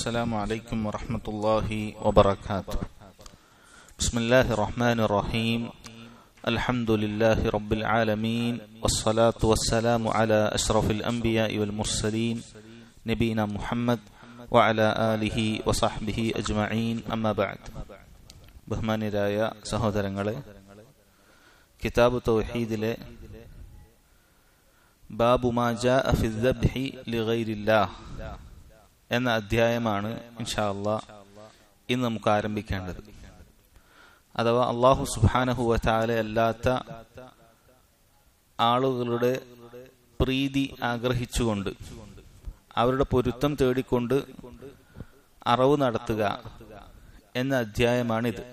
السلام عليكم ورحمة الله وبركاته. بسم الله الرحمن الرحيم. الحمد لله رب العالمين، والصلاة والسلام على أشرف الأنبياء والمرسلين نبينا محمد وعلى آله وصحبه أجمعين. أما بعد. ബഹുമാന്യരായ സഹോദരങ്ങളെ, കിതാബ് തൗഹീദിലെ ബാബു മാ ജാഅ ഫി ദബ്ഹി ലിഗൈരില്ലാഹ് എന്ന അധ്യായമാണ് ഇൻഷാ അല്ലാഹ് ഇന്ന് നമുക്ക് ആരംഭിക്കേണ്ടത്. അഥവാ അല്ലാഹു സുബ്ഹാനഹു വ തആല അല്ലാത്ത ആളുകളുടെ പ്രീതി ആഗ്രഹിച്ചുകൊണ്ട് അവരുടെ പൊരുത്തം തേടിക്കൊണ്ട് അറവ് നടത്തുക എന്ന അധ്യായമാണിത്.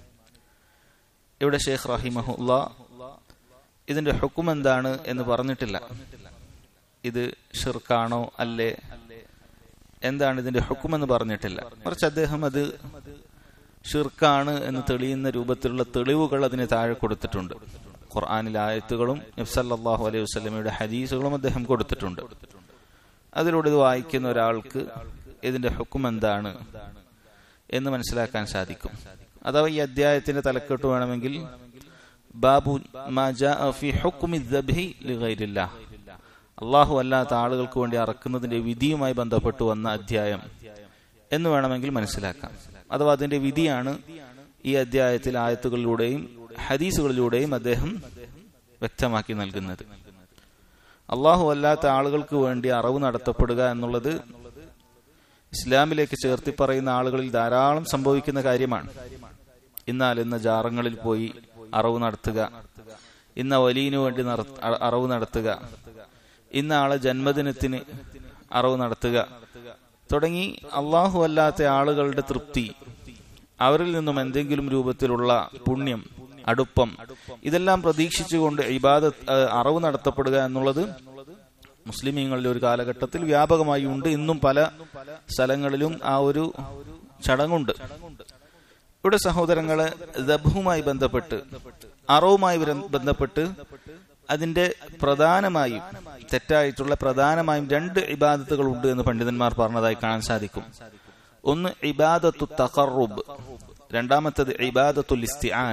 ഇവിടെ ഷെയ്ഖ് റഹിമഹുല്ലാ ഇതിന്റെ ഹുക്ം എന്താണ് എന്ന് പറഞ്ഞിട്ടില്ല. ഇത് ഷിർക്കാണോ അല്ലേ, എന്താണ് ഇതിന്റെ ഹുക്ം എന്ന് പറഞ്ഞിട്ടില്ല. മറിച്ച് അദ്ദേഹം അത് ഷിർക്കാണ് എന്ന് തെളിയുന്ന രൂപത്തിലുള്ള തെളിവുകൾ അതിന് താഴെ കൊടുത്തിട്ടുണ്ട്. ഖുർആനിലെ ആയത്തുകളും നബി സല്ലല്ലാഹു അലൈഹി വസല്ലമയുടെ ഹദീസുകളും അദ്ദേഹം കൊടുത്തിട്ടുണ്ട്. അതിലൂടെ ഇത് വായിക്കുന്ന ഒരാൾക്ക് ഇതിന്റെ ഹുക്ം എന്താണ് എന്ന് മനസ്സിലാക്കാൻ സാധിക്കും. അഥവാ ഈ അധ്യായത്തിന്റെ തലക്കെട്ട് വേണമെങ്കിൽ ബാബു മാ ജാഅ ഫി ഹുക്മി ദബ്ഹി ലിഗൈരില്ലാഹ്, അല്ലാഹു അല്ലാത്ത ആളുകൾക്ക് വേണ്ടി അറക്കുന്നതിന്റെ വിധിയുമായി ബന്ധപ്പെട്ട് വന്ന അധ്യായം എന്ന് വേണമെങ്കിൽ മനസ്സിലാക്കാം. അഥവാ അതിന്റെ വിധിയാണ് ഈ അധ്യായത്തിൽ ആയത്തുകളിലൂടെയും ഹദീസുകളിലൂടെയും അദ്ദേഹം വ്യക്തമാക്കി നൽകുന്നത്. അല്ലാഹു അല്ലാത്ത ആളുകൾക്ക് വേണ്ടി അറവ് നടത്തപ്പെടുക എന്നുള്ളത് ഇസ്ലാമിലേക്ക് ചേർത്തി പറയുന്ന ആളുകളിൽ ധാരാളം സംഭവിക്കുന്ന കാര്യമാണ്. എന്നാൽ ഇന്ന് ജാറങ്ങളിൽ പോയി അറവ് നടത്തുക, ഇന്ന വലിയനു വേണ്ടി അറവ് നടത്തുക, ഇന്ന ആളെ ജന്മദിനത്തിന് അറവ് നടത്തുക തുടങ്ങി അള്ളാഹു അല്ലാത്ത ആളുകളുടെ തൃപ്തി, അവരിൽ നിന്നും എന്തെങ്കിലും രൂപത്തിലുള്ള പുണ്യം, അടുപ്പം, ഇതെല്ലാം പ്രതീക്ഷിച്ചുകൊണ്ട് അറവ് നടത്തപ്പെടുക എന്നുള്ളത് മുസ്ലിമീങ്ങളിൽ ഒരു കാലഘട്ടത്തിൽ വ്യാപകമായി ഉണ്ട്. ഇന്നും പല സ്ഥലങ്ങളിലും ആ ഒരു ചടങ്ങുണ്ട്. ഇവിടെ സഹോദരങ്ങളെ, ദബ്ഹുമായി ബന്ധപ്പെട്ട്, അറവുമായി ബന്ധപ്പെട്ട് അതിന്റെ പ്രധാനമായും തെറ്റായിട്ടുള്ള പ്രധാനമായും രണ്ട് ഇബാദത്തുകൾ ഉണ്ട് എന്ന് പണ്ഡിതന്മാർ പറഞ്ഞതായി കാണാൻ സാധിക്കും. ഒന്ന് ഇബാദത്തു തഖറുബ്, രണ്ടാമത്തേത് ഇബാദത്തുൽ ഇസ്തിആന.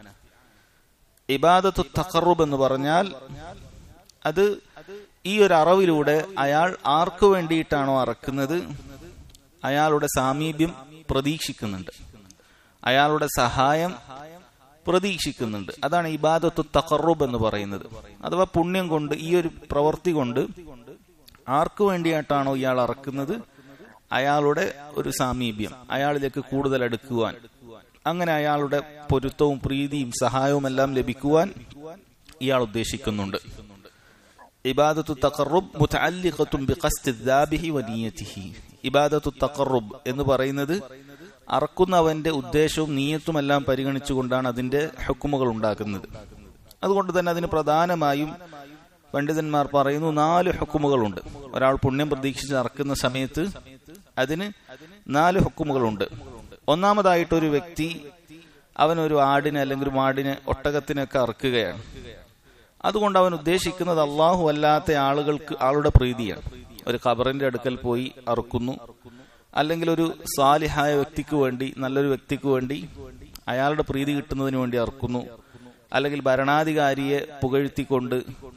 ഇബാദത്തു തഖറുബ് എന്ന് പറഞ്ഞാൽ അത് ഈ ഒരു അറവിലൂടെ അയാൾ ആർക്കു വേണ്ടിയിട്ടാണോ അറക്കുന്നത് അയാളുടെ സാമീപ്യം പ്രതീക്ഷിക്കുന്നുണ്ട്, അയാളുടെ സഹായം പ്രതീക്ഷിക്കുന്നുണ്ട്. അതാണ് ഇബാദത്തു തഖറുബ് എന്ന് പറയുന്നത്. അഥവാ പുണ്യം കൊണ്ട്, ഈ ഒരു പ്രവൃത്തി കൊണ്ട് ആർക്കു വേണ്ടിയിട്ടാണോ ഇയാൾ അറക്കുന്നത് അയാളുടെ ഒരു സാമീപ്യം, അയാളിലേക്ക് കൂടുതൽ അടുക്കുവാൻ, അങ്ങനെ അയാളുടെ പൊരുത്തവും പ്രീതിയും സഹായവും എല്ലാം ലഭിക്കുവാൻ ഇയാൾ ഉദ്ദേശിക്കുന്നുണ്ട്. ഇബാദത്തു തഖറുബ് മുതഅല്ലിഖത്തുൻ ബിഖസ്ദി ദാബിഹി വനിയതിഹി. ഇബാദത്തു തഖറുബ് എന്ന് പറയുന്നത് അറക്കുന്നവന്റെ ഉദ്ദേശവും നീയത്തും എല്ലാം പരിഗണിച്ചുകൊണ്ടാണ് അതിന്റെ ഹുക്മുകൾ ഉണ്ടാക്കുന്നത്. അതുകൊണ്ട് തന്നെ അതിന് പ്രധാനമായും പണ്ഡിതന്മാർ പറയുന്നു 4 ഹുക്മുകളുണ്ട്. ഒരാൾ പുണ്യം പ്രതീക്ഷിച്ച് അറക്കുന്ന സമയത്ത് അതിന് 4 ഹുക്മുകളുണ്ട്. ഒന്നാമതായിട്ടൊരു വ്യക്തി അവനൊരു ആടിനെ അല്ലെങ്കിൽ മാടിനെ, ഒട്ടകത്തിനൊക്കെ അറക്കുകയാണ്. അതുകൊണ്ട് അവൻ ഉദ്ദേശിക്കുന്നത് അള്ളാഹു അല്ലാത്ത ആളുടെ പ്രീതിയാണ്. ഒരു ഖബറിന്റെ അടുക്കൽ പോയി അറുക്കുന്നു, അല്ലെങ്കിൽ ഒരു സാലിഹായ വ്യക്തിക്ക് വേണ്ടി, നല്ലൊരു വ്യക്തിക്ക് വേണ്ടി അയാളുടെ പ്രീതി കിട്ടുന്നതിന് വേണ്ടി അറുക്കുന്നു, അല്ലെങ്കിൽ ഭരണാധികാരിയെ പുകഴ്ത്തിക്കൊണ്ട്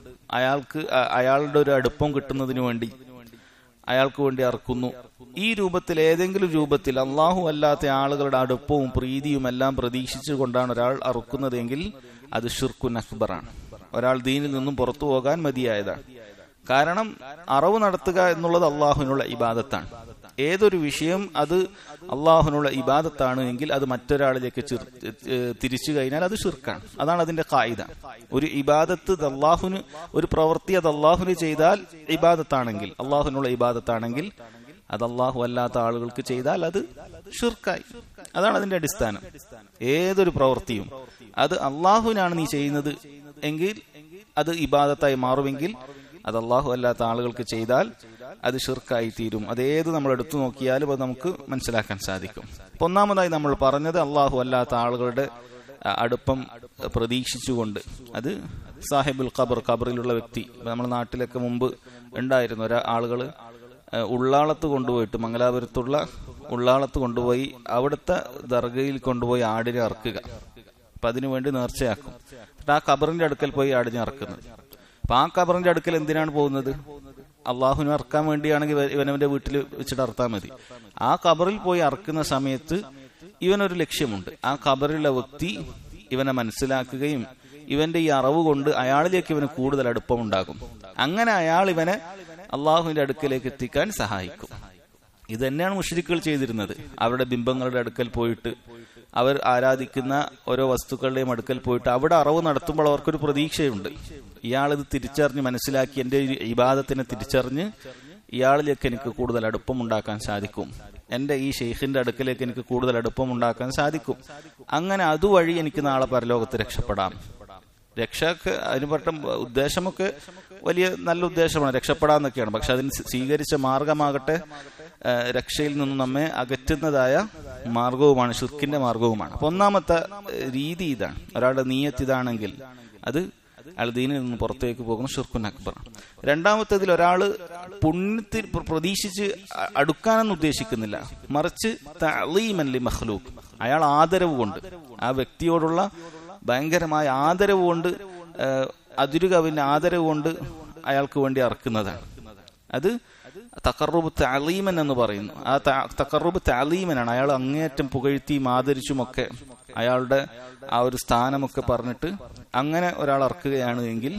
അയാളുടെ ഒരു അടുപ്പം കിട്ടുന്നതിന് വേണ്ടി അയാൾക്ക് വേണ്ടി അറുക്കുന്നു. ഈ രൂപത്തിൽ, ഏതെങ്കിലും രൂപത്തിൽ അള്ളാഹു അല്ലാത്ത ആളുകളുടെ അടുപ്പവും പ്രീതിയും എല്ലാം പ്രതീക്ഷിച്ചുകൊണ്ടാണ് ഒരാൾ അറുക്കുന്നതെങ്കിൽ അത് ശിർക്കുൻ അക്ബറാണ്. ഒരാൾ ദീനിൽ നിന്നും പുറത്തു പോകാൻ മതിയായതാണ്. കാരണം അറവ് നടത്തുക എന്നുള്ളത് അള്ളാഹുവിനുള്ള ഇബാദത്താണ്. ഏതൊരു വിഷയം അത് അള്ളാഹുവിനുള്ള ഇബാദത്താണ് എങ്കിൽ അത് മറ്റൊരാളിലേക്ക് തിരിച്ചു കഴിഞ്ഞാൽ അത് ശിർക്കാണ്. അതാണ് അതിന്റെ ഖായിദ. ഒരു ഇബാദത്ത് അള്ളാഹുന്, ഒരു പ്രവൃത്തി അത് അള്ളാഹുന് ചെയ്താൽ ഇബാദത്താണെങ്കിൽ, അള്ളാഹുവിനുള്ള ഇബാദത്താണെങ്കിൽ, അത് അള്ളാഹു അല്ലാത്ത ആളുകൾക്ക് ചെയ്താൽ അത് ശിർക്കായി. അതാണ് അതിന്റെ അടിസ്ഥാനം. ഏതൊരു പ്രവൃത്തിയും അത് അള്ളാഹുവിനാണ് നീ ചെയ്യുന്നത് എങ്കിൽ അത് ഇബാദത്തായി മാറുമെങ്കിൽ, അത് അള്ളാഹു അല്ലാത്ത ആളുകൾക്ക് ചെയ്താൽ അത് ശിർക്കായി തീരും. അതേത് നമ്മൾ എടുത്തു നോക്കിയാലും അത് നമുക്ക് മനസ്സിലാക്കാൻ സാധിക്കും. ഒന്നാമതായി നമ്മൾ പറഞ്ഞത് അള്ളാഹു അല്ലാത്ത ആളുകളുടെ അടുപ്പം പ്രതീക്ഷിച്ചുകൊണ്ട്, അത് സാഹിബുൽ ഖബർ, ഖബറിലുള്ള വ്യക്തി. നമ്മുടെ നാട്ടിലൊക്കെ മുമ്പ് ഉണ്ടായിരുന്നു ആളുകൾ ഉള്ളാളത്ത് കൊണ്ടുപോയിട്ട്, മംഗലാപുരത്തുള്ള ഉള്ളാളത്ത് കൊണ്ടുപോയി അവിടുത്തെ ദർഗയിൽ കൊണ്ടുപോയി ആടിനെ അറക്കുക. അപ്പൊ അതിനുവേണ്ടി നേർച്ചയാക്കും. എന്നിട്ട് ആ ഖബറിന്റെ അടുക്കൽ പോയി ആടിനെ അറക്കുന്നത്. അപ്പൊ ആ ഖബറിന്റെ അടുക്കൽ എന്തിനാണ് പോകുന്നത്? അള്ളാഹുവിനെ അറക്കാൻ വേണ്ടിയാണെങ്കിൽ ഇവനവന്റെ വീട്ടിൽ വെച്ചിട്ട് അറുത്താൽ മതി. ആ ഖബറിൽ പോയി അറക്കുന്ന സമയത്ത് ഇവനൊരു ലക്ഷ്യമുണ്ട്. ആ ഖബറിലുള്ള വ്യക്തി ഇവനെ മനസ്സിലാക്കുകയും ഇവന്റെ ഈ അറിവ് കൊണ്ട് അയാളിലേക്ക് ഇവന് കൂടുതൽ അടുപ്പമുണ്ടാകും. അങ്ങനെ അയാൾ ഇവനെ അള്ളാഹുവിന്റെ അടുക്കലേക്ക് എത്തിക്കാൻ സഹായിക്കും. ഇത് തന്നെയാണ് മുശ്രിക്കുകൾ ചെയ്തിരുന്നത്. അവരുടെ ബിംബങ്ങളുടെ അടുക്കൽ പോയിട്ട്, അവർ ആരാധിക്കുന്ന ഓരോ വസ്തുക്കളുടെയും അടുക്കൽ പോയിട്ട് അവിടെ അറിവ് നടത്തുമ്പോൾ അവർക്കൊരു പ്രതീക്ഷയുണ്ട്. ഇയാളിത് തിരിച്ചറിഞ്ഞ് മനസ്സിലാക്കി എന്റെ ഇബാദത്തിനെ തിരിച്ചറിഞ്ഞ് ഇയാളിലേക്ക് എനിക്ക് കൂടുതൽ അടുപ്പമുണ്ടാക്കാൻ സാധിക്കും, എന്റെ ഈ ഷെയ്ഖിന്റെ അടുക്കലേക്ക് എനിക്ക് കൂടുതൽ അടുപ്പമുണ്ടാക്കാൻ സാധിക്കും, അങ്ങനെ അതുവഴി എനിക്ക് നാളെ പരലോകത്ത് രക്ഷപ്പെടാം. രക്ഷക്ക് അതിന് പറ്റ ഉദ്ദേശമൊക്കെ വലിയ നല്ല ഉദ്ദേശമാണ്, രക്ഷപ്പെടാന്നൊക്കെയാണ്. പക്ഷെ അതിന് സ്വീകരിച്ച മാർഗമാകട്ടെ രക്ഷയിൽ നിന്നും നമ്മെ അകറ്റുന്നതായ മാർഗവുമാണ്, ശിർക്കിന്റെ മാർഗവുമാണ്. അപ്പൊ ഒന്നാമത്തെ രീതി ഇതാണ്. ഒരാളുടെ നീയത്ത് ഇതാണെങ്കിൽ അത് അയാൾ ദീനിൽ നിന്ന് പുറത്തേക്ക് പോകുന്ന ഷിർക്കുൻ അക്ബർ. രണ്ടാമത്തേതിൽ ഒരാള് പുണ്യത്തിൽ പ്രതീക്ഷിച്ച് അടുക്കാനൊന്നും ഉദ്ദേശിക്കുന്നില്ല, മറിച്ച് തഅളീമൻ ലി മഖ്ലൂഖ്, അയാൾ ആദരവ് കൊണ്ട്, ആ വ്യക്തിയോടുള്ള ഭയങ്കരമായ ആദരവ് കൊണ്ട്, അതിരുകവിന്റെ ആദരവ് കൊണ്ട് അയാൾക്ക് വേണ്ടി അറക്കുന്നതാണ്. അത് തഖറുബ് തഅലീമൻ എന്ന് പറയുന്നു. ആ തഖറുബ് തഅലീമനാണ്. അയാൾ അങ്ങേയറ്റം പുകഴ്ത്തിയും ആദരിച്ചുമൊക്കെ അയാളുടെ ആ ഒരു സ്ഥാനമൊക്കെ പറഞ്ഞിട്ട് അങ്ങനെ ഒരാൾ അറക്കുകയാണ് എങ്കിൽ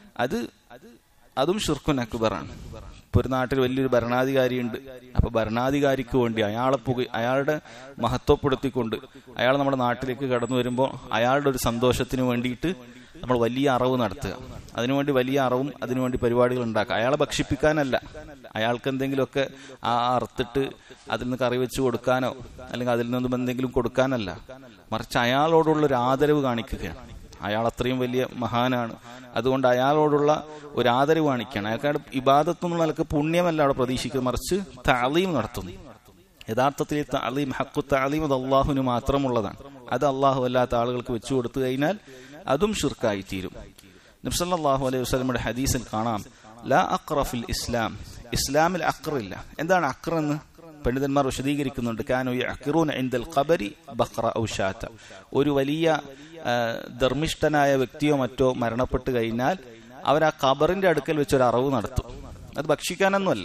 അതും ഷിർക്കുൻ അക്ബറാണ്. ഇപ്പൊ ഒരു നാട്ടിൽ വലിയൊരു ഭരണാധികാരിയുണ്ട്. അപ്പൊ ഭരണാധികാരിക്ക് വേണ്ടി അയാളുടെ മഹത്വപ്പെടുത്തിക്കൊണ്ട് അയാൾ നമ്മുടെ നാട്ടിലേക്ക് കടന്നു വരുമ്പോൾ അയാളുടെ ഒരു സന്തോഷത്തിന് വേണ്ടിയിട്ട് നമ്മൾ വലിയ അറിവ് നടത്തുക, അതിനുവേണ്ടി വലിയ അറിവും അതിനുവേണ്ടി പരിപാടികൾ ഉണ്ടാക്കുക. അയാളെ ഭക്ഷിപ്പിക്കാനല്ല, അയാൾക്ക് എന്തെങ്കിലുമൊക്കെ അറുത്തിട്ട് അതിൽ നിന്ന് കറി വെച്ച് കൊടുക്കാനോ അല്ലെങ്കിൽ അതിൽ നിന്നും എന്തെങ്കിലും കൊടുക്കാനല്ല, മറിച്ച് അയാളോടുള്ള ഒരു ആദരവ് കാണിക്കുകയാണ്. അയാൾ അത്രയും വലിയ മഹാനാണ്, അതുകൊണ്ട് അയാളോടുള്ള ഒരു ആദരവ് കാണിക്കുകയാണ്. അയാൾക്കാരുടെ ഇബാദത്തെന്നുള്ള നിലക്ക് പുണ്യമല്ല അവിടെ പ്രതീക്ഷിക്കുന്നത്, മറിച്ച് തഅലീം നടത്തുന്നു. യഥാർത്ഥത്തിൽ തഅലീം, ഹഖ്ഖു തഅലീം അത് അള്ളാഹുവിന് മാത്രമുള്ളതാണ്. അത് അള്ളാഹു അല്ലാത്ത ആളുകൾക്ക് വെച്ചു കൊടുത്തു കഴിഞ്ഞാൽ അതും ഷിർക്കായി തീരും. നബി സല്ലല്ലാഹു അലൈഹി വസല്ലമയുടെ ഹദീസിൽ കാണാം, ലാ അഖ്റ ഫിൽ ഇസ്ലാം, ഇസ്ലാമിൽ അഖ്റില്ല. എന്താണ് അഖ്ർ എന്ന് പണ്ഡിതന്മാർ വിശദീകരിക്കുന്നുണ്ട്. കാനു യഅഖിറൂന ഇൻദൽ ഖബരി ബഖറ ഔ ഷാത, ഒരു വലിയ ധർമ്മിഷ്ഠനായ വ്യക്തിയോ മറ്റോ മരണപ്പെട്ട് കഴിഞ്ഞാൽ അവർ ആ ഖബറിന്റെ അടുക്കൽ വെച്ചൊരു അറിവ് നടത്തും. അത് ഭക്ഷിക്കാനൊന്നുമല്ല,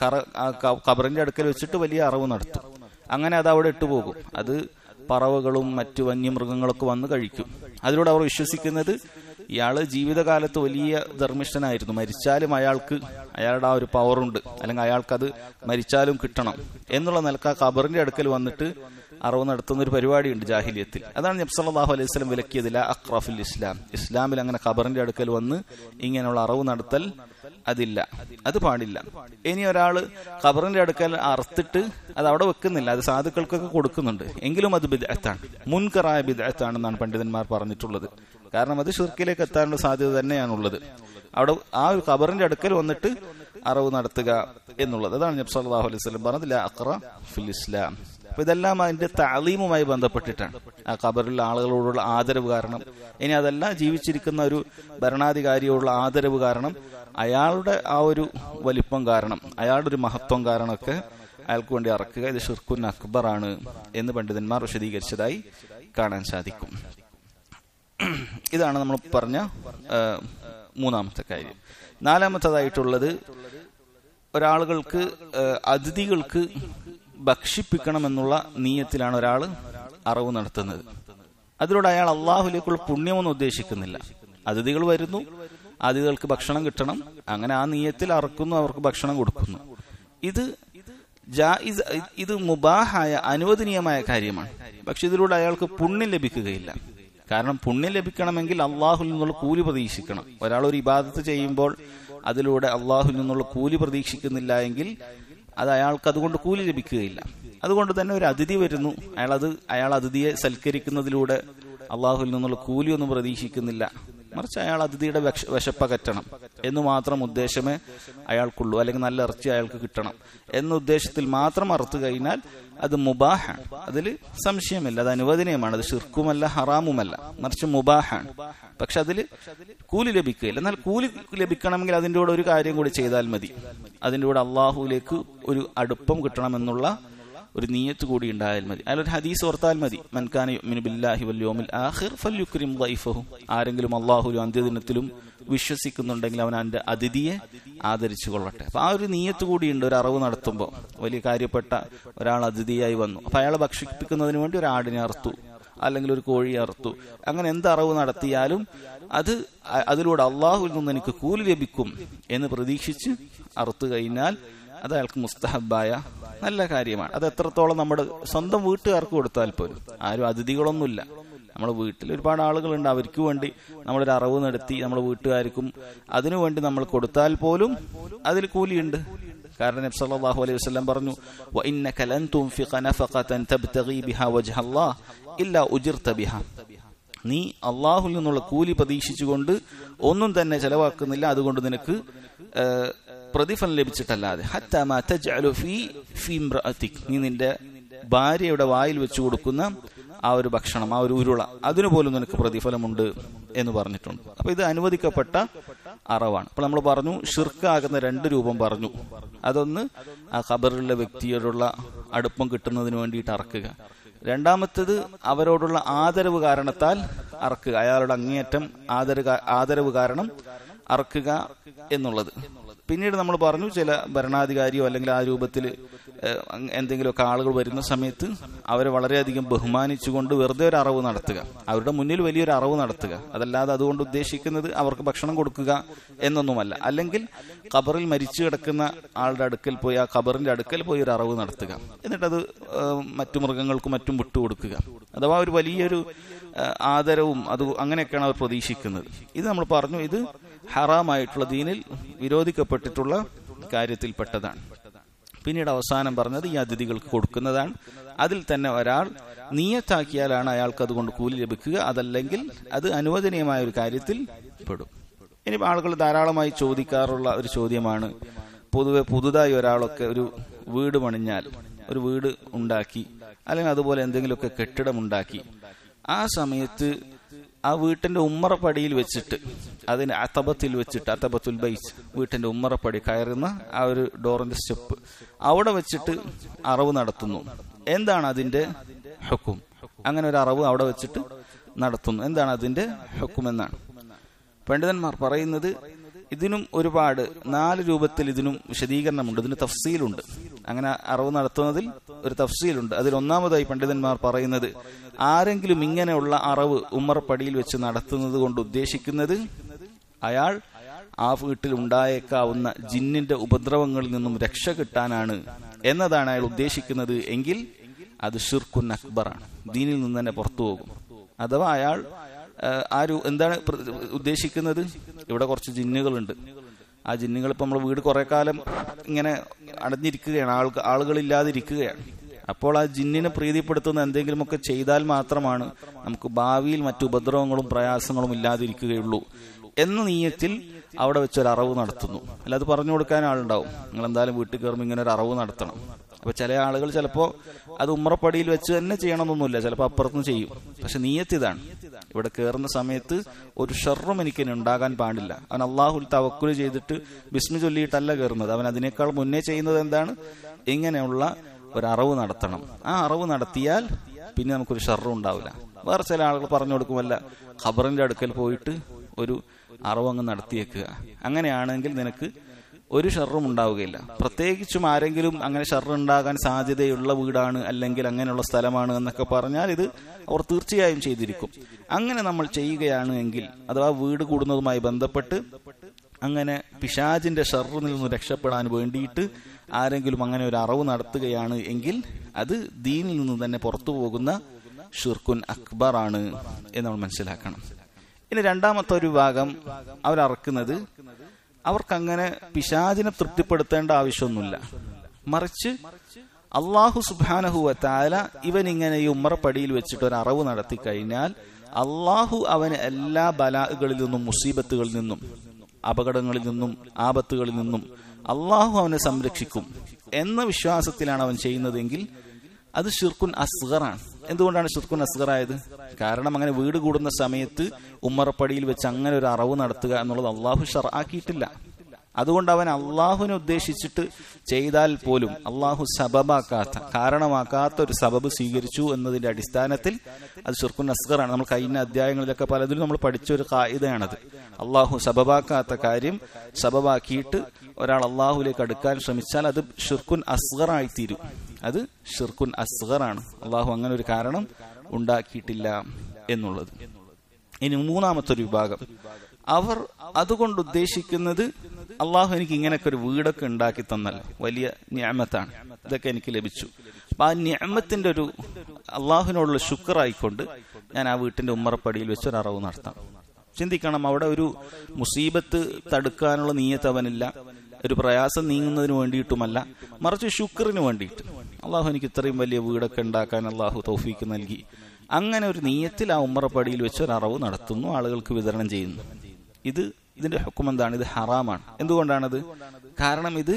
ഖബറിന്റെ അടുക്കൽ വെച്ചിട്ട് വലിയ അറിവ് നടത്തും. അങ്ങനെ അത് അവിടെ ഇട്ടുപോകും. അത് പറവകളും മറ്റു വന്യമൃഗങ്ങളൊക്കെ വന്ന് കഴിക്കും. അതിലൂടെ അവർ വിശ്വസിക്കുന്നത് ഇയാള് ജീവിതകാലത്ത് വലിയ ധർമ്മിഷ്ഠനായിരുന്നു, മരിച്ചാലും അയാളുടെ ആ ഒരു പവറുണ്ട്, അല്ലെങ്കിൽ അയാൾക്കത് മരിച്ചാലും കിട്ടണം എന്നുള്ള നിലക്ക് ആ ഖബറിന്റെ അടുക്കൽ വന്നിട്ട് അറിവ് നടത്തുന്ന ഒരു പരിപാടിയുണ്ട് ജാഹിലിയത്തിൽ. അതാണ് നബി സല്ലല്ലാഹു അലൈഹി വസല്ലം വിലക്കിയത്. ലാ അഖ്റ ഫിൽ ഇസ്ലാം, ഇസ്ലാമിൽ അങ്ങനെ ഖബറിന്റെ അടുക്കൽ വന്ന് ഇങ്ങനെയുള്ള അറിവ് നടത്തൽ അതില്ല, അത് പാടില്ല. ഇനി ഒരാള് ഖബറിന്റെ അടുക്കൽ അറുത്തിട്ട് അത് അവിടെ വെക്കുന്നില്ല, അത് സാധുക്കൾക്കൊക്കെ കൊടുക്കുന്നുണ്ട്, എങ്കിലും അത് ബിദ്അത്താണ്, മുൻകറായ ബിദ്അത്താണെന്നാണ് പണ്ഡിതന്മാർ പറഞ്ഞിട്ടുള്ളത്. കാരണം അത് ശിർക്കിലേക്ക് എത്താനുള്ള സാധ്യത തന്നെയാണുള്ളത്. അവിടെ ആ ഒരു ഖബറിന്റെ അടുക്കൽ വന്നിട്ട് അറിവ് നടത്തുക എന്നുള്ളത്. അതാണ് നബി സല്ലല്ലാഹു അലൈഹി വസല്ലം പറഞ്ഞത് ലാ അഖ്റ ഫിൽ ഇസ്ലാം. അപ്പൊ ഇതെല്ലാം അതിന്റെ തഅലീമുമായി ബന്ധപ്പെട്ടിട്ടാണ്, ആ ഖബറിലുള്ള ആളുകളോടുള്ള ആദരവ് കാരണം. ഇനി അതല്ല, ജീവിച്ചിരിക്കുന്ന ഒരു ഭരണാധികാരിയോടുള്ള ആദരവ് കാരണം, അയാളുടെ ആ ഒരു വലിപ്പം കാരണം, അയാളുടെ ഒരു മഹത്വം കാരണമൊക്കെ അയാൾക്ക് വേണ്ടി അറക്കുക, ഇത് ഷിർക്കുൻ അക്ബറാണ് എന്ന് പണ്ഡിതന്മാർ വിശദീകരിച്ചതായി കാണാൻ സാധിക്കും. ഇതാണ് നമ്മൾ പറഞ്ഞ മൂന്നാമത്തെ കാര്യം. നാലാമത്തേതായിട്ടുള്ളത്, ഒരാളുകൾക്ക് അതിഥികൾക്ക് ഭക്ഷിപ്പിക്കണമെന്നുള്ള നീയത്തിലാണ് ഒരാൾ അറിവ് നടത്തുന്നത്. അതിലൂടെ അയാൾ അള്ളാഹുലേക്കുള്ള പുണ്യമൊന്നും ഉദ്ദേശിക്കുന്നില്ല. അതിഥികൾ വരുന്നു, അതിഥികൾക്ക് ഭക്ഷണം കിട്ടണം, അങ്ങനെ ആ നീയത്തിൽ അറക്കുന്നു, അവർക്ക് ഭക്ഷണം കൊടുക്കുന്നു. ഇത് മുബാഹായ അനുവദനീയമായ കാര്യമാണ്. പക്ഷെ ഇതിലൂടെ അയാൾക്ക് പുണ്യം ലഭിക്കുകയില്ല. കാരണം പുണ്യം ലഭിക്കണമെങ്കിൽ അള്ളാഹുൽ നിന്നുള്ള കൂലി പ്രതീക്ഷിക്കണം. ഒരാൾ ഒരു ഇബാദത്ത് ചെയ്യുമ്പോൾ അതിലൂടെ അള്ളാഹുൽ നിന്നുള്ള കൂലി പ്രതീക്ഷിക്കുന്നില്ല എങ്കിൽ അത് അയാൾക്ക് അതുകൊണ്ട് കൂലി ലഭിക്കുകയില്ല. അതുകൊണ്ട് തന്നെ ഒരു അതിഥി വരുന്നു, അയാൾ അതിഥിയെ സൽക്കരിക്കുന്നതിലൂടെ അള്ളാഹുൽ നിന്നുള്ള കൂലിയൊന്നും പ്രതീക്ഷിക്കുന്നില്ല. മറിച്ച് അയാൾ അതിഥിയുടെ വിശപ്പകറ്റണം എന്ന് മാത്രം ഉദ്ദേശമേ അയാൾക്കുള്ളൂ, അല്ലെങ്കിൽ നല്ല ഇറച്ചി അയാൾക്ക് കിട്ടണം എന്ന ഉദ്ദേശത്തിൽ മാത്രം അറുത്തു കഴിഞ്ഞാൽ അത് മുബാഹാണ്. അതിൽ സംശയമില്ല, അത് അനുവദനീയമാണ്. അത് ശിർക്കുമല്ല ഹറാമുമല്ല, മറിച്ച് മുബാഹാണ്. പക്ഷെ അതിൽ കൂലി ലഭിക്കുകയില്ല. എന്നാൽ കൂലി ലഭിക്കണമെങ്കിൽ അതിൻ്റെ കൂടെ ഒരു കാര്യം കൂടി ചെയ്താൽ മതി. അതിൻ്റെ കൂടെ അള്ളാഹുവിലേക്ക് ഒരു അടുപ്പം കിട്ടണമെന്നുള്ള ഒരു നിയ്യത്ത് കൂടി ഉണ്ടായാൽ മതി. അതിലൊരു ഹദീസ് ഓർത്താൽ മതി, മൻ കാന യുഅ്മിനു ബില്ലാഹി വൽ യൗമിൽ ആഖിർ ഫൽയുക്രിം ദൈഫഹു. ആരെങ്കിലും അള്ളാഹുവിലും അന്ത്യദിനത്തിലും വിശ്വസിക്കുന്നുണ്ടെങ്കിൽ അവൻ അവന്റെ അതിഥിയെ ആദരിച്ചു കൊള്ളട്ടെ. അപ്പൊ ആ ഒരു നിയ്യത്ത് കൂടിയുണ്ട് ഒരു അറവ് നടത്തുമ്പോൾ. വലിയ കാര്യപ്പെട്ട ഒരാൾ അതിഥിയായി വന്നു, അപ്പൊ അയാളെ ഭക്ഷിപ്പിക്കുന്നതിന് വേണ്ടി ഒരു ആടിനെ അറുത്തു, അല്ലെങ്കിൽ ഒരു കോഴിയെ അറുത്തു. അങ്ങനെ എന്ത് അറവ് നടത്തിയാലും അതിലൂടെ അള്ളാഹുവിൽ നിന്ന് എനിക്ക് കൂലി ലഭിക്കും എന്ന് പ്രതീക്ഷിച്ച് അറുത്തു കഴിഞ്ഞാൽ അത് അയാൾക്ക് മുസ്തഹബായ നല്ല കാര്യമാണ്. അത് എത്രത്തോളം നമ്മുടെ സ്വന്തം വീട്ടുകാർക്ക് കൊടുത്താൽ പോലും, ആരും അതിഥികളൊന്നുമില്ല, നമ്മുടെ വീട്ടിൽ ഒരുപാട് ആളുകളുണ്ട്, അവർക്ക് വേണ്ടി നമ്മളൊരു അറവ് നടത്തി നമ്മുടെ വീട്ടുകാർക്കും അതിനുവേണ്ടി നമ്മൾ കൊടുത്താൽ പോലും അതിൽ കൂലിയുണ്ട്. കാരണം നബി സല്ലല്ലാഹു അലൈഹി വസല്ലം പറഞ്ഞു, വഇന്നക ലൻ തുൻഫിഖ നഫഖതൻ തബ്തഗി ബിഹാ വജ്ഹല്ലാഹ് ഇല്ലാ ഉജിർത ബിഹാ. നീ അള്ളാഹുവിൽ നിന്നുള്ള കൂലി പ്രതീക്ഷിച്ചുകൊണ്ട് ഒന്നും തന്നെ ചെലവാക്കുന്നില്ല, അതുകൊണ്ട് നിനക്ക് പ്രതിഫലം ലഭിച്ചിട്ടല്ലാതെ. ഹത്താ മാ തജ്അലു ഫീ ഇംറഅതിക്, നീ നിന്റെ ഭാര്യയുടെ വായിൽ വെച്ചു കൊടുക്കുന്ന ആ ഒരു ഭക്ഷണം, ആ ഒരു ഉരുള, അതിനു പോലും നിനക്ക് പ്രതിഫലമുണ്ട് എന്ന് പറഞ്ഞിട്ടുണ്ട്. അപ്പൊ ഇത് അനുവദിക്കപ്പെട്ട അറവാണ്. അപ്പൊ നമ്മൾ പറഞ്ഞു ഷിർക്കാകുന്ന 2 രൂപം പറഞ്ഞു. അതൊന്ന് ആ ഖബറിലുള്ള വ്യക്തിയോടുള്ള അടുപ്പം കിട്ടുന്നതിന് വേണ്ടിയിട്ട് അറക്കുക. രണ്ടാമത്തേത് അവരോടുള്ള ആദരവ് കാരണത്താൽ അറക്കുക, അയാളുടെ അങ്ങേയറ്റം ആദരവ് കാരണം അറക്കുക എന്നുള്ളത്. പിന്നീട് നമ്മൾ പറഞ്ഞു ചില ഭരണാധികാരിയോ അല്ലെങ്കിൽ ആ രൂപത്തിൽ എന്തെങ്കിലുമൊക്കെ ആളുകൾ വരുന്ന സമയത്ത് അവരെ വളരെയധികം ബഹുമാനിച്ചുകൊണ്ട് വെറുതെ ഒരു അറവ് നടത്തുക, അവരുടെ മുന്നിൽ വലിയൊരു അറവ് നടത്തുക. അതല്ലാതെ അതുകൊണ്ട് ഉദ്ദേശിക്കുന്നത് അവർക്ക് ഭക്ഷണം കൊടുക്കുക എന്നൊന്നുമല്ല. അല്ലെങ്കിൽ ഖബറിൽ മരിച്ചു കിടക്കുന്ന ആളുടെ അടുക്കൽ പോയി, ആ ഖബറിന്റെ അടുക്കൽ പോയി ഒരു അറവ് നടത്തുക, എന്നിട്ടത് മറ്റു മൃഗങ്ങൾക്കും മറ്റും വിട്ടുകൊടുക്കുക. അഥവാ ഒരു വലിയൊരു ആദരവും അത് അങ്ങനെയൊക്കെയാണ് അവർ പ്രതീക്ഷിക്കുന്നത്. ഇത് നമ്മൾ പറഞ്ഞു, ഇത് ഹറാമായിട്ടുള്ള ദീനിൽ വിരോധിക്കപ്പെട്ടിട്ടുള്ള കാര്യത്തിൽപ്പെട്ടതാണ്. പിന്നീട് അവസാനം പറഞ്ഞത് ഈ അതിഥികൾക്ക് കൊടുക്കുന്നതാണ്. അതിൽ തന്നെ ഒരാൾ നിയ്യത്താക്കിയാലാണ് അയാൾക്ക് അതുകൊണ്ട് കൂലി ലഭിക്കുക, അതല്ലെങ്കിൽ അത് അനുവദനീയമായ ഒരു കാര്യത്തിൽ പെടും. ഇനി ആളുകൾ ധാരാളമായി ചോദിക്കാറുള്ള ഒരു ചോദ്യമാണ്, പൊതുവെ പുതുതായി ഒരാളൊക്കെ ഒരു വീട് പണിഞ്ഞാൽ, ഒരു വീട് ഉണ്ടാക്കി അല്ലെങ്കിൽ അതുപോലെ എന്തെങ്കിലുമൊക്കെ കെട്ടിടമുണ്ടാക്കി, ആ സമയത്ത് ആ വീട്ടിന്റെ ഉമ്മറപ്പടിയിൽ വെച്ചിട്ട്, അതിന് അത്തബത്തിൽ വെച്ചിട്ട്, അത്തബത്തുൽ ബൈത്ത്, വീട്ടിന്റെ ഉമ്മറപ്പടി കയറുന്ന ആ ഒരു ഡോറിന്റെ സ്റ്റെപ്പ്, അവിടെ വെച്ചിട്ട് അറവ് നടത്തുന്നു. എന്താണ് അതിന്റെ ഹുക്കും? അങ്ങനെ ഒരു അറവ് അവിടെ വെച്ചിട്ട് നടത്തുന്നു, എന്താണ് അതിന്റെ ഹുക്കും എന്നാണ് പണ്ഡിതന്മാർ പറയുന്നത്. ഇതിനും ഒരുപാട് 4 രൂപത്തിൽ ഇതിനും വിശദീകരണമുണ്ട്, ഇതിന് തഫ്സീലുണ്ട്. അങ്ങനെ അറവ് നടത്തുന്നതിൽ ഒരു തഫ്സീലുണ്ട്. അതിൽ ഒന്നാമതായി പണ്ഡിതന്മാർ പറയുന്നത്, ആരെങ്കിലും ഇങ്ങനെയുള്ള അറവ് ഉമ്മറപ്പടിയിൽ വെച്ച് നടത്തുന്നത് കൊണ്ട് ഉദ്ദേശിക്കുന്നത് അയാൾ ആ വീട്ടിൽ ഉണ്ടായേക്കാവുന്ന ജിന്നിന്റെ ഉപദ്രവങ്ങളിൽ നിന്നും രക്ഷ കിട്ടാനാണ് എന്നതാണ് അയാൾ ഉദ്ദേശിക്കുന്നത് എങ്കിൽ അത് ഷിർക്കുൻ അക്ബറാണ്, ദീനിൽ നിന്ന് തന്നെ പുറത്തു പോകും. അഥവാ അയാൾ എന്താണ് ഉദ്ദേശിക്കുന്നത്? ഇവിടെ കുറച്ച് ജിന്നുകളുണ്ട്, ആ ജിന്നുകൾ ഇപ്പൊ നമ്മുടെ വീട് കുറെ കാലം ഇങ്ങനെ അടഞ്ഞിരിക്കുകയാണ്, ആളുകളില്ലാതിരിക്കുകയാണ്. അപ്പോൾ ആ ജിന്നിനെ പ്രീതിപ്പെടുത്തുന്ന എന്തെങ്കിലുമൊക്കെ ചെയ്താൽ മാത്രമാണ് നമുക്ക് ഭാവിയിൽ മറ്റു ഉപദ്രവങ്ങളും പ്രയാസങ്ങളും ഇല്ലാതിരിക്കുകയുള്ളൂ എന്ന നീയത്തിൽ അവിടെ വെച്ചൊരു അറവ് നടത്തുന്നു. അല്ലാതെ പറഞ്ഞു കൊടുക്കാൻ ആളുണ്ടാവും, നിങ്ങൾ എന്തായാലും വീട്ടിൽ കയറുമ്പോൾ ഇങ്ങനെ ഒരു അറവ് നടത്തണം. അപ്പൊ ചില ആളുകൾ ചിലപ്പോ അത് ഉമ്മറപ്പടിയിൽ വെച്ച് തന്നെ ചെയ്യണമെന്നൊന്നുമില്ല, ചിലപ്പോൾ അപ്പുറത്തും ചെയ്യും. പക്ഷെ നീയത്ത് ഇതാണ്, ഇവിടെ കയറുന്ന സമയത്ത് ഒരു ഷർറും എനിക്ക് ഉണ്ടാകാൻ പാടില്ല. അവൻ അള്ളാഹുൽ തവക്കുൽ ചെയ്തിട്ട് ബിസ്മി ചൊല്ലിയിട്ടല്ല കയറുന്നത്, അവൻ അതിനേക്കാൾ മുന്നേ ചെയ്യുന്നത് എന്താണ്? ഇങ്ങനെയുള്ള ഒരു അറവ് നടത്തണം. ആ അറവ് നടത്തിയാൽ പിന്നെ നമുക്കൊരു ഷർറും ഉണ്ടാവില്ല. വേറെ ചില ആളുകൾ പറഞ്ഞു കൊടുക്കുമല്ല, ഖബറിന്റെ അടുക്കൽ പോയിട്ട് ഒരു അറവ് അങ്ങ് നടത്തിയേക്കുക, അങ്ങനെയാണെങ്കിൽ നിനക്ക് ഒരു ഷർറും ഉണ്ടാവുകയില്ല. പ്രത്യേകിച്ചും ആരെങ്കിലും അങ്ങനെ ഷർറ് ഉണ്ടാകാൻ സാധ്യതയുള്ള വീടാണ് അല്ലെങ്കിൽ അങ്ങനെയുള്ള സ്ഥലമാണ് എന്നൊക്കെ പറഞ്ഞാൽ ഇത് അവർ തീർച്ചയായും ചെയ്തിരിക്കും. അങ്ങനെ നമ്മൾ ചെയ്യുകയാണ് എങ്കിൽ, അഥവാ വീട് കൂടുന്നതുമായി ബന്ധപ്പെട്ട് അങ്ങനെ പിശാചിന്റെ ഷർറിൽ നിന്ന് രക്ഷപ്പെടാൻ വേണ്ടിയിട്ട് ആരെങ്കിലും അങ്ങനെ ഒരു അറവ് നടത്തുകയാണ് എങ്കിൽ അത് ദീനിൽ നിന്ന് തന്നെ പുറത്തു പോകുന്ന ഷിർക്കുൻ അക്ബറാണ് എന്ന് നമ്മൾ മനസ്സിലാക്കണം. ഇനി രണ്ടാമത്തെ ഒരു ഭാഗം അവരറക്കുന്നത്, അവർക്കങ്ങനെ പിശാചിനെ തൃപ്തിപ്പെടുത്തേണ്ട ആവശ്യമൊന്നുമില്ല, മറിച്ച് അള്ളാഹു സുബ്ഹാനഹു വ തആല ഇവൻ ഇങ്ങനെ ഈ ഉമ്മറപ്പടിയിൽ വെച്ചിട്ട് ഒരു അറവ് നടത്തി കഴിഞ്ഞാൽ അള്ളാഹു അവന് എല്ലാ ബലാകളിൽ നിന്നും, മുസീബത്തുകളിൽ നിന്നും, അപകടങ്ങളിൽ നിന്നും, ആപത്തുകളിൽ നിന്നും അള്ളാഹു അവനെ സംരക്ഷിക്കും എന്ന വിശ്വാസത്തിലാണ് അവൻ ചെയ്യുന്നതെങ്കിൽ അത് ഷിർക്കുൻ അസ്ഗറാണ്. എന്തുകൊണ്ടാണ് ഷിർക്കുൻ അസ്ഗറായത്? കാരണം അങ്ങനെ വീട് കൂടുന്ന സമയത്ത് ഉമ്മറപ്പടിയിൽ വെച്ച് അങ്ങനെ ഒരു അറവ് നടത്തുക എന്നുള്ളത് അള്ളാഹു ശർആക്കിയിട്ടില്ല. അതുകൊണ്ട് അവൻ അള്ളാഹുവിനെ ഉദ്ദേശിച്ചിട്ട് ചെയ്താൽ പോലും അള്ളാഹു സബബാക്കാത്ത, കാരണമാക്കാത്ത ഒരു സബബ് സ്വീകരിച്ചു എന്നതിന്റെ അടിസ്ഥാനത്തിൽ അത് ഷിർക്കുൻ അസ്ഗറാണ്. നമ്മൾ കഴിഞ്ഞ അധ്യായങ്ങളിലൊക്കെ പലതിലും നമ്മൾ പഠിച്ച ഒരു ഖായിദയാണത്. അള്ളാഹു സബബാക്കാത്ത കാര്യം സബബാക്കിയിട്ട് ഒരാൾ അള്ളാഹുലേക്ക് അടുക്കാൻ ശ്രമിച്ചാൽ അത് ഷിർക്കുൻ അസ്ഗറായിത്തീരും. അത് ഷിർക്കുൻ അസ്ഗറാണ്. അള്ളാഹു അങ്ങനെ ഒരു കാരണം ഉണ്ടാക്കിയിട്ടില്ല എന്നുള്ളത്. ഇനി മൂന്നാമത്തെ ഒരു വിഭാഗം, അവർ അതുകൊണ്ട് ഉദ്ദേശിക്കുന്നത് അള്ളാഹു എനിക്ക് ഇങ്ങനെയൊക്കെ ഒരു വീടൊക്കെ ഉണ്ടാക്കി തന്നല്ലോ, വലിയ നിഅമത്താണ്, ഇതൊക്കെ എനിക്ക് ലഭിച്ചു. അപ്പൊ ആ നിഅമത്തിന്റെ ഒരു അള്ളാഹുവിനോടുള്ള ശുക്റായിക്കൊണ്ട് ഞാൻ ആ വീട്ടിന്റെ ഉമ്മറപ്പടിയിൽ വെച്ചൊരു അറവ് നടത്താം. ചിന്തിക്കണം, അവിടെ ഒരു മുസീബത്ത് തടുക്കാനുള്ള നീയത്ത് അവനില്ല, ഒരു പ്രയാസം നീങ്ങുന്നതിന് വേണ്ടിയിട്ടുമല്ല, മറിച്ച് ശുക്റിന് വേണ്ടിയിട്ട്. അള്ളാഹു എനിക്ക് ഇത്രയും വലിയ വീടൊക്കെ ഉണ്ടാക്കാൻ അള്ളാഹു തൗഫീക്ക് നൽകി. അങ്ങനെ ഒരു നീയത്തിൽ ആ ഉമ്മറപ്പടിയിൽ വെച്ച് ഒരു അറവ് നടത്തുന്നു, ആളുകൾക്ക് വിതരണം ചെയ്യുന്നു. ഇതിന്റെ ഹുക്കം എന്താണ്? ഇത് ഹറാമാണ്. എന്തുകൊണ്ടാണത്? കാരണം ഇത്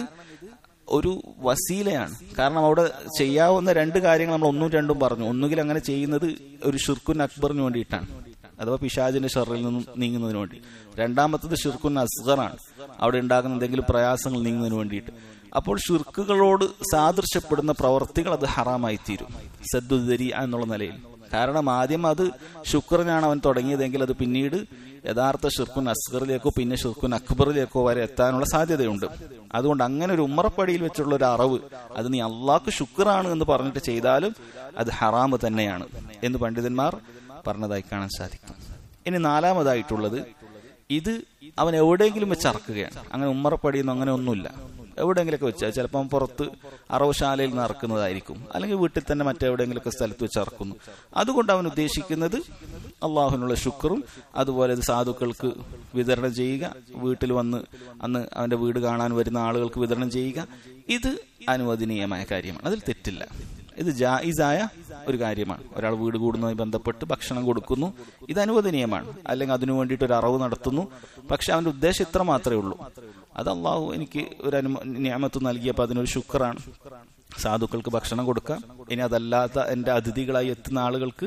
ഒരു വസീലയാണ്. കാരണം അവിടെ ചെയ്യാവുന്ന രണ്ട് കാര്യങ്ങൾ നമ്മൾ ഒന്നും രണ്ടും പറഞ്ഞു. ഒന്നുകിൽ അങ്ങനെ ചെയ്യുന്നത് ഒരു ഷിർക്കുൻ അക്ബറിന് വേണ്ടിയിട്ടാണ്, അഥവാ പിശാചിന്റെ ഷർറിൽ നിന്നും നീങ്ങുന്നതിന് വേണ്ടി. രണ്ടാമത്തത് ഷിർക്കുൻ അസ്ഗറാണ്, അവിടെ ഉണ്ടാകുന്ന എന്തെങ്കിലും പ്രയാസങ്ങൾ നീങ്ങുന്നതിന് വേണ്ടിയിട്ട്. അപ്പോൾ ഷിർക്കുകളോട് സാദൃശ്യപ്പെടുന്ന പ്രവർത്തികൾ അത് ഹറാമായി തീരും സദ്ദുദരി എന്നുള്ള നിലയിൽ. കാരണം ആദ്യം അത് ശുക്രനാണ് അവൻ തുടങ്ങിയതെങ്കിൽ അത് പിന്നീട് യഥാർത്ഥ ഷിർക്കുൻ അസ്ഗറിലേക്കോ പിന്നെ ഷിർക്കുൻ അക്ബറിലേക്കോ വരെ എത്താനുള്ള സാധ്യതയുണ്ട്. അതുകൊണ്ട് അങ്ങനെ ഒരു ഉമ്മറപ്പടിയിൽ വെച്ചുള്ള ഒരു അറവ് അത് നീ അള്ളാഹ്ക്ക് ശുക്റാണ് എന്ന് പറഞ്ഞിട്ട് ചെയ്താലും അത് ഹറാമ് തന്നെയാണ് എന്ന് പണ്ഡിതന്മാർ പറഞ്ഞതായി കാണാൻ സാധിക്കും. ഇനി നാലാമതായിട്ടുള്ളത്, ഇത് അവൻ എവിടെയെങ്കിലും വെച്ച് അറക്കുകയാണ്. അങ്ങനെ ഉമ്മറപ്പടിയൊന്നും അങ്ങനെ ഒന്നുമില്ല, എവിടെയെങ്കിലൊക്കെ വെച്ച്, ചിലപ്പം പുറത്ത് അറവുശാലയിൽ നിന്ന് അറക്കുന്നതായിരിക്കും, അല്ലെങ്കിൽ വീട്ടിൽ തന്നെ മറ്റെവിടെയെങ്കിലൊക്കെ സ്ഥലത്ത് വെച്ച് അറക്കുന്നു. അതുകൊണ്ട് അവൻ ഉദ്ദേശിക്കുന്നത് അള്ളാഹുവിനുള്ള ശുക്റും അതുപോലെ ഇത് സാധുക്കൾക്ക് വിതരണം ചെയ്യുക, വീട്ടിൽ വന്ന് അന്ന് അവന്റെ വീട് കാണാൻ വരുന്ന ആളുകൾക്ക് വിതരണം ചെയ്യുക. ഇത് അനുവദനീയമായ കാര്യമാണ്, അതിൽ തെറ്റില്ല. ഇത് ജായിസായ ഒരു കാര്യമാണ്. ഒരാൾ വീട് കൂടുന്നതുമായി ബന്ധപ്പെട്ട് ഭക്ഷണം കൊടുക്കുന്നു, ഇത് അനുവദനീയമാണ്. അല്ലെങ്കിൽ അതിനു വേണ്ടിയിട്ട് ഒരു അറവ് നടത്തുന്നു, പക്ഷെ അവന്റെ ഉദ്ദേശം ഇത്ര മാത്രമേ ഉള്ളൂ, അത് അള്ളാഹു എനിക്ക് ഒരു നിഅമത്ത് നൽകിയപ്പോൾ അതിനൊരു ശുക്റാണ്, സാധുക്കൾക്ക് ഭക്ഷണം കൊടുക്കാം. ഇനി അതല്ലാത്ത എന്റെ അതിഥികളായി എത്തുന്ന ആളുകൾക്ക്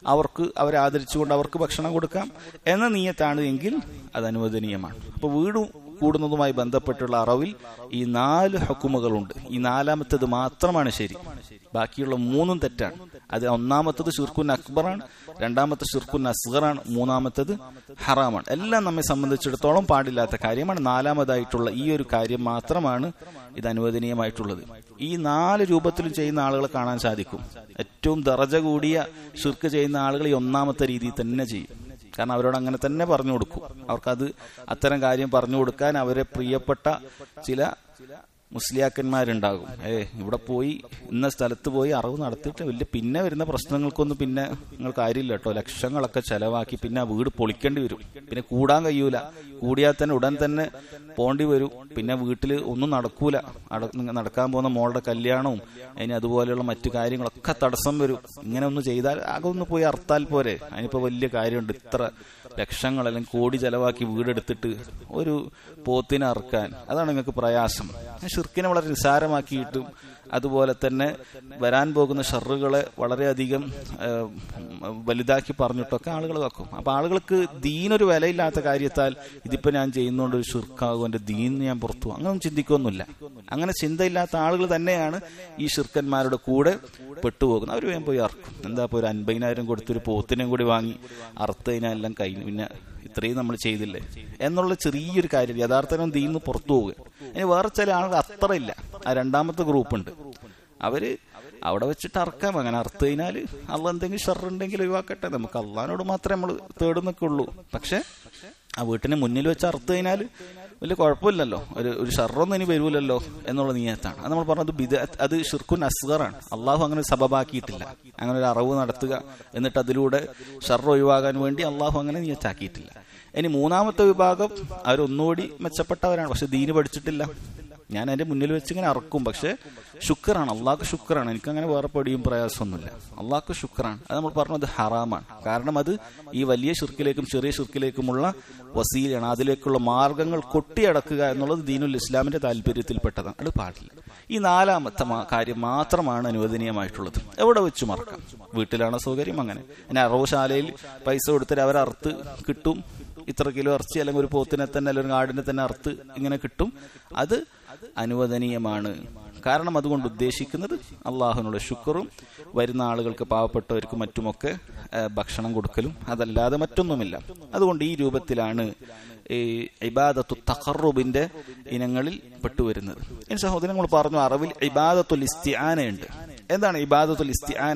അവരെ ആദരിച്ചുകൊണ്ട് അവർക്ക് ഭക്ഷണം കൊടുക്കാം എന്ന നിയത്താണ് എങ്കിൽ അത് അനുവദനീയമാണ്. അപ്പൊ വീട് കൂടുന്നതുമായി ബന്ധപ്പെട്ടുള്ള അറവിൽ ഈ 4 ഹുക്കുമുകളുണ്ട്. ഈ നാലാമത്തേത് മാത്രമാണ് ശരി, ബാക്കിയുള്ള 3 തെറ്റാണ്. അത് ഒന്നാമത്തത് ഷിർക്കുൻ അക്ബറാണ്, രണ്ടാമത്തെ ഷിർക്കുൻ അസ്ഗറാണ്, മൂന്നാമത്തത് ഹറാമാണ്. എല്ലാം നമ്മെ സംബന്ധിച്ചിടത്തോളം പാടില്ലാത്ത കാര്യമാണ്. നാലാമതായിട്ടുള്ള ഈ ഒരു കാര്യം മാത്രമാണ് ഇത് അനുവദനീയമായിട്ടുള്ളത്. ഈ 4 രൂപത്തിലും ചെയ്യുന്ന ആളുകളെ കാണാൻ സാധിക്കും. ഏറ്റവും ദറജ കൂടിയ ഷിർക്ക് ചെയ്യുന്ന ആളുകൾ ഈ ഒന്നാമത്തെ രീതിയിൽ തന്നെ ചെയ്യും. കാരണം അവരോട് അങ്ങനെ തന്നെ പറഞ്ഞു കൊടുക്കും. അവർക്കത് അത്തരം കാര്യം പറഞ്ഞു കൊടുക്കാൻ അവരെ പ്രിയപ്പെട്ട ചില മുസ്ലിയാക്കന്മാരുണ്ടാകും. ഇവിടെ പോയി ഇന്ന സ്ഥലത്ത് പോയി അറവ് നടത്തിയിട്ട് വലിയ പിന്നെ വരുന്ന പ്രശ്നങ്ങൾക്കൊന്നും പിന്നെ നിങ്ങൾ കാര്യമില്ല കേട്ടോ, ലക്ഷങ്ങളൊക്കെ ചെലവാക്കി പിന്നെ ആ വീട് പൊളിക്കേണ്ടി വരും, പിന്നെ കൂടാൻ കഴിയൂല, കൂടിയാൽ തന്നെ ഉടൻ തന്നെ പോണ്ടി വരും, പിന്നെ വീട്ടിൽ ഒന്നും നടക്കൂല, നടക്കാൻ പോകുന്ന മോളുടെ കല്യാണവും അതിന് അതുപോലെയുള്ള മറ്റു കാര്യങ്ങളൊക്കെ തടസ്സം വരും. ഇങ്ങനെ ഒന്ന് ചെയ്താൽ ആകെ ഒന്ന് പോയി അർത്താൽ പോരെ, അതിനിപ്പോ വലിയ കാര്യമുണ്ട്, ഇത്ര ലക്ഷങ്ങൾ അല്ലെങ്കിൽ കോടി ചെലവാക്കി വീടെടുത്തിട്ട് ഒരു പോത്തിനെ അറുക്കാൻ, അതാണ് നിങ്ങൾക്ക് പ്രയാസം. ഷിർക്കിനെ വളരെ നിസാരമാക്കിയിട്ടും അതുപോലെ തന്നെ വരാൻ പോകുന്ന ഷർറുകളെ വളരെയധികം വലുതാക്കി പറഞ്ഞിട്ടൊക്കെ ആളുകൾ വെക്കും. അപ്പൊ ആളുകൾക്ക് ദീനൊരു വിലയില്ലാത്ത കാര്യത്താൽ ഇതിപ്പോ ഞാൻ ചെയ്യുന്നതുകൊണ്ട് ഒരു ഷിർക്കാകും, എന്റെ ദീനിന് ഞാൻ പുറത്തു പോകും, അങ്ങനൊന്നും ചിന്തിക്കൊന്നുമില്ല. അങ്ങനെ ചിന്തയില്ലാത്ത ആളുകൾ തന്നെയാണ് ഈ ഷിർക്കന്മാരുടെ കൂടെ പെട്ടുപോകുന്നത്. അവർ വേഗം പോയി അറക്കും. എന്താ ഇപ്പോൾ ഒരു 50,000 കൊടുത്തൊരു പോത്തിനെയും കൂടി വാങ്ങി അറുത്തതിനെല്ലാം കഴിഞ്ഞു, പിന്നെ ഇത്രയും നമ്മൾ ചെയ്തില്ലേ എന്നുള്ള ചെറിയൊരു കാര്യം യഥാർത്ഥം ദീന്ന് പുറത്തു പോവുക. ഇനി വേറെ ചില ആളുകൾ അത്ര ഇല്ല, ആ രണ്ടാമത്തെ ഗ്രൂപ്പ് ഉണ്ട്, അവര് അവിടെ വെച്ചിട്ട് അറക്കാം. അങ്ങനെ അറുത്ത് കഴിഞ്ഞാൽ അള്ളാഹ് എന്തെങ്കിലും ഷർറുണ്ടെങ്കിൽ ഒഴിവാക്കട്ടെ, നമുക്ക് അള്ളാഹിനോട് മാത്രമേ നമ്മൾ തേടുന്നൊക്കെ ഉള്ളൂ. പക്ഷെ ആ വീട്ടിന് മുന്നിൽ വെച്ച് അറുത്ത് കഴിഞ്ഞാൽ വലിയ കുഴപ്പമില്ലല്ലോ, ഒരു ഷർറൊന്നും ഇനി വരൂലല്ലോ എന്നുള്ള നിയത്താണ്. അത് നമ്മൾ പറഞ്ഞത് ബിദ്അത്ത്, അത് ഷിർക്കുൻ അസ്ഗറാണ്. അള്ളാഹു അങ്ങനെ സബബാക്കിയിട്ടില്ല, അങ്ങനെ ഒരു അറവ് നടത്തുക എന്നിട്ട് അതിലൂടെ ഷർറ് ഒഴിവാകാൻ വേണ്ടി അള്ളാഹു അങ്ങനെ നിയത്താക്കിയിട്ടില്ല. ഇനി മൂന്നാമത്തെ വിഭാഗം അവരൊന്നുകൂടി മെച്ചപ്പെട്ടവരാണ്, പക്ഷെ ദീന് പഠിച്ചിട്ടില്ല. ഞാൻ എൻ്റെ മുന്നിൽ വെച്ച് ഇങ്ങനെ അറക്കും. പക്ഷെ ശുക്റാണ്, അള്ളാഹ്ക്ക് ശുക്റാണ്, എനിക്കങ്ങനെ വേറെ പൊടിയും പ്രയാസമൊന്നുമില്ല. അള്ളാഹ്ക്ക് ശുക്റാണ്. അത് നമ്മൾ പറഞ്ഞത് ഹറാമാണ്. കാരണം അത് ഈ വലിയ ഷിർക്കിലേക്കും ചെറിയ ഷിർക്കിലേക്കുമുള്ള വസീലയാണ്. അതിലേക്കുള്ള മാർഗങ്ങൾ കൊട്ടിയടക്കുക എന്നുള്ളത് ദീനുൽ ഇസ്ലാമിന്റെ താല്പര്യത്തിൽപ്പെട്ടതാണ്. അത് പാടില്ല. ഈ 4ാമത്തെ കാര്യം മാത്രമാണ് അനുവദനീയമായിട്ടുള്ളത്. എവിടെ വെച്ച് മറക്കാം. വീട്ടിലാണ് സൗകര്യം, അങ്ങനെ. പിന്നെ അറവുശാലയിൽ പൈസ കൊടുത്തിട്ട് അവരറുത്ത് കിട്ടും. ഇത്ര കിലോ ഇറച്ചി അല്ലെങ്കിൽ ഒരു പോത്തിനെ തന്നെ അല്ലെങ്കിൽ ഒരു ആടിനെ തന്നെ അറുത്ത് ഇങ്ങനെ കിട്ടും. അത് അനുവദനീയമാണ്. കാരണം അതുകൊണ്ട് ഉദ്ദേശിക്കുന്നത് അള്ളാഹുവിനുള്ള ശുക്റും വരുന്ന ആളുകൾക്ക്, പാവപ്പെട്ടവർക്കും മറ്റുമൊക്കെ ഭക്ഷണം കൊടുക്കലും, അതല്ലാതെ മറ്റൊന്നുമില്ല. അതുകൊണ്ട് ഈ രൂപത്തിലാണ് ഈ ഇബാദത്തു തഖറുബിന്റെ ഇനങ്ങളിൽ പെട്ടുവരുന്നത്. ഈ സഹോദരങ്ങൾ പറഞ്ഞു, അറബിൽ ഇബാദത്തുൽ ഇസ്തിആനയുണ്ട്. എന്താണ് ഇബാദത്തുൽ ഇസ്തിആന?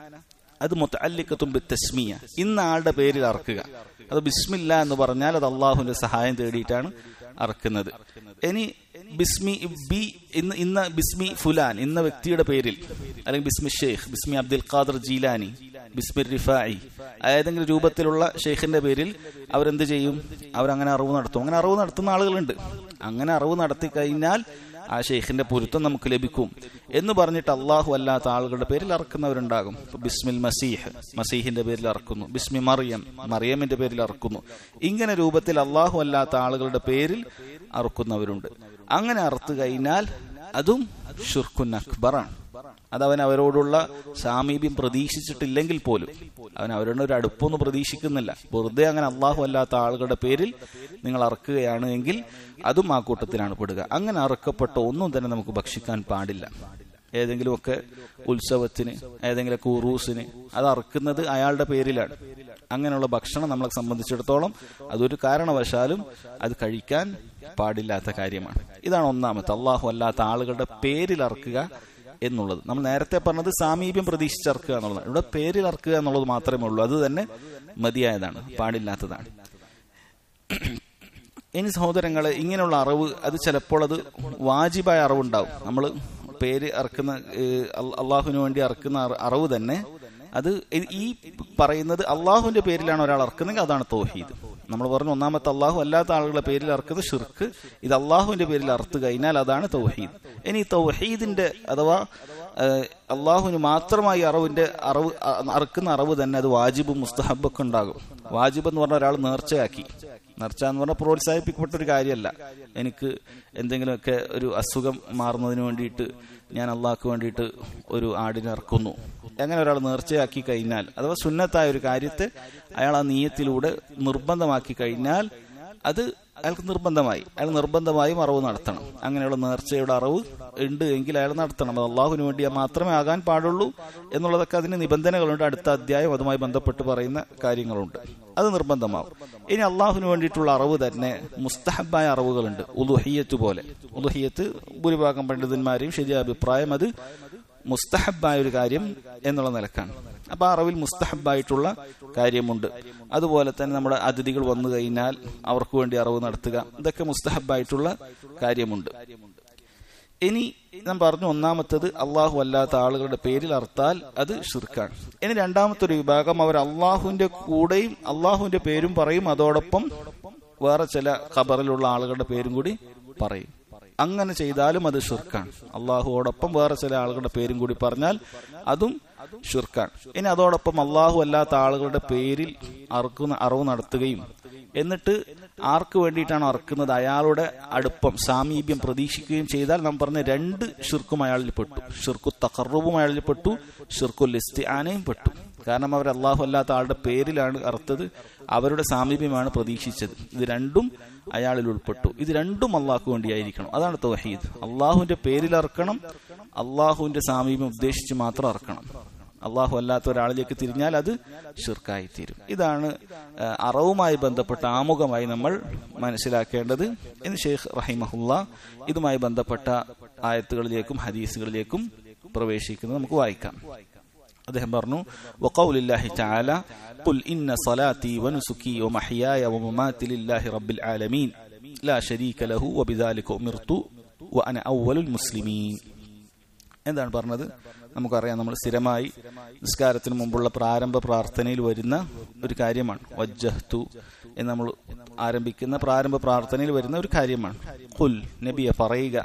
അത് മുതഅല്ലിഖത്തുൻ ബിത്തസ്മിയ, ഇന്ന ആളുടെ പേരിൽ അറക്കുക. അത് ബിസ്മില്ല എന്ന് പറഞ്ഞാൽ അത് അള്ളാഹുവിന്റെ സഹായം തേടിയിട്ടാണ് അറക്കുന്നത്. ഇനി ബിസ്മി ബി ഇന്ന ബിസ്മി ഫുലാൻ, ഇന്ന വ്യക്തിയുടെ പേരിൽ, അല്ലെങ്കിൽ ബിസ്മി ഷെയ്ഖ്, ബിസ്മി അബ്ദുൽ ഖാദർ ജീലാനി, ബിസ്മി റിഫായി, ഏതെങ്കിലും രൂപത്തിലുള്ള ഷെയ്ഖിന്റെ പേരിൽ അവരെന്ത് ചെയ്യും? അവരങ്ങനെ അറിവ് നടത്തും. അങ്ങനെ അറിവ് നടത്തുന്ന ആളുകളുണ്ട്. അങ്ങനെ അറിവ് നടത്തി കഴിഞ്ഞാൽ ആ ഷെയ്ഖിന്റെ പൊരുത്തം നമുക്ക് ലഭിക്കും എന്ന് പറഞ്ഞിട്ട് അള്ളാഹു അല്ലാത്ത ആളുകളുടെ പേരിൽ അറക്കുന്നവരുണ്ടാകും. ബിസ്മിൽ മസീഹ്, മസീഹിന്റെ പേരിൽ അറക്കുന്നു. ബിസ്മി മറിയം, മറിയമിന്റെ പേരിൽ അറക്കുന്നു. ഇങ്ങനെ രൂപത്തിൽ അള്ളാഹു അല്ലാത്ത ആളുകളുടെ പേരിൽ അറക്കുന്നവരുണ്ട്. അങ്ങനെ അറുത്തു കഴിഞ്ഞാൽ അതും ശിർക്കുൻ അക്ബറാണ്. അതവൻ അവരോടുള്ള സാമീപ്യം പ്രതീക്ഷിച്ചിട്ടില്ലെങ്കിൽ പോലും, അവൻ അവരുടെ ഒരു അടുപ്പൊന്നും പ്രതീക്ഷിക്കുന്നില്ല. വെറുതെ അങ്ങനെ അള്ളാഹു അല്ലാത്ത ആളുകളുടെ പേരിൽ നിങ്ങൾ അറക്കുകയാണ് എങ്കിൽ അതും ആ കൂട്ടത്തിലാണ് പെടുക. അങ്ങനെ അറക്കപ്പെട്ട ഒന്നും തന്നെ നമുക്ക് ഭക്ഷിക്കാൻ പാടില്ല. ഏതെങ്കിലുമൊക്കെ ഉത്സവത്തിന്, ഏതെങ്കിലുമൊക്കെ ഉറൂസിന് അത് അറക്കുന്നത് അയാളുടെ പേരിലാണ്. അങ്ങനെയുള്ള ഭക്ഷണം നമ്മളെ സംബന്ധിച്ചിടത്തോളം അതൊരു കാരണവശാലും അത് കഴിക്കാൻ പാടില്ലാത്ത കാര്യമാണ്. ഇതാണ് ഒന്നാമത്തെ, അള്ളാഹു അല്ലാത്ത ആളുകളുടെ പേരിൽ അറക്കുക എന്നുള്ളത്. നമ്മൾ നേരത്തെ പറഞ്ഞത് സാമീപ്യം പ്രതീക്ഷിച്ചറക്കുക എന്നുള്ളതാണ്. ഇവിടെ പേരിൽ അറക്കുക എന്നുള്ളത് മാത്രമേ ഉള്ളൂ. അത് തന്നെ മതിയായതാണ്, പാടില്ലാത്തതാണ്. ഇനി സഹോദരങ്ങളെ, ഇങ്ങനെയുള്ള അറിവ് അത് ചിലപ്പോൾ അത് വാജിബായ അറിവുണ്ടാവും. നമ്മൾ പേര് അറക്കുന്ന, അള്ളാഹുവിന് വേണ്ടി അറക്കുന്ന അറിവ് തന്നെ അത് ഈ പറയുന്നത് അള്ളാഹുവിന്റെ പേരിലാണ് ഒരാൾ അറക്കുന്നെങ്കിൽ അതാണ് തൗഹീദ്. നമ്മൾ പറഞ്ഞു ഒന്നാമത്തെ അള്ളാഹു അല്ലാത്ത ആളുകളുടെ പേരിൽ അറക്കുന്നത് ഷിർക്ക്. ഇത് അള്ളാഹുവിന്റെ പേരിൽ അറുത്തു കഴിഞ്ഞാൽ അതാണ് തൗഹീദ്. ഇനി തൗഹീദിന്റെ അഥവാ അള്ളാഹുവിന് മാത്രമായി അറക്കുന്ന അറിവ് തന്നെ അത് വാജിബും മുസ്തഹബൊക്കെ ഉണ്ടാകും. വാജിബ് എന്ന് പറഞ്ഞ ഒരാൾ നേർച്ചയാക്കി, നേർച്ച എന്ന് പറഞ്ഞാൽ പ്രോത്സാഹിപ്പിക്കപ്പെട്ട ഒരു കാര്യമല്ല. എനിക്ക് എന്തെങ്കിലുമൊക്കെ ഒരു അസുഖം മാറുന്നതിന് വേണ്ടിയിട്ട് ഞാൻ അള്ളാഹ്ക്ക് വേണ്ടിയിട്ട് ഒരു ആടിനെ ഇറക്കുന്നു, അങ്ങനെ ഒരാൾ നേർച്ചയാക്കി കഴിഞ്ഞാൽ, അഥവാ സുന്നത്തായ ഒരു കാര്യത്തെ അയാൾ ആ നീയത്തിലൂടെ നിർബന്ധമാക്കി കഴിഞ്ഞാൽ അത് അയാൾക്ക് അയാൾ നിർബന്ധമായും അറിവ് നടത്തണം. അങ്ങനെയുള്ള നേർച്ചയുടെ അറിവ് ഉണ്ട് എങ്കിൽ അയാൾ നടത്തണം. അത് അള്ളാഹുവിന് വേണ്ടി മാത്രമേ ആകാൻ പാടുള്ളൂ എന്നുള്ളതൊക്കെ അതിന് നിബന്ധനകളുണ്ട്. അടുത്ത അധ്യായം അതുമായി ബന്ധപ്പെട്ട് പറയുന്ന കാര്യങ്ങളുണ്ട്. അത് നിർബന്ധമാവും. ഇനി അള്ളാഹുവിന് വേണ്ടിയിട്ടുള്ള അറിവ് തന്നെ മുസ്തഹബായ അറിവുകളുണ്ട്. ഉളുഹിയ്യത്ത് പോലെ. ഉളുഹിയ്യത്ത് ഭൂരിഭാഗം പണ്ഡിതന്മാരെയും ശരിയായ അഭിപ്രായം അത് മുസ്തഹബായ ഒരു കാര്യം എന്നുള്ള നിലക്കാണ്. അപ്പൊ ആ അറിവിൽ മുസ്തഹബായിട്ടുള്ള കാര്യമുണ്ട്. അതുപോലെ തന്നെ നമ്മുടെ അതിഥികൾ വന്നു കഴിഞ്ഞാൽ അവർക്ക് വേണ്ടി അറിവ് നടത്തുക, ഇതൊക്കെ മുസ്തഹബായിട്ടുള്ള കാര്യമുണ്ട്. ഇനി ഞാൻ പറഞ്ഞു ഒന്നാമത്തത് അള്ളാഹു അല്ലാത്ത ആളുകളുടെ പേരിൽ അർത്താൽ അത് ഷിർക്കാണ്. ഇനി രണ്ടാമത്തെ ഒരു വിഭാഗം, അവർ അള്ളാഹുവിന്റെ കൂടെയും അള്ളാഹുവിന്റെ പേരും പറയും, അതോടൊപ്പം വേറെ ചില ഖബറിലുള്ള ആളുകളുടെ പേരും കൂടി പറയും. അങ്ങനെ ചെയ്താലും അത് ഷിർക്കാണ്. അള്ളാഹുവോടൊപ്പം വേറെ ചില ആളുകളുടെ പേരും കൂടി പറഞ്ഞാൽ അതും ഷിർക്കാണ്. ഇനി അതോടൊപ്പം അള്ളാഹു അല്ലാത്ത ആളുകളുടെ പേരിൽ അറിവ് നടത്തുകയും എന്നിട്ട് ആർക്ക് വേണ്ടിയിട്ടാണ് അറക്കുന്നത് അയാളുടെ അടുപ്പം സാമീപ്യം പ്രതീക്ഷിക്കുകയും ചെയ്താൽ നാം പറഞ്ഞ രണ്ട് ഷിർക്കും അയാളിൽ പെട്ടു. ഷിർക്കു തഖറുബും അയാളിൽ പെട്ടു, ഷിർക്കുൽ ഇസ്തിആനയും പെട്ടു. കാരണം അവർ അള്ളാഹു അല്ലാത്ത ആളുടെ പേരിലാണ് അറുത്തത്, അവരുടെ സാമീപ്യമാണ് പ്രതീക്ഷിച്ചത്. ഇത് രണ്ടും അയാളിൽ ഉൾപ്പെട്ടു. ഇത് രണ്ടും അള്ളാഹ്ക്ക് വേണ്ടിയായിരിക്കണം. അതാണ് തൗഹീദ്. അള്ളാഹുവിന്റെ പേരിൽ അറക്കണം, അള്ളാഹുവിന്റെ സാമീപ്യം ഉദ്ദേശിച്ച് മാത്രം അറക്കണം. അള്ളാഹു അല്ലാത്ത ഒരാളിലേക്ക് തിരിഞ്ഞാൽ അത് ഷിർക്കായി തീരും. ഇതാണ് അറവുമായി ബന്ധപ്പെട്ട ആമുഖമായി നമ്മൾ മനസ്സിലാക്കേണ്ടത്. എന്ന് ഷെയ്ഖ് റഹിമഹുല്ലാ ഇതുമായി ബന്ധപ്പെട്ട ആയത്തുകളിലേക്കും ഹദീസുകളിലേക്കും പ്രവേശിക്കുന്നത് നമുക്ക് വായിക്കാം. അദ്ദേഹം പറഞ്ഞു, വഖൗലില്ലാഹി തആല ഖുൽ ഇന്ന സ്വലാത്തി വനുസുകി വമഹ്യായ വമമാതി ലില്ലാഹി റബ്ബിൽ ആലമീൻ ലാ ശരീക ലഹു വബിദാലിക ഉമിർതു വഅന അവ്വലുൽ മുസ്ലിമീൻ. എന്താണ് പറഞ്ഞത്? നമുക്കറിയാം, നമ്മൾ സ്ഥിരമായി നിസ്കാരത്തിന് മുമ്പുള്ള പ്രാരംഭ പ്രാർത്ഥനയിൽ വരുന്ന ഒരു കാര്യമാണ്. വജ്ജഹ്തു എന്ന് നമ്മൾ ആരംഭിക്കുന്ന പ്രാരംഭ പ്രാർത്ഥനയിൽ വരുന്ന ഒരു കാര്യമാണ്. ഖുൽ, നബിയെ പറയുക,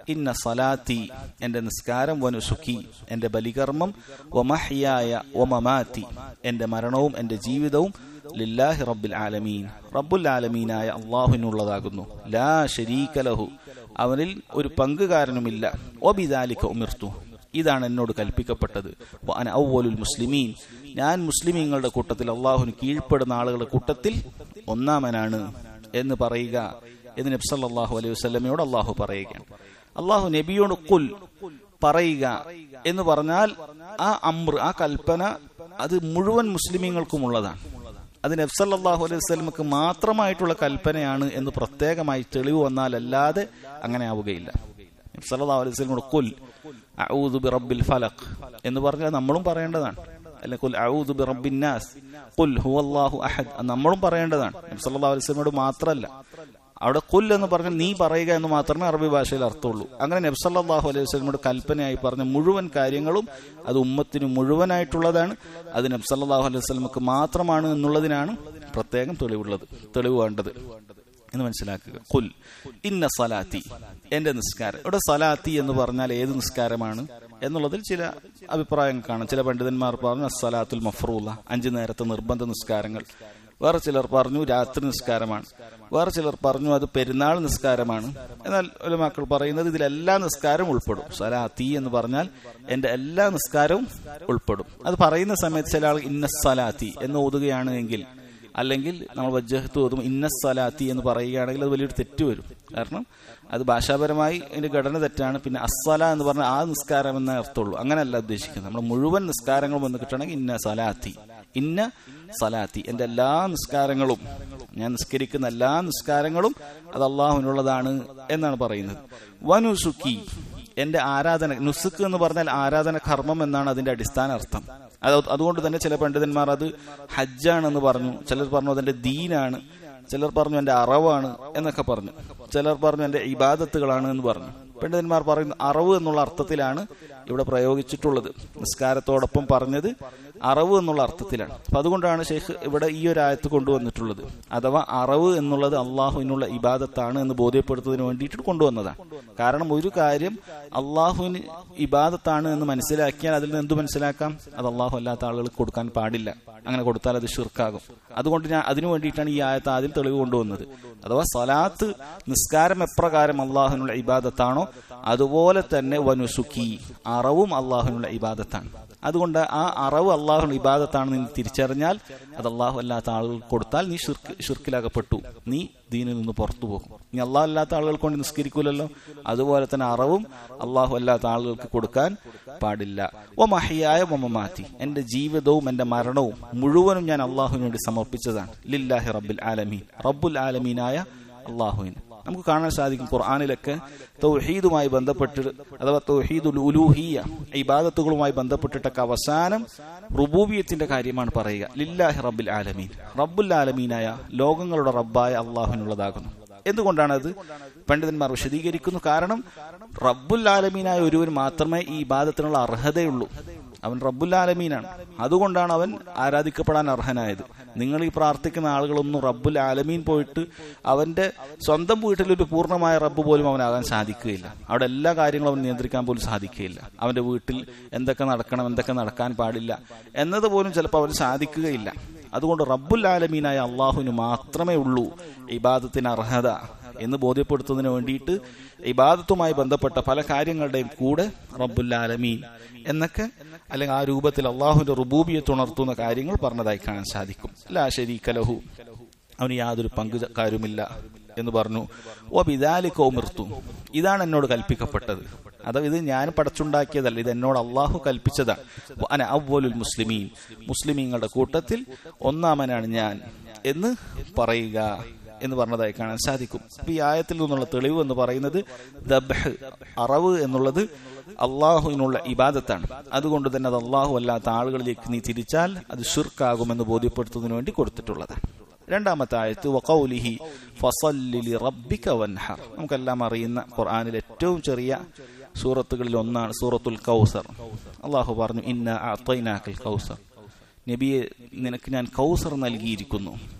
ഇന്ന സലാത്തി എന്റെ നിസ്കാരം, വനുസുക്കി എന്റെ ബലികർമ്മം, വമഹ്യായ വമമാതി എന്റെ മരണവും എന്റെ ജീവിതവും ലില്ലാഹി റബ്ബിൽ ആലമീൻ റബ്ബുൽ ആലമീനായ അല്ലാഹുവിനുള്ളതാകുന്നു. ലാ ശരീക ലഹു അവനിൽ ഒരു പങ്കുകാരനുമില്ല. വബിദാലിക ഉമിർതു ഇതാണ് എന്നോട് കൽപ്പിക്കപ്പെട്ടത്. വഅന അവ്വലുൽ മുസ്ലിമീൻ ഞാൻ മുസ്ലിമീങ്ങളുടെ കൂട്ടത്തിൽ, അള്ളാഹുവിന് കീഴ്പ്പെടുന്ന ആളുകളുടെ കൂട്ടത്തിൽ ഒന്നാമനാണ് എന്ന് പറയുക എന്ന് നബി സല്ലല്ലാഹു അലൈഹി വസല്ലമയോട് അള്ളാഹു പറയുകയാണ്. അള്ളാഹു നബിയോട് ഖുൽ പറയുക എന്ന് പറഞ്ഞാൽ ആ അംർ, ആ കൽപ്പന അത് മുഴുവൻ മുസ്ലിമീങ്ങൾക്കും ഉള്ളതാണ്. അത് നബി സല്ലല്ലാഹു അലൈഹി വസല്ലമക്ക് മാത്രമായിട്ടുള്ള കൽപ്പനയാണ് എന്ന് പ്രത്യേകമായി തെളിവ് വന്നാലല്ലാതെ അങ്ങനെ ആവുകയില്ല. നബി സല്ലല്ലാഹു അലൈഹി വസല്ലമയോട് ഖുൽ അഊദു ബിറബ്ബിൽ ഫലഖ് എന്ന് പറഞ്ഞാൽ നമ്മളും പറയേണ്ടതാണ്. അല്ലെങ്കിൽ ഖുൽ അഊദു ബിറബ്ബിൻ നാസ്, ഖുൽ ഹുവല്ലാഹു അഹദ് നമ്മളും പറയേണ്ടതാണ്. നബി സല്ലല്ലാഹു അലൈഹി വസല്ലമയോട് മാത്രമല്ല. അവിടെ ഖുൽ എന്ന് പറഞ്ഞാൽ നീ പറയുക എന്ന് മാത്രമേ അറബി ഭാഷയിൽ അർത്ഥമുള്ളൂ. അങ്ങനെ നബി സല്ലല്ലാഹു അലൈഹി വസല്ലമയുടെ കൽപ്പനയായി പറഞ്ഞ മുഴുവൻ കാര്യങ്ങളും അത് ഉമ്മത്തിന് മുഴുവനായിട്ടുള്ളതാണ്. അത് നബി സല്ലല്ലാഹു അലൈഹി വസല്ലമക്ക് മാത്രമാണ് എന്നുള്ളതിനാണ് പ്രത്യേകം തെളിവ് വേണ്ടത് എന്ന് മനസ്സിലാക്കുക. ഖുൽ ഇന്ന സലാത്തി എന്റെ നിസ്കാരം. ഇവിടെ സലാത്തി എന്ന് പറഞ്ഞാൽ ഏത് നിസ്കാരമാണ് എന്നുള്ളതിൽ ചില അഭിപ്രായങ്ങൾ കാണാം. ചില പണ്ഡിതന്മാർ പറഞ്ഞു അസ്സലാത്തുൽ മഫ്റൂള 5 നേരത്തെ നിർബന്ധ നിസ്കാരങ്ങൾ. വേറെ ചിലർ പറഞ്ഞു രാത്രി നിസ്കാരമാണ്. വേറെ ചിലർ പറഞ്ഞു അത് പെരുന്നാൾ നിസ്കാരമാണ്. എന്നാൽ ഉലമാക്കൾ പറയുന്നത് ഇതിലെല്ലാ നിസ്കാരവും ഉൾപ്പെടും. സലാത്തി എന്ന് പറഞ്ഞാൽ എന്റെ എല്ലാ നിസ്കാരവും ഉൾപ്പെടും. അത് പറയുന്ന സമയത്ത് ചില ആൾ ഇന്ന സലാത്തി എന്ന് ഓതുകയാണ് എങ്കിൽ, അല്ലെങ്കിൽ നമ്മൾ വജ്ജഹത്ത് ഓതും ഇന്ന സലാത്തി എന്ന് പറയുകയാണെങ്കിൽ അത് വലിയൊരു തെറ്റ് വരും. കാരണം അത് ഭാഷാപരമായി അതിന്റെ ഘടന തെറ്റാണ്. പിന്നെ അസ്സല എന്ന് പറഞ്ഞാൽ ആ നിസ്കാരം എന്ന അർത്ഥമുള്ളൂ. അങ്ങനെയല്ല ഉദ്ദേശിക്കുന്നത്. നമ്മൾ മുഴുവൻ നിസ്കാരങ്ങളും വന്ന് കിട്ടണമെങ്കിൽ ഇന്ന സലാത്തി, ഇന്ന സലാത്തി എന്റെ എല്ലാ നിസ്കാരങ്ങളും, ഞാൻ നിസ്കരിക്കുന്ന എല്ലാ നിസ്കാരങ്ങളും അത് അള്ളാഹുവിനുള്ളതാണ് എന്നാണ് പറയുന്നത്. വനുസുക്കി എന്റെ ആരാധന, നുസുക്ക് എന്ന് പറഞ്ഞാൽ ആരാധന കർമ്മം എന്നാണ് അതിന്റെ അടിസ്ഥാന അർത്ഥം. അതുകൊണ്ട് തന്നെ ചില പണ്ഡിതന്മാർ അത് ഹജ്ജാണെന്ന് പറഞ്ഞു, ചിലർ പറഞ്ഞു അതെന്റെ ദീനാണ്, ചിലർ പറഞ്ഞു എന്റെ അറവാണ് എന്നൊക്കെ പറഞ്ഞു, ചിലർ പറഞ്ഞു എന്റെ ഇബാദത്തുകളാണ് എന്ന് പറഞ്ഞു. പണ്ഡിതന്മാർ പറയുന്ന അറവ് എന്നുള്ള അർത്ഥത്തിലാണ് ഇവിടെ പ്രയോഗിച്ചിട്ടുള്ളത്. നിസ്കാരത്തോടൊപ്പം പറഞ്ഞത് അറവ് എന്നുള്ള അർത്ഥത്തിലാണ്. അപ്പൊ അതുകൊണ്ടാണ് ഷെയ്ഖ് ഇവിടെ ഈ ഒരു ആയത്ത് കൊണ്ടുവന്നിട്ടുള്ളത്. അഥവാ അറവ് എന്നുള്ളത് അള്ളാഹുവിനുള്ള ഇബാദത്താണ് എന്ന് ബോധ്യപ്പെടുത്തുന്നതിന് വേണ്ടിയിട്ട് കൊണ്ടുവന്നതാണ്. കാരണം ഒരു കാര്യം അള്ളാഹുവിന് ഇബാദത്താണ് എന്ന് മനസ്സിലാക്കിയാൽ അതിൽ നിന്ന് എന്ത് മനസ്സിലാക്കാം? അത് അള്ളാഹു അല്ലാത്ത ആളുകൾക്ക് കൊടുക്കാൻ പാടില്ല. അങ്ങനെ കൊടുത്താൽ അത് ശിർക്കാകും. അതുകൊണ്ട് ഞാൻ അതിനു വേണ്ടിയിട്ടാണ് ഈ ആയത്ത് ആദ്യം തെളിവ് കൊണ്ടുവന്നത്. അഥവാ സലാത്ത് നിസ്കാരം എപ്രകാരം അള്ളാഹുവിനുള്ള ഇബാദത്താണോ അതുപോലെ തന്നെ വനുസുക്കി അറവും അള്ളാഹുവിനുള്ള ഇബാദത്താണ്. അതുകൊണ്ട് ആ അറവ് അള്ളാഹുവിനുള്ള ഇബാദത്താണെന്ന് നീ തിരിച്ചറിഞ്ഞാൽ അത് അള്ളാഹു അല്ലാത്ത ആളുകൾക്ക് കൊടുത്താൽ നീ ഷിർക്കിലാകപ്പെട്ടു, നീ ദീനിൽ നിന്ന് പുറത്തു പോകും. നീ അള്ളാഹു അല്ലാത്ത ആളുകൾ കൊണ്ട് നിസ്കരിക്കൂലല്ലോ. അതുപോലെ തന്നെ അറവും അള്ളാഹു അല്ലാത്ത ആളുകൾക്ക് കൊടുക്കാൻ പാടില്ല. വമഹ്യായ വമമാതി എന്റെ ജീവിതവും എന്റെ മരണവും മുഴുവനും ഞാൻ അള്ളാഹുവിന് വേണ്ടി സമർപ്പിച്ചതാണ്. ലില്ലാഹി റബ്ബിൽ ആലമീൻ റബ്ബുൽ ആലമീനായ അള്ളാഹുവിന്. നമുക്ക് കാണാൻ സാധിക്കും ഖുർആനിലൊക്കെ തൗഹീദുമായി ബന്ധപ്പെട്ട്, അഥവാ തൗഹീദുൽ ഉലൂഹിയ്യ ഇബാദത്തുകളുമായി ബന്ധപ്പെട്ടിട്ടൊക്കെ അവസാനം റുബൂബിയത്തിന്റെ കാര്യമാണ് പറയുക. ലില്ലാഹി റബ്ബിൽ ആലമീൻ റബ്ബുൽ ആലമീനായ ലോകങ്ങളുടെ റബ്ബായ അള്ളാഹുവിനുള്ളതാകുന്നു. എന്തുകൊണ്ടാണത് പണ്ഡിതന്മാർ വിശദീകരിക്കുന്നു. കാരണം റബ്ബുൽ ആലമീനായ ഒരുവൻ മാത്രമേ ഈ ഇബാദത്തിനുള്ള അർഹതയുള്ളൂ. അവൻ റബ്ബുൽ ആലമീനാണ്. അതുകൊണ്ടാണ് അവൻ ആരാധിക്കപ്പെടാൻ അർഹനായത്. നിങ്ങൾ ഈ പ്രാർത്ഥിക്കുന്ന ആളുകളൊന്നും റബ്ബുൽ ആലമീൻ പോയിട്ട് അവന്റെ സ്വന്തം വീട്ടിലൊരു പൂർണ്ണമായ റബ്ബ് പോലും അവനാകാൻ സാധിക്കുകയില്ല. അവിടെ എല്ലാ കാര്യങ്ങളും അവൻ നിയന്ത്രിക്കാൻ പോലും സാധിക്കുകയില്ല. അവന്റെ വീട്ടിൽ എന്തൊക്കെ നടക്കണം, എന്തൊക്കെ നടക്കാൻ പാടില്ല എന്നത് പോലും ചിലപ്പോൾ അവന് സാധിക്കുകയില്ല. അതുകൊണ്ട് റബ്ബുൽ ആലമീനായ അള്ളാഹുവിന് മാത്രമേ ഉള്ളൂ ഇബാദത്തിന് അർഹത എന്ന് ബോധ്യപ്പെടുത്തുന്നതിന് വേണ്ടിയിട്ട് ഇബാദത്തുമായി ബന്ധപ്പെട്ട പല കാര്യങ്ങളുടെയും കൂടെ റബ്ബുൽ ആലമീൻ എന്നൊക്കെ, അല്ലെങ്കിൽ ആ രൂപത്തിൽ അള്ളാഹുവിന്റെ റുബൂബിയത്ത് ഉണർത്തുന്ന കാര്യങ്ങൾ പറഞ്ഞതായി കാണാൻ സാധിക്കും. ലാ ശരീക ലഹു അവന് യാതൊരു പങ്കുകാരുമില്ല എന്ന് പറഞ്ഞു. വബിദാലിക ഉമിർതു ഇതാണ് എന്നോട് കൽപ്പിക്കപ്പെട്ടത്. അഥവാ ഇത് ഞാൻ പടച്ചുണ്ടാക്കിയതല്ല, ഇത് എന്നോട് അള്ളാഹു കൽപ്പിച്ചതാണ്. അന അവ്വലുൽ മുസ്ലിമീൻ മുസ്ലിമീങ്ങളുടെ കൂട്ടത്തിൽ ഒന്നാമനാണ് ഞാൻ എന്ന് പറയുക എന്ന് പറഞ്ഞതായി കാണാൻ സാധിക്കും. അപ്പൊ ഈ ആയത്തിൽ നിന്നുള്ള തെളിവ് എന്ന് പറയുന്നത് ദബ്ഹ് അറവ് എന്നുള്ളത് അള്ളാഹുവിനുള്ള ഇബാദത്താണ്. അതുകൊണ്ട് തന്നെ അത് അള്ളാഹു അല്ലാത്ത ആളുകളിലേക്ക് നീ തിരിച്ചാൽ അത് ഷിർക്കാകുമെന്ന് ബോധ്യപ്പെടുത്തുന്നതിന് വേണ്ടി കൊടുത്തിട്ടുള്ളതാണ്. രണ്ടാമത്തെ ആയത്ത് വഖൗലിഹി ഫസല്ലി ലിറബ്ബിക വൻഹർ. നമുക്കെല്ലാം അറിയുന്ന ഖുർആനിലെ ഏറ്റവും ചെറിയ സൂറത്തുകളിൽ ഒന്നാണ് സൂറത്തുൽ കൗസർ. അള്ളാഹു പറഞ്ഞു ഇന്നാ അഅ്തൈനാകൽ കൗസർ, നബിയെ നിനക്ക് ഞാൻ കൗസർ നൽകിയിരിക്കുന്നു.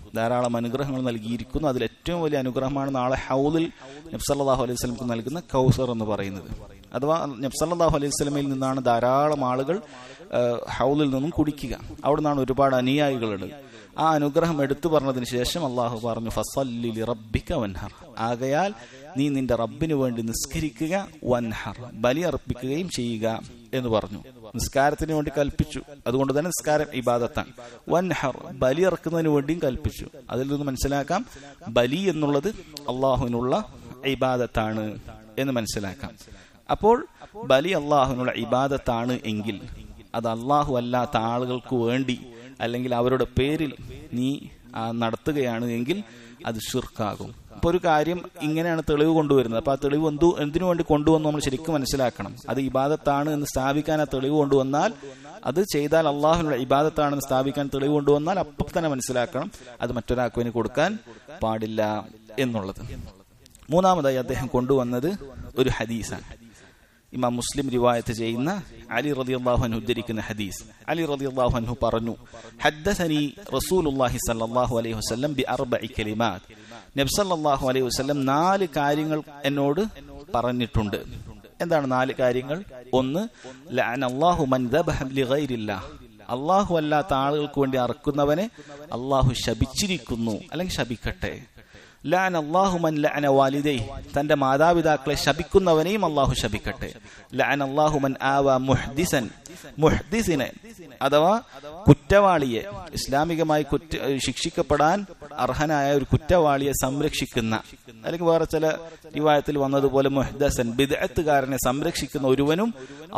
ധാരാളം അനുഗ്രഹങ്ങൾ നൽകിയിരിക്കുന്നു. അതിൽ ഏറ്റവും വലിയ അനുഗ്രഹമാണ് നാളെ ഹൗദിൽ നബി സല്ലല്ലാഹു അലൈഹി വസല്ലമക്ക് നൽകുന്ന കൗസർ എന്ന് പറയുന്നത്. അഥവാ നബി സല്ലല്ലാഹു അലൈഹി വസല്ലമയിൽ നിന്നാണ് ധാരാളം ആളുകൾ ഹൗദിൽ നിന്നും കുടിക്കുക. അവിടെ നിന്നാണ് ഒരുപാട് അനുയായികളുണ്ട്. ആ അനുഗ്രഹം എടുത്തു പറഞ്ഞതിന് ശേഷം അള്ളാഹു പറഞ്ഞു ഫസല്ലി ലിറബ്ബിക വൻഹർ, ആകയാൽ നീ നിന്റെ റബ്ബിന് വേണ്ടി നിസ്കരിക്കുക, വൻഹർ ബലി അർപ്പിക്കുകയും ചെയ്യുക എന്ന് പറഞ്ഞു. നിസ്കാരത്തിന് വേണ്ടി കൽപ്പിച്ചു, അതുകൊണ്ട് തന്നെ നിസ്കാരം ഇബാദത്താണ്. വൻഹർ ബലി ഇറക്കുന്നതിന് വേണ്ടിയും കൽപ്പിച്ചു. അതിൽ നിന്ന് മനസ്സിലാക്കാം ബലി എന്നുള്ളത് അള്ളാഹുവിനുള്ള ഇബാദത്താണ് എന്ന് മനസ്സിലാക്കാം. അപ്പോൾ ബലി അള്ളാഹുവിനുള്ള ഇബാദത്താണ് എങ്കിൽ അത് അള്ളാഹു അല്ലാത്ത ആളുകൾക്ക് വേണ്ടി അല്ലെങ്കിൽ അവരുടെ പേരിൽ നീ നടത്തുകയാണ് എങ്കിൽ അത് ശിർക്കാകും. അപ്പൊ ഒരു കാര്യം ഇങ്ങനെയാണ് തെളിവ് കൊണ്ടുവരുന്നത്. അപ്പൊ ആ തെളിവ് എന്തിനു വേണ്ടി കൊണ്ടുവന്നു നമ്മൾ ശരിക്കും മനസ്സിലാക്കണം. അത് ഇബാദത്താണ് എന്ന് സ്ഥാപിക്കാൻ ആ തെളിവ് കൊണ്ടുവന്നാൽ, അത് ചെയ്താൽ അള്ളാഹുവിനുള്ള ഇബാദത്താണെന്ന് സ്ഥാപിക്കാൻ തെളിവ് കൊണ്ടുവന്നാൽ അപ്പം തന്നെ മനസ്സിലാക്കണം അത് മറ്റൊരാൾക്ക് കൊടുക്കാൻ പാടില്ല എന്നുള്ളത്. മൂന്നാമതായി അദ്ദേഹം കൊണ്ടുവന്നത് ഒരു ഹദീസാണ്. ഇമാം മുസ്ലിം റിവായത്ത് ചെയ്യുന്ന അലി റളിയല്ലാഹു അൻഹു ഉദ്ധരിക്കുന്ന ഹദീസ്. അലി റളിയല്ലാഹു അൻഹു പറഞ്ഞു, ഹദ്ദസനി റസൂലുള്ളാഹി സ്വല്ലല്ലാഹു അലൈഹി വസല്ലം ബി അർബഇ കലിമാത്, നബി സല്ലല്ലാഹു അലൈഹി വസല്ലം 4 കാര്യങ്ങൾ എന്നോട് പറഞ്ഞിട്ടുണ്ട്. എന്താണ് 4 കാര്യങ്ങൾ? ഒന്ന്, ലഅനല്ലാഹു മൻ ദബഹ ലിഗൈരില്ലാഹ്, അല്ലാഹു അല്ലാത്ത ആളുകൾക്ക് വേണ്ടി അറുക്കുന്നവനെ അല്ലാഹു ശപിച്ചിരിക്കുന്നു അല്ലെങ്കിൽ ശപിക്കട്ടെ. ലഅന അല്ലാഹു മൻ ലഅന വാലിദൈഹി, തന്റെ മാതാപിതാക്കളെ ശപിക്കുന്നവനെയും അല്ലാഹു ശപിക്കട്ടെ. ലഅന അല്ലാഹു മൻ ആവ മുഹ്ദിസൻ, മുഹ്ദിസിനെ അഥവാ കുറ്റവാളിയെ, ഇസ്ലാമികമായി ശിക്ഷിക്കപ്പെടാൻ അർഹനായ ഒരു കുറ്റവാളിയെ സംരക്ഷിക്കുന്ന, അല്ലെങ്കിൽ വേറെ ചില റിവായത്തിൽ വന്നതുപോലെ മുഹ്ദസൻ ബിദ്അത്തുകാരനെ സംരക്ഷിക്കുന്ന ഒരുവനും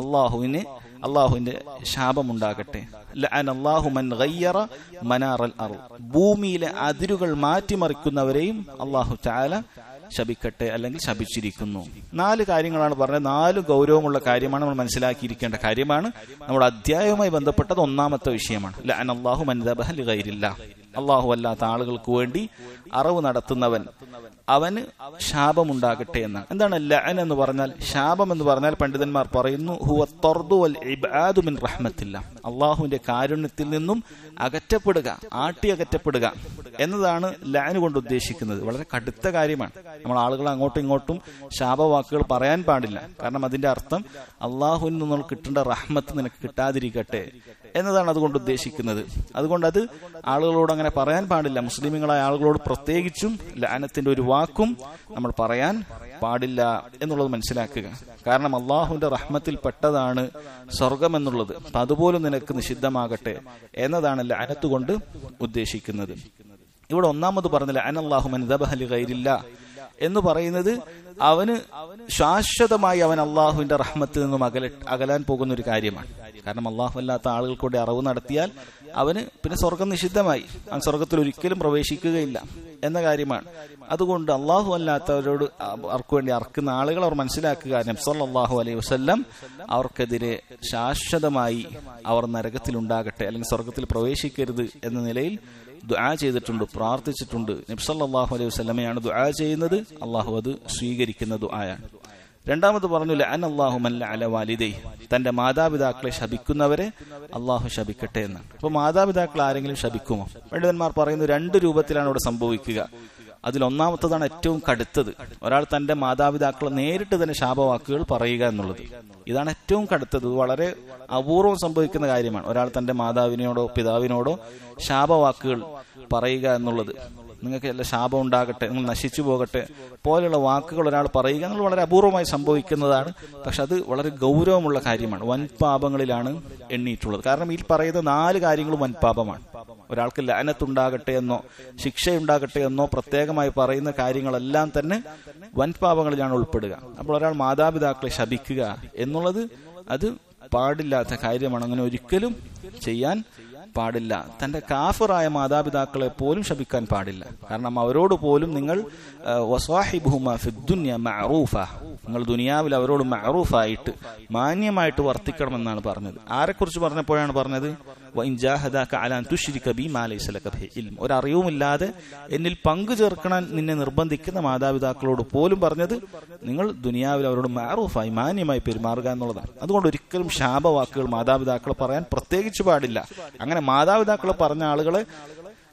അള്ളാഹുവിന്റെ ശാപമുണ്ടാകട്ടെ. ലഅനല്ലാഹു മൻ ഗയ്യറ മനാറൽ അർദ്, ഭൂമിയിലെ അതിരുകൾ മാറ്റിമറിക്കുന്നവരെയും അല്ലാഹു തആല ശപിക്കട്ടെ അല്ലെങ്കിൽ ശപിച്ചിരിക്കുന്നു. 4 കാര്യങ്ങളാണ് പറഞ്ഞത്. 4 ഗൗരവമുള്ള കാര്യമാണ്, നമ്മൾ മനസ്സിലാക്കിയിരിക്കേണ്ട കാര്യമാണ്. നമ്മുടെ അധ്യായവുമായി ബന്ധപ്പെട്ടത് 1ാമത്തെ വിഷയമാണ്. ലഅനല്ലാഹു മൻ ദബഹ ലിഗൈരില്ലാഹ്, അല്ലാഹു അല്ലാത്ത ആളുകൾക്ക് വേണ്ടി അറവ് നടത്തുന്നവൻ അവന് ശാപമുണ്ടാകട്ടെ എന്നാണ്. എന്താണ് ലഅൻ എന്ന് പറഞ്ഞാൽ? ശാപം എന്ന് പറഞ്ഞാൽ പണ്ഡിതന്മാർ പറയുന്നു ഹുവ തർദു വൽ ഇബ്ആദു മിൻ റഹ്മത്തില്ലാഹ്, അല്ലാഹുവിന്റെ കാരുണ്യത്തിൽ നിന്നും അകറ്റപ്പെടുക, അകറ്റപ്പെടുക എന്നതാണ് ലഅൻ കൊണ്ട് ഉദ്ദേശിക്കുന്നത്. വളരെ കടുത്ത കാര്യമാണ്. നമ്മൾ ആളുകൾ അങ്ങോട്ടും ഇങ്ങോട്ടും ശാപവാക്കുകൾ പറയാൻ പാടില്ല. കാരണം അതിന്റെ അർത്ഥം അള്ളാഹുവിൽ നിന്നുള്ള കിട്ടേണ്ട റഹ്മത്ത് നിനക്ക് കിട്ടാതിരിക്കട്ടെ എന്നതാണ് അതുകൊണ്ട് ഉദ്ദേശിക്കുന്നത്. അതുകൊണ്ട് അത് ആളുകളോട് അങ്ങനെ പറയാൻ പാടില്ല. മുസ്ലിമുകളായ ആളുകളോട് പ്രത്യേകിച്ചും ലഅനത്തിന്റെ ഒരു വാക്കും നമ്മൾ പറയാൻ പാടില്ല എന്നുള്ളത് മനസ്സിലാക്കുക. കാരണം അള്ളാഹുവിന്റെ റഹ്മത്തിൽ പെട്ടതാണ് സ്വർഗം എന്നുള്ളത്. അപ്പൊ അതുപോലും നിനക്ക് നിഷിദ്ധമാകട്ടെ എന്നതാണ് ലഅനത്ത് കൊണ്ട് ഉദ്ദേശിക്കുന്നത്. ഇവിടെ 1ാമത് പറഞ്ഞ ലഅനല്ലാഹു മൻ ദബഹ ലിഗൈരില്ലാഹ് എന്ന് പറയുന്നത് അവന് ശാശ്വതമായി അവൻ അള്ളാഹുവിന്റെ റഹ്മത്തിൽ നിന്നും അകലാൻ പോകുന്ന ഒരു കാര്യമാണ്. കാരണം അള്ളാഹു അല്ലാത്ത ആളുകൾക്കൂടെ അറവ് നടത്തിയാൽ അവന് പിന്നെ സ്വർഗം നിഷിദ്ധമായി, അവൻ സ്വർഗത്തിൽ ഒരിക്കലും പ്രവേശിക്കുകയില്ല എന്ന കാര്യമാണ്. അതുകൊണ്ട് അള്ളാഹു അല്ലാത്തവരോട് അവർക്ക് വേണ്ടി അറക്കുന്ന ആളുകൾ അവർ മനസ്സിലാക്കുക, നബി സല്ലല്ലാഹു അലൈഹി വസല്ലം അവർക്കെതിരെ ശാശ്വതമായി അവർ നരകത്തിൽ ഉണ്ടാകട്ടെ അല്ലെങ്കിൽ സ്വർഗത്തിൽ പ്രവേശിക്കരുത് എന്ന നിലയിൽ ദുആ ചെയ്തിട്ടുണ്ട്, പ്രാർത്ഥിച്ചിട്ടുണ്ട്. നബി സല്ലല്ലാഹു അലൈഹി വസല്ലമയാണ് ദുആ ചെയ്യുന്നത്, അള്ളാഹു അത് സ്വീകരിക്കുന്ന ദുആയാണ്. 2ാമത് പറഞ്ഞു ലഅനല്ലാഹു മൻ ലഅന വാലിദൈഹി, തന്റെ മാതാപിതാക്കളെ ശപിക്കുന്നവരെ അള്ളാഹു ശപിക്കട്ടെ എന്നാണ്. അപ്പൊ മാതാപിതാക്കൾ ആരെങ്കിലും ശപിക്കുമോ? പണ്ഡിതന്മാർ പറയുന്നു 2 രൂപത്തിലാണ് ഇവിടെ സംഭവിക്കുക. അതിൽ 1ാമത്തതാണ് ഏറ്റവും കടുത്തത്. ഒരാൾ തന്റെ മാതാപിതാക്കളെ നേരിട്ട് തന്നെ ശാപവാക്കുകൾ പറയുക എന്നുള്ളത്. ഇതാണ് ഏറ്റവും കടുത്തത്. വളരെ അപൂർവം സംഭവിക്കുന്ന കാര്യമാണ്. ഒരാൾ തന്റെ മാതാവിനോടോ പിതാവിനോടോ ശാപവാക്കുകൾ പറയുക എന്നുള്ളത്. നിങ്ങൾക്ക് എല്ലാ ശാപം ഉണ്ടാകട്ടെ, നിങ്ങൾ നശിച്ചു പോകട്ടെ പോലെയുള്ള വാക്കുകൾ ഒരാൾ പറയുക എന്നുള്ളത് വളരെ അപൂർവമായി സംഭവിക്കുന്നതാണ്. പക്ഷെ അത് വളരെ ഗൗരവമുള്ള കാര്യമാണ്. വൻപാപങ്ങളിലാണ് എണ്ണിയിട്ടുള്ളത്. കാരണം ഈ പറയുന്ന 4 കാര്യങ്ങളും വൻപാപമാണ്. ഒരാൾക്ക് ലഅനത്തുണ്ടാകട്ടെ എന്നോ ശിക്ഷയുണ്ടാകട്ടെ എന്നോ പ്രത്യേകമായി പറയുന്ന കാര്യങ്ങളെല്ലാം തന്നെ വൻപാപങ്ങളിലാണ് ഉൾപ്പെടുക. അപ്പോൾ ഒരാൾ മാതാപിതാക്കളെ ശപിക്കുക എന്നുള്ളത് അത് പാടില്ലാത്ത കാര്യമാണ്. അങ്ങനെ ഒരിക്കലും ചെയ്യാൻ പാടില്ല. തന്റെ കാഫിറായ മാതാപിതാക്കളെ പോലും ശപിക്കാൻ പാടില്ല. കാരണം അവരോട് പോലും നിങ്ങൾ വസ്വാഹിബുഹുമാ ഫിദ്ദുനിയ മഅറൂഫ, നിങ്ങൾ ദുനിയാവിൽ അവരോട് മഅറൂഫായിട്ട് മാന്യമായിട്ട് വർത്തിക്കണമെന്നാണ് പറഞ്ഞത്. ആരെക്കുറിച്ച് പറഞ്ഞപ്പോഴാണ് പറഞ്ഞത്? വഇൻ ജാഹദാക അലാ അൻ തുശ്രിക ബി മാ ലൈസ ലക ബിഹി ഇൽം, ഒരറിവുമില്ലാതെ എന്നിൽ പങ്കു ചേർക്കാൻ നിന്നെ നിർബന്ധിക്കുന്ന മാതാപിതാക്കളോട് പോലും പറഞ്ഞത് നിങ്ങൾ ദുനിയാവിൽ അവരോട് മഅറൂഫായി മാന്യമായി പെരുമാറുക എന്നുള്ളതാണ്. അതുകൊണ്ട് ഒരിക്കലും ശാപവാക്കുകൾ മാതാപിതാക്കളെ പറയാൻ പ്രത്യേകിച്ച് പാടില്ല. അങ്ങനെ മാതാപിതാക്കളെ പറഞ്ഞ ആളുകളെ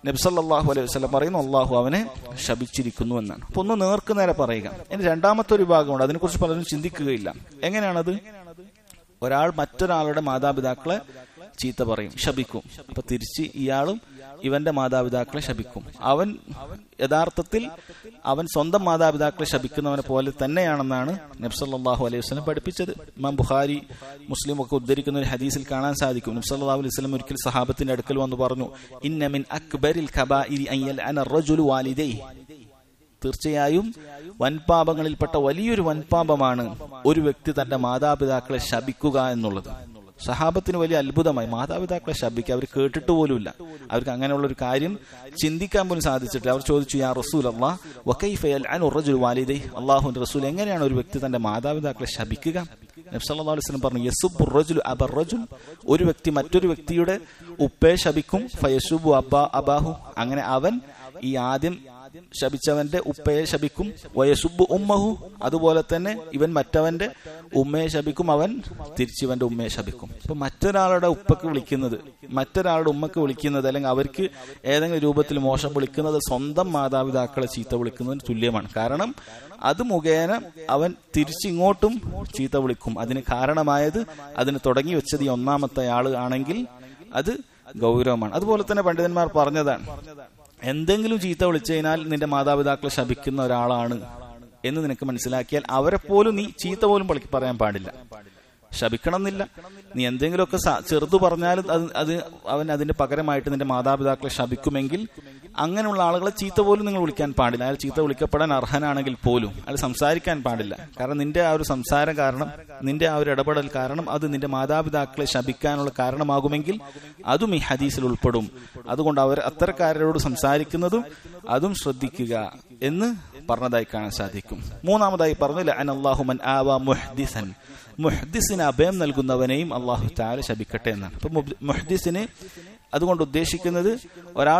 നബി സല്ലല്ലാഹു അലൈഹി വസല്ലം പറയുന്നു അള്ളാഹു അവനെ ശപിച്ചിരിക്കുന്നു എന്നാണ്. അപ്പൊ ഒന്ന് നേർക്ക് നേരെ പറയുക. ഇനി രണ്ടാമത്തെ ഒരു ഭാഗമുണ്ട്, അതിനെക്കുറിച്ച് പലരും ചിന്തിക്കുകയില്ല. എങ്ങനെയാണത്? ഒരാൾ മറ്റൊരാളുടെ മാതാപിതാക്കളെ ചീത്ത പറയും, ശപിക്കും. അപ്പൊ തിരിച്ച് ഇയാളും ഇവന്റെ മാതാപിതാക്കളെ ശപിക്കും. അവൻ യഥാർത്ഥത്തിൽ അവൻ സ്വന്തം മാതാപിതാക്കളെ ശപിക്കുന്നവനെ പോലെ തന്നെയാണെന്നാണ് നബി സല്ലല്ലാഹു അലൈഹി വസല്ലം പഠിപ്പിച്ചത്. ഇമാം ബുഖാരി, മുസ്ലിം ഒക്കെ ഉദ്ധരിക്കുന്ന ഒരു ഹദീസിൽ കാണാൻ സാധിക്കും, നബി സല്ലല്ലാഹു അലൈഹി വസല്ലം ഒരിക്കൽ സഹാബത്തിന്റെ അടുക്കൽ വന്ന് പറഞ്ഞു, ഇന്ന മിൻ അക്ബരിൽ കബാഇരി അൻ യൽഅന റജുലു വാലിദൈഹി, തീർച്ചയായും വൻപാപങ്ങളിൽപ്പെട്ട വലിയൊരു വൻപാപമാണ് ഒരു വ്യക്തി തന്റെ മാതാപിതാക്കളെ ശപിക്കുക എന്നുള്ളത്. സഹാബത്തിന് വലിയ അത്ഭുതമായി, മാതാപിതാക്കളെ ശപിക്കുക, അവർ കേട്ടിട്ട് പോലുമില്ല, അവർക്ക് അങ്ങനെയുള്ള ഒരു കാര്യം ചിന്തിക്കാൻ പോലും സാധിച്ചിട്ടില്ല. അവർ ചോദിച്ചു, യാ റസൂലല്ലാഹ് വകൈഫ യൽഅനു റജുലു വാലിദൈഹി, അല്ലാഹുവിന്റെ റസൂൽ, എങ്ങനെയാണ് ഒരു വ്യക്തി തന്റെ മാതാപിതാക്കളെ ശപിക്കുക? നബി സല്ലല്ലാഹു അലൈഹി വസല്ലം പറഞ്ഞു, യസുബ്ബു റജുലു അബർ റജുൽ, ഒരു വ്യക്തി മറ്റൊരു വ്യക്തിയുടെ ഉപ്പയെ ശപിക്കും, ഫയസുബു അബാഹു, അങ്ങനെ അവൻ ഈ ആദ്യം ശപിച്ചവന്റെ ഉപ്പയെ ശപിക്കും, വയസുബ്ബു ഉമ്മഹു, അതുപോലെ തന്നെ ഇവൻ മറ്റവന്റെ ഉമ്മയെ ശപിക്കും, അവൻ തിരിച്ചിവന്റെ ഉമ്മയെ ശപിക്കും. അപ്പൊ മറ്റൊരാളുടെ ഉപ്പക്ക് വിളിക്കുന്നത്, മറ്റൊരാളുടെ ഉമ്മക്ക് വിളിക്കുന്നത്, അല്ലെങ്കിൽ അവർക്ക് ഏതെങ്കിലും രൂപത്തിൽ മോശം വിളിക്കുന്നത് സ്വന്തം മാതാപിതാക്കളെ ചീത്ത വിളിക്കുന്നതിന് തുല്യമാണ്. കാരണം അത് മുഖേന അവൻ തിരിച്ചിങ്ങോട്ടും ചീത്ത വിളിക്കും. അതിന് കാരണമായത്, അതിന് തുടങ്ങി വെച്ചത് ഈ ഒന്നാമത്തെ ആള് ആണെങ്കിൽ അത് ഗൗരവമാണ്. അതുപോലെ തന്നെ പണ്ഡിതന്മാർ പറഞ്ഞതാണ്, എന്തെങ്കിലും ചീത്ത വിളിച്ചു കഴിഞ്ഞാൽ നിന്റെ മാതാപിതാക്കളെ ശപിക്കുന്ന ഒരാളാണ് എന്ന് നിനക്ക് മനസ്സിലാക്കിയാൽ അവരെ പോലും നീ ചീത്ത പോലും പറയാൻ പാടില്ല. ശപിക്കണം എന്നില്ല, നീ എന്തെങ്കിലുമൊക്കെ ചെറുതു പറഞ്ഞാലും അത് അവൻ അതിന്റെ പകരമായിട്ട് നിന്റെ മാതാപിതാക്കളെ ശപിക്കുമെങ്കിൽ അങ്ങനെയുള്ള ആളുകളെ ചീത്ത പോലും നിങ്ങൾ വിളിക്കാൻ പാടില്ല. അയാൾ ചീത്ത വിളിക്കപ്പെടാൻ അർഹനാണെങ്കിൽ പോലും അയാൾ സംസാരിക്കാൻ പാടില്ല. കാരണം നിന്റെ ആ ഒരു സംസാരം കാരണം, നിന്റെ ആ ഒരു ഇടപെടൽ കാരണം അത് നിന്റെ മാതാപിതാക്കളെ ശപിക്കാനുള്ള കാരണമാകുമെങ്കിൽ അതും ഈ ഹദീസിൽ ഉൾപ്പെടും. അതുകൊണ്ട് അവർ അത്തരക്കാരോട് സംസാരിക്കുന്നതും അതും ശ്രദ്ധിക്കുക എന്ന് പറഞ്ഞതായി കാണാൻ സാധിക്കും. മൂന്നാമതായി പറഞ്ഞു, ലഅനല്ലാഹു മൻ ആവാ മുഹ്ദിസൻ, മുഹ്ദിസിന് അഭയം നൽകുന്നവനെയും അള്ളാഹു തആല ശപിക്കട്ടെ എന്നാണ്. അപ്പൊ മുഹ്ദിസിന് അതുകൊണ്ട് ഉദ്ദേശിക്കുന്നത് ഒരാൾ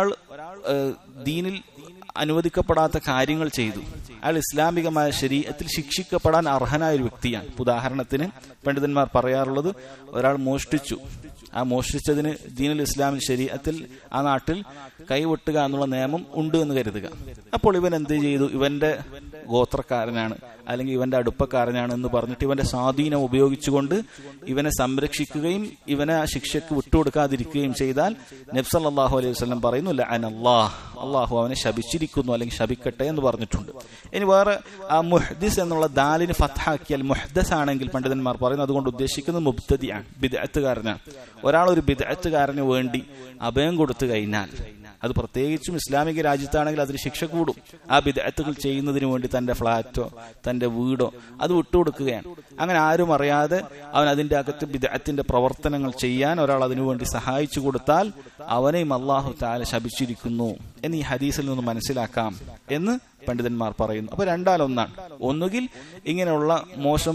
ദീനിൽ അനുവദിക്കപ്പെടാത്ത കാര്യങ്ങൾ ചെയ്തു, അയാൾ ഇസ്ലാമികമായ ശരീഅത്തിൽ ശിക്ഷിക്കപ്പെടാൻ അർഹനായ ഒരു വ്യക്തിയാണ്. ഉദാഹരണത്തിന് പണ്ഡിതന്മാർ പറയാറുള്ളത്, ഒരാൾ മോഷ്ടിച്ചു, ആ മോഷ്ടിച്ചതിന് ദീനുൽ ഇസ്ലാമിൽ ശരീഅത്തിൽ ആ നാട്ടിൽ കൈവെട്ടുക എന്നുള്ള നിയമം ഉണ്ട് എന്ന് കരുതുക. അപ്പോൾ ഇവൻ എന്ത് ചെയ്തു? ഇവന്റെ ഗോത്രക്കാരനാണ് അല്ലെങ്കിൽ ഇവന്റെ അടുപ്പക്കാരനാണ് എന്ന് പറഞ്ഞിട്ട് ഇവന്റെ സ്വാധീനം ഉപയോഗിച്ചുകൊണ്ട് ഇവനെ സംരക്ഷിക്കുകയും ഇവനെ ആ ശിക്ഷയ്ക്ക് വിട്ടുകൊടുക്കാതിരിക്കുകയും ചെയ്താൽ നബി സല്ലല്ലാഹു അലൈഹി വസല്ലം പറയുന്നു, ലഅനല്ലാഹ്, അള്ളാഹു അവനെ ശപിച്ചിരിക്കുന്നു അല്ലെങ്കിൽ ശപിക്കട്ടെ എന്ന് പറഞ്ഞിട്ടുണ്ട്. ഇനി വേറെ ആ മുഹ്ദിസ് എന്നുള്ള ദാലിന് ഫത്ഹാക്കിയാൽ മുഹ്ദസ് ആണെങ്കിൽ പണ്ഡിതന്മാർ പറയുന്നു അതുകൊണ്ട് ഉദ്ദേശിക്കുന്നത് മുബ്തദിഅൻ, ബിദ്അത്തുകാരനാണ്. ഒരാൾ ഒരു ബിദ്അത്തുകാരന് വേണ്ടി അഭയം കൊടുത്തു കഴിഞ്ഞാൽ, അത് പ്രത്യേകിച്ചും ഇസ്ലാമിക രാജ്യത്താണെങ്കിൽ അതിന് ശിക്ഷ കൂടും. ആ ബിദ്അത്തുകൾ ചെയ്യുന്നതിന് വേണ്ടി തന്റെ ഫ്ളാറ്റോ തന്റെ വീടോ അത് വിട്ടുകൊടുക്കുകയാണ്. അങ്ങനെ ആരും അറിയാതെ അവൻ അതിന്റെ അകത്ത് ബിദ്അത്തിന്റെ പ്രവർത്തനങ്ങൾ ചെയ്യാൻ ഒരാൾ അതിനുവേണ്ടി സഹായിച്ചു കൊടുത്താൽ അവനെയും അല്ലാഹു തആല ശപിച്ചിരിക്കുന്നു എന്ന് ഈ ഹദീസിൽ നിന്ന് മനസ്സിലാക്കാം എന്ന് പണ്ഡിതന്മാർ പറയുന്നു. അപ്പൊ രണ്ടാലൊന്നാണ്, ഒന്നുകിൽ ഇങ്ങനെയുള്ള മോശം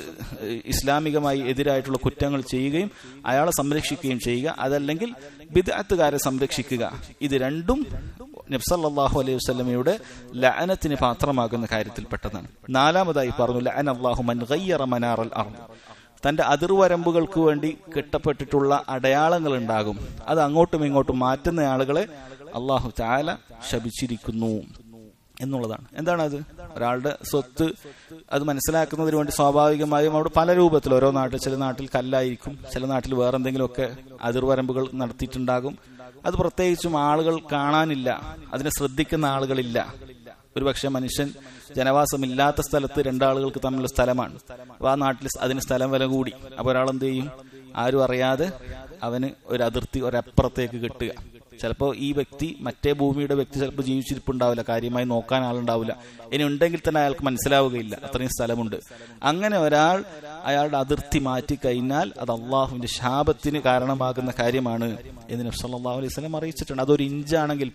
ഇസ്ലാമികമായി എതിരായിട്ടുള്ള കുറ്റങ്ങൾ ചെയ്യുകയും അയാളെ സംരക്ഷിക്കുകയും ചെയ്യുക, അതല്ലെങ്കിൽ ബിദ്അത്തുകാരെ സംരക്ഷിക്കുക. ഇത് രണ്ടും നബി സല്ലല്ലാഹു അലൈഹി വസല്ലമയുടെ ലഅനത്തിന് പാത്രമാകുന്ന കാര്യത്തിൽപ്പെട്ടതാണ്. നാലാമതായി പറഞ്ഞു, ലഅനല്ലാഹു മൻ ഗയ്യറ മനാറൽ അർദ്, തന്റെ അതിർവരമ്പുകൾക്ക് വേണ്ടി കെട്ടപ്പെട്ടിട്ടുള്ള അടയാളങ്ങൾ ഉണ്ടാകും, അത് അങ്ങോട്ടും ഇങ്ങോട്ടും മാറ്റുന്ന ആളുകളെ അല്ലാഹു തആല ശപിച്ചിരിക്കുന്നു എന്നുള്ളതാണ്. എന്താണത്? ഒരാളുടെ സ്വത്ത് അത് മനസ്സിലാക്കുന്നതിന് വേണ്ടി സ്വാഭാവികമായും അവിടെ പല രൂപത്തിൽ, ഓരോ നാട്ടിൽ, ചില നാട്ടിൽ കല്ലായിരിക്കും, ചില നാട്ടിൽ വേറെ എന്തെങ്കിലുമൊക്കെ അതിർവരമ്പുകൾ നടത്തിയിട്ടുണ്ടാകും. അത് പ്രത്യേകിച്ചും ആളുകൾ കാണാനില്ല, അതിനെ ശ്രദ്ധിക്കുന്ന ആളുകളില്ല. ഒരുപക്ഷെ മനുഷ്യൻ ജനവാസമില്ലാത്ത സ്ഥലത്ത് രണ്ടാളുകൾക്ക് തമ്മിലുള്ള സ്ഥലമാണ്, അപ്പൊ ആ നാട്ടിൽ അതിന് സ്ഥലം വില കൂടി. അപ്പൊ ഒരാൾ എന്ത് ചെയ്യും? ആരും അറിയാതെ അവന് ഒരു അതിർത്തി ഒരപ്പുറത്തേക്ക് കെട്ടുക. ചിലപ്പോൾ ഈ വ്യക്തി, മറ്റേ ഭൂമിയുടെ വ്യക്തി ചിലപ്പോൾ ജീവിച്ചിരിപ്പുണ്ടാവില്ല, കാര്യമായി നോക്കാൻ ആളുണ്ടാവില്ല, ഇനി ഉണ്ടെങ്കിൽ തന്നെ അയാൾക്ക് മനസ്സിലാവുകയില്ല, അത്രയും സ്ഥലമുണ്ട്. അങ്ങനെ ഒരാൾ അയാളുടെ അതിർത്തി മാറ്റിക്കഴിഞ്ഞാൽ അത് അള്ളാഹുവിന്റെ ശാപത്തിന് കാരണമാകുന്ന കാര്യമാണ് എന്ന് നബി സല്ലല്ലാഹു അലൈഹി വസല്ലം അറിയിച്ചിട്ടുണ്ട്. അതൊരു ഇഞ്ചാണെങ്കിൽ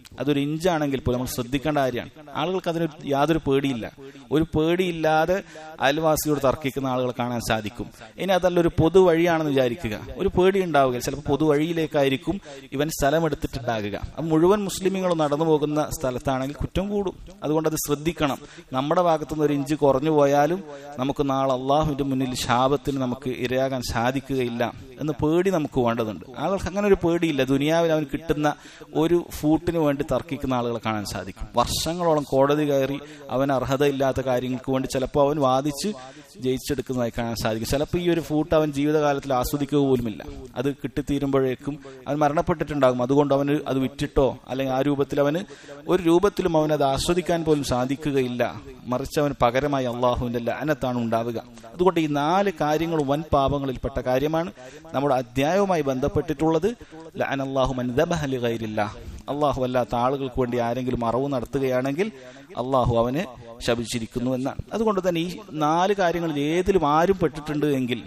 പോലും നമ്മൾ ശ്രദ്ധിക്കേണ്ട കാര്യമാണ്. ആളുകൾക്ക് അതിന് യാതൊരു പേടിയില്ല. ഒരു പേടിയില്ലാതെ അയൽവാസിയോട് തർക്കിക്കുന്ന ആളുകളെ കാണാൻ സാധിക്കും. ഇനി അതല്ല ഒരു പൊതുവഴിയാണെന്ന് വിചാരിക്കുക, ഒരു പേടി ഉണ്ടാവുക, ചിലപ്പോൾ പൊതുവഴിയിലേക്കായിരിക്കും ഇവൻ സ്ഥലം എടുത്തിട്ടുണ്ടാകുക. അത് മുഴുവൻ മുസ്ലിമീങ്ങൾ നടന്നു പോകുന്ന സ്ഥലത്താണെങ്കിൽ കുറ്റം കൂടും. അതുകൊണ്ട് അത് ശ്രദ്ധിക്കണം. നമ്മുടെ ഭാഗത്തുനിന്ന് ഒരു ഇഞ്ച് കുറഞ്ഞു പോയാലും നമുക്ക് നാളെ അള്ളാഹുവിന്റെ മുന്നിൽ ശാപത്തിന് നമുക്ക് ഇരയാകാൻ സാധിക്കുകയില്ല എന്ന് പേടി നമുക്ക് വേണ്ടതുണ്ട്. ആളുകൾക്ക് അങ്ങനെ ഒരു പേടിയില്ല. ദുനിയാവിൽ അവൻ കിട്ടുന്ന ഒരു ഫൂട്ടിന് വേണ്ടി തർക്കിക്കുന്ന ആളുകളെ കാണാൻ സാധിക്കും. വർഷങ്ങളോളം കോടതി കയറി അവൻ അർഹതയില്ലാത്ത കാര്യങ്ങൾക്ക് വേണ്ടി ചിലപ്പോൾ അവൻ വാദിച്ച് ജയിച്ചെടുക്കുന്നതായി കാണാൻ സാധിക്കും. ചിലപ്പോൾ ഈ ഒരു ഫൂട്ട് അവൻ ജീവിതകാലത്തിൽ ആസ്വദിക്കുക പോലുമില്ല. അത് കിട്ടിത്തീരുമ്പോഴേക്കും അവൻ മരണപ്പെട്ടിട്ടുണ്ടാകും. അതുകൊണ്ട് അവന് അത് വിറ്റിട്ടോ അല്ലെങ്കിൽ ആ രൂപത്തിൽ അവന് ഒരു രൂപത്തിലും അവനത് ആസ്വദിക്കാൻ പോലും സാധിക്കുകയില്ല. മറിച്ച് അവന് പകരമായി അള്ളാഹുവിന്റെ ലഅനത്താണ് ഉണ്ടാവുക. അതുകൊണ്ട് ഈ 4 കാര്യങ്ങൾ വൻ പാപങ്ങളിൽപ്പെട്ട കാര്യമാണ്. നമ്മുടെ അധ്യായവുമായി ബന്ധപ്പെട്ടിട്ടുള്ളത് ലഅനല്ലാഹു മൻ ദബഹ ലിഗൈരില്ലാഹ്. അള്ളാഹു അല്ലാത്ത ആളുകൾക്ക് വേണ്ടി ആരെങ്കിലും അറവ് നടത്തുകയാണെങ്കിൽ അള്ളാഹു അവനെ ശപിച്ചിരിക്കുന്നു എന്നാണ്. അതുകൊണ്ട് തന്നെ ഈ 4 കാര്യങ്ങളിൽ ഏതിലും ആരും പെട്ടിട്ടുണ്ട് എങ്കിൽ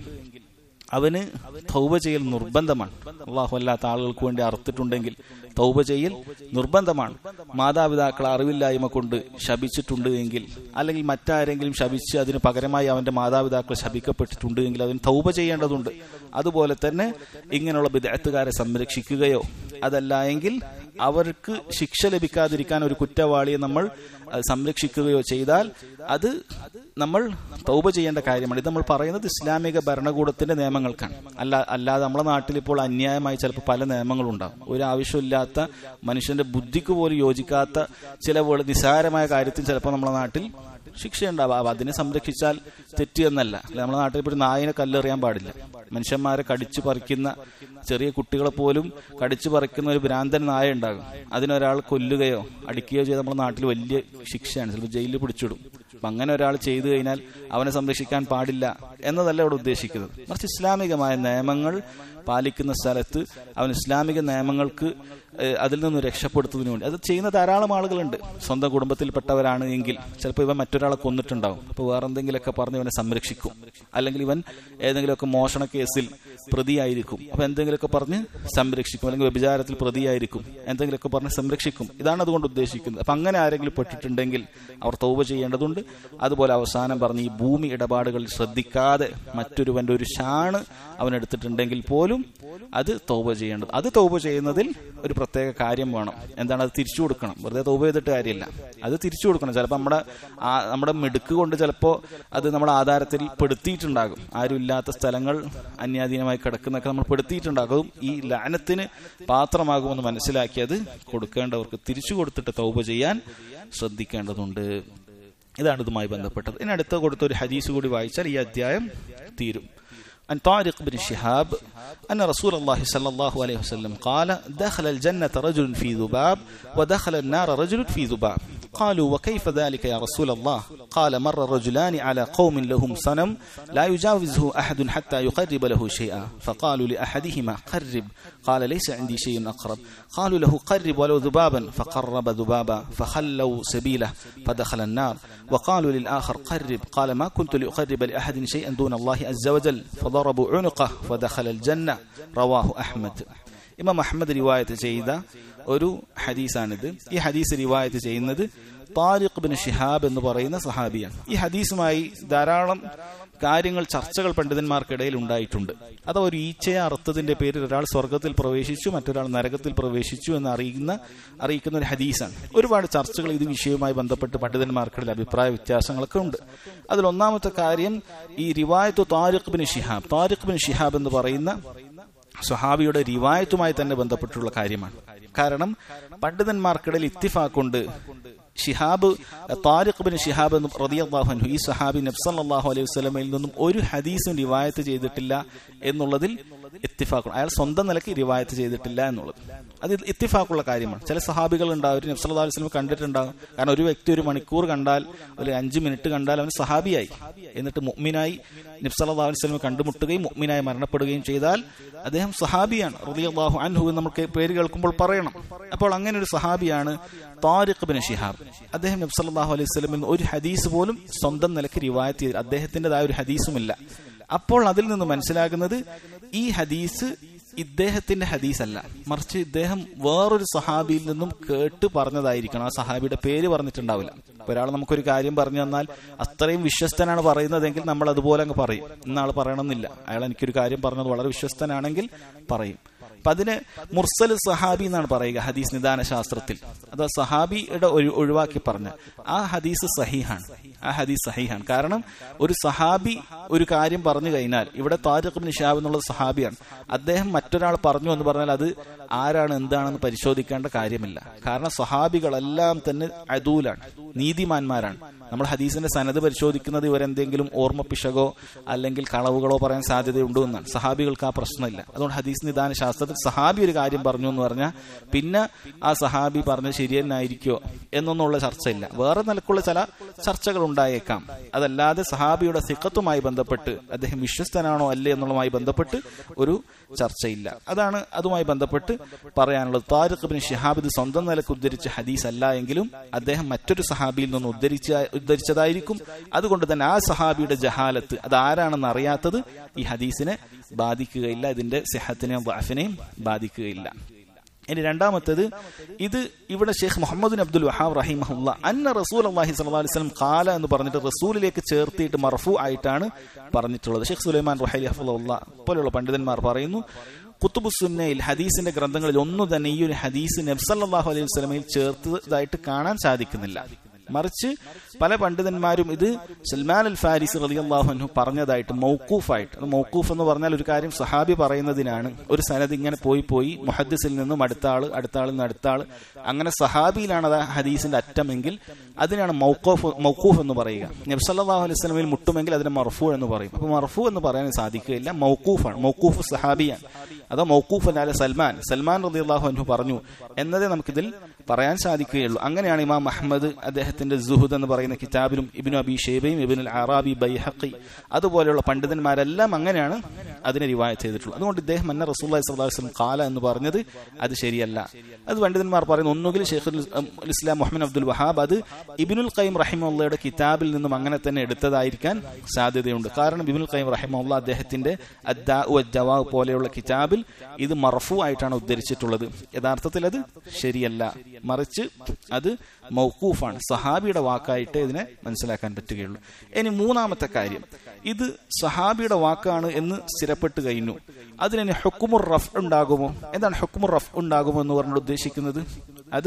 അവന് തൗബ ചെയ്യൽ നിർബന്ധമാണ്. അള്ളാഹു അല്ലാത്ത ആളുകൾക്ക് വേണ്ടി അറുത്തിട്ടുണ്ടെങ്കിൽ തൗബ ചെയ്യൽ നിർബന്ധമാണ്. മാതാപിതാക്കൾ അറിവില്ലായ്മ കൊണ്ട് ശപിച്ചിട്ടുണ്ട് എങ്കിൽ അല്ലെങ്കിൽ മറ്റാരെങ്കിലും ശപിച്ച് അതിന് പകരമായി അവന്റെ മാതാപിതാക്കൾ ശപിക്കപ്പെട്ടിട്ടുണ്ട് എങ്കിൽ അതിന് തൗബ ചെയ്യേണ്ടതുണ്ട്. അതുപോലെ തന്നെ ഇങ്ങനെയുള്ള ബിദ്അത്തുകാരെ സംരക്ഷിക്കുകയോ അതല്ല എങ്കിൽ അവർക്ക് ശിക്ഷ ലഭിക്കാതിരിക്കാൻ ഒരു കുറ്റവാളിയെ നമ്മൾ സംരക്ഷിക്കുകയോ ചെയ്താൽ അത് നമ്മൾ തൗബ ചെയ്യേണ്ട കാര്യമാണ്. ഇത് നമ്മൾ പറയുന്നത് ഇസ്ലാമിക ഭരണകൂടത്തിന്റെ നിയമങ്ങൾക്കാണ്. അല്ലാതെ നമ്മുടെ നാട്ടിൽ ഇപ്പോൾ അന്യായമായി ചിലപ്പോൾ പല നിയമങ്ങളുണ്ടാകും. ഒരു ആവശ്യമില്ലാത്ത മനുഷ്യന്റെ ബുദ്ധിക്ക് പോലും യോജിക്കാത്ത ചില നിസ്സാരമായ കാര്യത്തിൽ ചിലപ്പോൾ നമ്മുടെ നാട്ടിൽ ശിക്ഷയുണ്ടാവാം. അതിനെ സംരക്ഷിച്ചാൽ തെറ്റ് എന്നല്ല. നമ്മുടെ നാട്ടിൽ ഇപ്പോൾ നായിനെ കല്ലെറിയാൻ പാടില്ല. മനുഷ്യന്മാരെ കടിച്ചു പറിക്കുന്ന ചെറിയ കുട്ടികളെ പോലും കടിച്ചു പറിക്കുന്ന ഒരു ഭ്രാന്തൻ നായ ഉണ്ടാകും. അതിനൊരാൾ കൊല്ലുകയോ അടിക്കുകയോ ചെയ്ത് നമ്മുടെ നാട്ടിൽ വലിയ ശിക്ഷയാണ്. ചിലപ്പോൾ ജയിലിൽ പിടിച്ചിടും. അപ്പൊ അങ്ങനെ ഒരാൾ ചെയ്തു കഴിഞ്ഞാൽ അവനെ സംരക്ഷിക്കാൻ പാടില്ല എന്നതല്ല ഇവിടെ ഉദ്ദേശിക്കുന്നത്. മറിച്ച് ഇസ്ലാമികമായ നിയമങ്ങൾ പാലിക്കുന്ന സ്ഥലത്ത് അവൻ ഇസ്ലാമിക നിയമങ്ങൾക്ക് അതിൽ നിന്ന് രക്ഷപ്പെടുത്തുന്നതിന് വേണ്ടി അത് ചെയ്യുന്ന ധാരാളം ആളുകളുണ്ട്. സ്വന്തം കുടുംബത്തിൽപ്പെട്ടവരാണ് എങ്കിൽ ചിലപ്പോൾ ഇവൻ മറ്റൊരാളെ കൊന്നിട്ടുണ്ടാവും. അപ്പോൾ വേറെന്തെങ്കിലുമൊക്കെ പറഞ്ഞ് ഇവനെ സംരക്ഷിക്കും. അല്ലെങ്കിൽ ഇവൻ ഏതെങ്കിലുമൊക്കെ മോഷണ കേസിൽ പ്രതിയായിരിക്കും. അപ്പൊ എന്തെങ്കിലുമൊക്കെ പറഞ്ഞ് സംരക്ഷിക്കും. അല്ലെങ്കിൽ വ്യഭിചാരത്തിൽ പ്രതിയായിരിക്കും. എന്തെങ്കിലുമൊക്കെ പറഞ്ഞ് സംരക്ഷിക്കും. ഇതാണ് അതുകൊണ്ട് ഉദ്ദേശിക്കുന്നത്. അപ്പൊ അങ്ങനെ ആരെങ്കിലും പെട്ടിട്ടുണ്ടെങ്കിൽ അവർ തൗബ ചെയ്യേണ്ടതുണ്ട്. അതുപോലെ അവസാനം പറഞ്ഞ് ഈ ഭൂമി ഇടപാടുകളിൽ ശ്രദ്ധിക്കാതെ മറ്റൊരുവന്റെ ഒരു ഷാണ് അവൻ എടുത്തിട്ടുണ്ടെങ്കിൽ പോലും അത് തൗബ ചെയ്യേണ്ടത്. അത് തൗബ ചെയ്യുന്നതിൽ ഒരു പ്രത്യേക കാര്യം വേണം. എന്താണ്? അത് തിരിച്ചു കൊടുക്കണം. വെറുതെ തൗബ ചെയ്തിട്ട് കാര്യമില്ല. അത് തിരിച്ചു കൊടുക്കണം. ചിലപ്പോൾ നമ്മുടെ മിടുക്ക് കൊണ്ട് ചിലപ്പോൾ അത് നമ്മുടെ ആധാരത്തിൽ പെടുത്തിയിട്ടുണ്ടാകും. ആരും ഇല്ലാത്ത സ്ഥലങ്ങൾ അന്യാധീനമായി കിടക്കുന്നൊക്കെ നമ്മൾ പെടുത്തിയിട്ടുണ്ടാകും. ഈ ലഅനത്തിന് പാത്രമാകുമെന്ന് മനസ്സിലാക്കി അത് കൊടുക്കേണ്ടവർക്ക് തിരിച്ചു കൊടുത്തിട്ട് തൗബ ചെയ്യാൻ ശ്രദ്ധിക്കേണ്ടതുണ്ട്. ഇതാണ് ഇതുമായി ബന്ധപ്പെട്ടത്. ഇതിനടുത്ത് കൊടുത്ത ഒരു ഹദീസ് കൂടി വായിച്ചാൽ ഈ അധ്യായം തീരും. عن طارق بن شهاب أن رسول الله صلى الله عليه وسلم قال دخل الجنة رجل في ذباب ودخل النار رجل في ذباب قالوا وكيف ذلك يا رسول الله قال مر رجلان على قوم لهم صنم لا يجاوزه أحد حتى يقرب له شيئا فقالوا لأحدهما قرب قال ليس عندي شيء أقرب قالوا له قرب ولو ذبابا فقرب ذبابا فخلوا سبيله فدخل النار وقالوا للآخر قرب قال ما كنت لأقرب لأحد شيئا دون الله عز وجل فضربوا عنقه فدخل الجنة رواه أحمد. ഇമാം അഹ്മദ് റിവായത്ത് ചെയ്ത ഒരു ഹദീസാണിത്. ഈ ഹദീസ് റിവായത്ത് ചെയ്യുന്നത് താരിഖ് ബിൻ ശിഹാബ് എന്ന് പറയുന്ന സഹാബിയാണ്. ഈ ഹദീസുമായി ധാരാളം കാര്യങ്ങൾ ചർച്ചകൾ പണ്ഡിതന്മാർക്കിടയിൽ ഉണ്ടായിട്ടുണ്ട്. അത് ഒരു ഈച്ചയെ അറുത്തതിന്റെ പേരിൽ ഒരാൾ സ്വർഗത്തിൽ പ്രവേശിച്ചു, മറ്റൊരാൾ നരകത്തിൽ പ്രവേശിച്ചു എന്ന് അറിയിക്കുന്ന ഒരു ഹദീസാണ്. ഒരുപാട് ചർച്ചകൾ ഇത് വിഷയവുമായി ബന്ധപ്പെട്ട് പണ്ഡിതന്മാർക്കിടയിൽ അഭിപ്രായ വ്യത്യാസങ്ങളൊക്കെ ഉണ്ട്. അതിൽ ഒന്നാമത്തെ കാര്യം ഈ റിവായത്ത് താരിഖ് ബിൻ ഷിഹാബ് എന്ന് പറയുന്ന സ്വഹാബിയുടെ റിവായത്തുമായി തന്നെ ബന്ധപ്പെട്ടുള്ള കാര്യമാണ്. കാരണം പണ്ഡിതന്മാർക്കിടയിൽ ഇത്തിഫാഖുണ്ട്. താരിഖ് ബിൻ ഷിഹാബ് റളിയല്ലാഹു അൻഹു ഈ സ്വഹാബി നബി സല്ലല്ലാഹു അലൈഹി വസല്ലമയിൽ നിന്നും ഒരു ഹദീസും റിവായത്ത് ചെയ്തിട്ടില്ല എന്നുള്ളതിൽ ഇത്തിഫാഖുണ്ട്. അയാൾ സ്വന്തം നിലയ്ക്ക് റിവായത്ത് ചെയ്തിട്ടില്ല എന്നുള്ളത് അത് ഇത്തിഫാഖുള്ള കാര്യമാണ്. ചില സഹാബികൾ ഉണ്ടാവും നബി സല്ലല്ലാഹു അലൈഹി വസല്ലം കണ്ടിട്ടുണ്ടാകും. കാരണം ഒരു വ്യക്തി 1 മണിക്കൂർ കണ്ടാൽ, ഒരു 5 മിനിറ്റ് കണ്ടാൽ അവൻ സഹാബിയായി. എന്നിട്ട് മുഅ്മിനായി നബി സല്ലല്ലാഹു അലൈഹി വസല്ലം കണ്ടുമുട്ടുകയും മുഅ്മിനായി മരണപ്പെടുകയും ചെയ്താൽ അദ്ദേഹം സഹാബിയാണ്. റളിയല്ലാഹു അൻഹു എന്ന് നമുക്ക് പേര് കേൾക്കുമ്പോൾ പറയണം. അപ്പോൾ അങ്ങനെ ഒരു സഹാബിയാണ് താരിഖ് ബിൻ ഷിഹാബ്. അദ്ദേഹം നബി സല്ലല്ലാഹു അലൈഹി വസല്ലം ഒരു ഹദീസ് പോലും സ്വന്തം നിലയ്ക്ക് റിവായത്ത് ചെയ്തു. അദ്ദേഹത്തിൻ്റെതായ ഒരു ഹദീസുമില്ല. അപ്പോൾ അതിൽ നിന്ന് മനസ്സിലാകുന്നത് ഈ ഹദീസ് ഇദ്ദേഹത്തിന്റെ ഹദീസല്ല, മറിച്ച് ഇദ്ദേഹം വേറൊരു സഹാബിയിൽ നിന്നും കേട്ട് പറഞ്ഞതായിരിക്കണം. ആ സഹാബിയുടെ പേര് പറഞ്ഞിട്ടുണ്ടാവില്ല. ഒരാൾ നമുക്കൊരു കാര്യം പറഞ്ഞു തന്നാൽ അത്രയും വിശ്വസ്തനാണ് പറയുന്നതെങ്കിൽ നമ്മൾ അതുപോലെ അങ്ങ് പറയും. ഇന്നാൾ പറയണമെന്നില്ല. അയാൾ എനിക്കൊരു കാര്യം പറഞ്ഞത് വളരെ വിശ്വസ്തനാണെങ്കിൽ പറയും. അപ്പൊ അതിന് മുർസൽ സഹാബി എന്നാണ് പറയുക ഹദീസ് നിദാന ശാസ്ത്രത്തിൽ. അത് സഹാബിയുടെ ഒഴിവാക്കി പറഞ്ഞ ആ ഹദീസ് സഹീഹാണ്. കാരണം ഒരു സഹാബി ഒരു കാര്യം പറഞ്ഞു കഴിഞ്ഞാൽ, ഇവിടെ താരിഖ് ഇബ്നു ശിഹാബ് എന്നുള്ളത് സഹാബിയാണ്, അദ്ദേഹം മറ്റൊരാൾ പറഞ്ഞു എന്ന് പറഞ്ഞാൽ അത് ആരാണ് എന്താണെന്ന് പരിശോധിക്കേണ്ട കാര്യമില്ല. കാരണം സഹാബികളെല്ലാം തന്നെ അദൂലാണ്, നീതിമാന്മാരാണ്. നമ്മൾ ഹദീസിന്റെ സനദ് പരിശോധിക്കുന്നത് ഇവരെന്തെങ്കിലും ഓർമ്മപ്പിശകോ അല്ലെങ്കിൽ കളവുകളോ പറയാൻ സാധ്യതയുണ്ടോ എന്നാണ്. സഹാബികൾക്ക് ആ പ്രശ്നമില്ല. അതുകൊണ്ട് ഹദീസ് നിദാന ശാസ്ത്രത്തിൽ സഹാബി ഒരു കാര്യം പറഞ്ഞു എന്ന് പറഞ്ഞാൽ പിന്നെ ആ സഹാബി പറഞ്ഞത് ശരിയെന്നായിരിക്കോ എന്നൊന്നുള്ള ചർച്ചയില്ല. വേറെ നിലക്കുള്ള ചില ചർച്ചകൾ ഉണ്ടായേക്കാം. അതല്ലാതെ സഹാബിയുടെ സിഖത്തുമായി ബന്ധപ്പെട്ട് അദ്ദേഹം വിശ്വസ്തനാണോ അല്ലേ എന്നുള്ളതുമായി ബന്ധപ്പെട്ട് ഒരു ചർച്ചയില്ല. അതാണ് അതുമായി ബന്ധപ്പെട്ട് പറയാനുള്ളത്. താരിഖ് ഇബ്നു ശിഹാബ് ഇത് സ്വന്തം നിലക്ക് ഉദ്ധരിച്ച ഹദീസ് അല്ല എങ്കിലും അദ്ദേഹം മറ്റൊരു സഹാബിയിൽ നിന്ന് ഉദ്ധരിച്ചതായിരിക്കും. അതുകൊണ്ട് തന്നെ ആ സഹാബിയുടെ ജഹാലത്ത് അത് ആരാണെന്ന് അറിയാത്തത് ഈ ഹദീസിനെ ബാധിക്കുകയില്ല, ഇതിന്റെ സിഹത്തിനെയും ദഅഫിനെയും ബാധിക്കുകയില്ല. ഇനി രണ്ടാമത്തേത്, ഇത് ഇവിടെ ഷെയ്ഖ് മുഹമ്മദ് അബ്ദുൽ വഹാബ് റഹിമഹുല്ല അന്ന റസൂലുള്ളാഹി സ്വല്ലല്ലാഹു അലൈഹി വസല്ലം ഖാല എന്ന് പറഞ്ഞിട്ട് റസൂലിലേക്ക് ചേർത്തിയിട്ട് മർഫൂ ആയിട്ടാണ് പറഞ്ഞിട്ടുള്ളത്. ഷെയ്ഖ് സുലൈമാൻ റുഹൈലി ഹഫ്ളഹുല്ലാ പോലെയുള്ള പണ്ഡിതന്മാർ പറയുന്നു, കുത്തുബുസുന്നയിൽ ഹദീസിന്റെ ഗ്രന്ഥങ്ങളിൽ ഒന്നും തന്നെ ഈ ഒരു ഹദീസ് നബി സല്ലല്ലാഹു അലൈഹി വസല്ലമയിൽ ചേർത്തതായിട്ട് കാണാൻ സാധിക്കുന്നില്ല. മറിച്ച് പല പണ്ഡിതന്മാരും ഇത് സൽമാൻ അൽ ഫാരിസി റളിയല്ലാഹു അൻഹു പറഞ്ഞതായിട്ട് മൗഖൂഫായിട്ട്, മൗഖൂഫ് എന്ന് പറഞ്ഞാൽ ഒരു കാര്യം സഹാബി പറയുന്നതിനാണ്. ഒരു സനദ് ഇങ്ങനെ പോയി മുഹദ്ദിസിൽ നിന്നും അടുത്ത ആളിൽ നിന്ന് അടുത്ത ആള്, അങ്ങനെ സഹാബിയിലാണ് അത് ഹദീസിന്റെ അറ്റമെങ്കിൽ അതിനാണ് മൗഖൂഫ് എന്ന് പറയുക. നബി സല്ലല്ലാഹു അലൈഹി വസല്ലമയിൽ മുട്ടുമെങ്കിൽ അതിനെ മർഫൂ എന്ന് പറയും. അപ്പൊ മർഫൂ എന്ന് പറയാൻ സാധിക്കുകയില്ല, മൗഖൂഫാണ്. മൗഖൂഫ് സഹാബിയാണ്. അതോ മൗഖൂഫ് അല്ല സൽമാൻ റളിയല്ലാഹു അൻഹു പറഞ്ഞു എന്നതേ നമുക്കിതിൽ പറയാൻ സാധിക്കുകയുള്ളൂ. അങ്ങനെയാണ് ഇമാം അഹ്മദ് അദ്ദേഹത്തിന്റെ സുഹുദ് എന്ന് പറയുന്ന കിതാബിലും ഇബ്നു അബി ഷൈബയും ഇബ്നുൽ അറാബി ബൈഹഖി അതുപോലെയുള്ള പണ്ഡിതന്മാരെല്ലാം അങ്ങനെയാണ് അതിനെ റിവായത്ത് ചെയ്തിട്ടുള്ളത്. അതുകൊണ്ട് ഇദ്ദേഹം അന്ന റസൂലുള്ളാഹി സ്വല്ലല്ലാഹു അലൈഹി വസല്ലം ഖാല എന്ന് പറഞ്ഞത് അത് ശരിയല്ല. അത് പണ്ഡിതന്മാർ പറയുന്നു, ഒന്നുകിൽ ശൈഖുൽ ഇസ്ലാം മുഹമ്മദ് അബ്ദുൽ വഹാബ് അത് ഇബ്നുൽ ഖയ്യിം റഹിമഹുള്ളയുടെ കിതാബിൽ നിന്നും അങ്ങനെ തന്നെ എടുത്തതായിരിക്കാൻ സാധ്യതയുണ്ട്. കാരണം ഇബ്നുൽ ഖയ്യിം റഹിമഹുള്ള അദ്ദേഹത്തിന്റെ അദ്ദാഉ വദ്ദവാഉ പോലെയുള്ള കിതാബിൽ ഇത് മർഫൂ ആയിട്ടാണ് ഉദ്ധരിച്ചിട്ടുള്ളത്. യഥാർത്ഥത്തിൽ അത് ശരിയല്ല, മറിച്ച് അത് മൗഖൂഫാണ്, സഹാബിയുടെ വാക്കായിട്ട് ഇതിനെ മനസ്സിലാക്കാൻ പറ്റുകയുള്ളൂ. ഇനി മൂന്നാമത്തെ കാര്യം, ഇത് സഹാബിയുടെ വാക്കാണ് എന്ന് സ്ഥിരപ്പെട്ട് കഴിഞ്ഞു, അതിന് ഹുക്മുർ റഫ് ഉണ്ടാകുമോ? എന്താണ് ഹുക്മുർ റഫ് ഉണ്ടാകുമോ എന്ന് പറഞ്ഞാൽ ഉദ്ദേശിക്കുന്നത്? അത്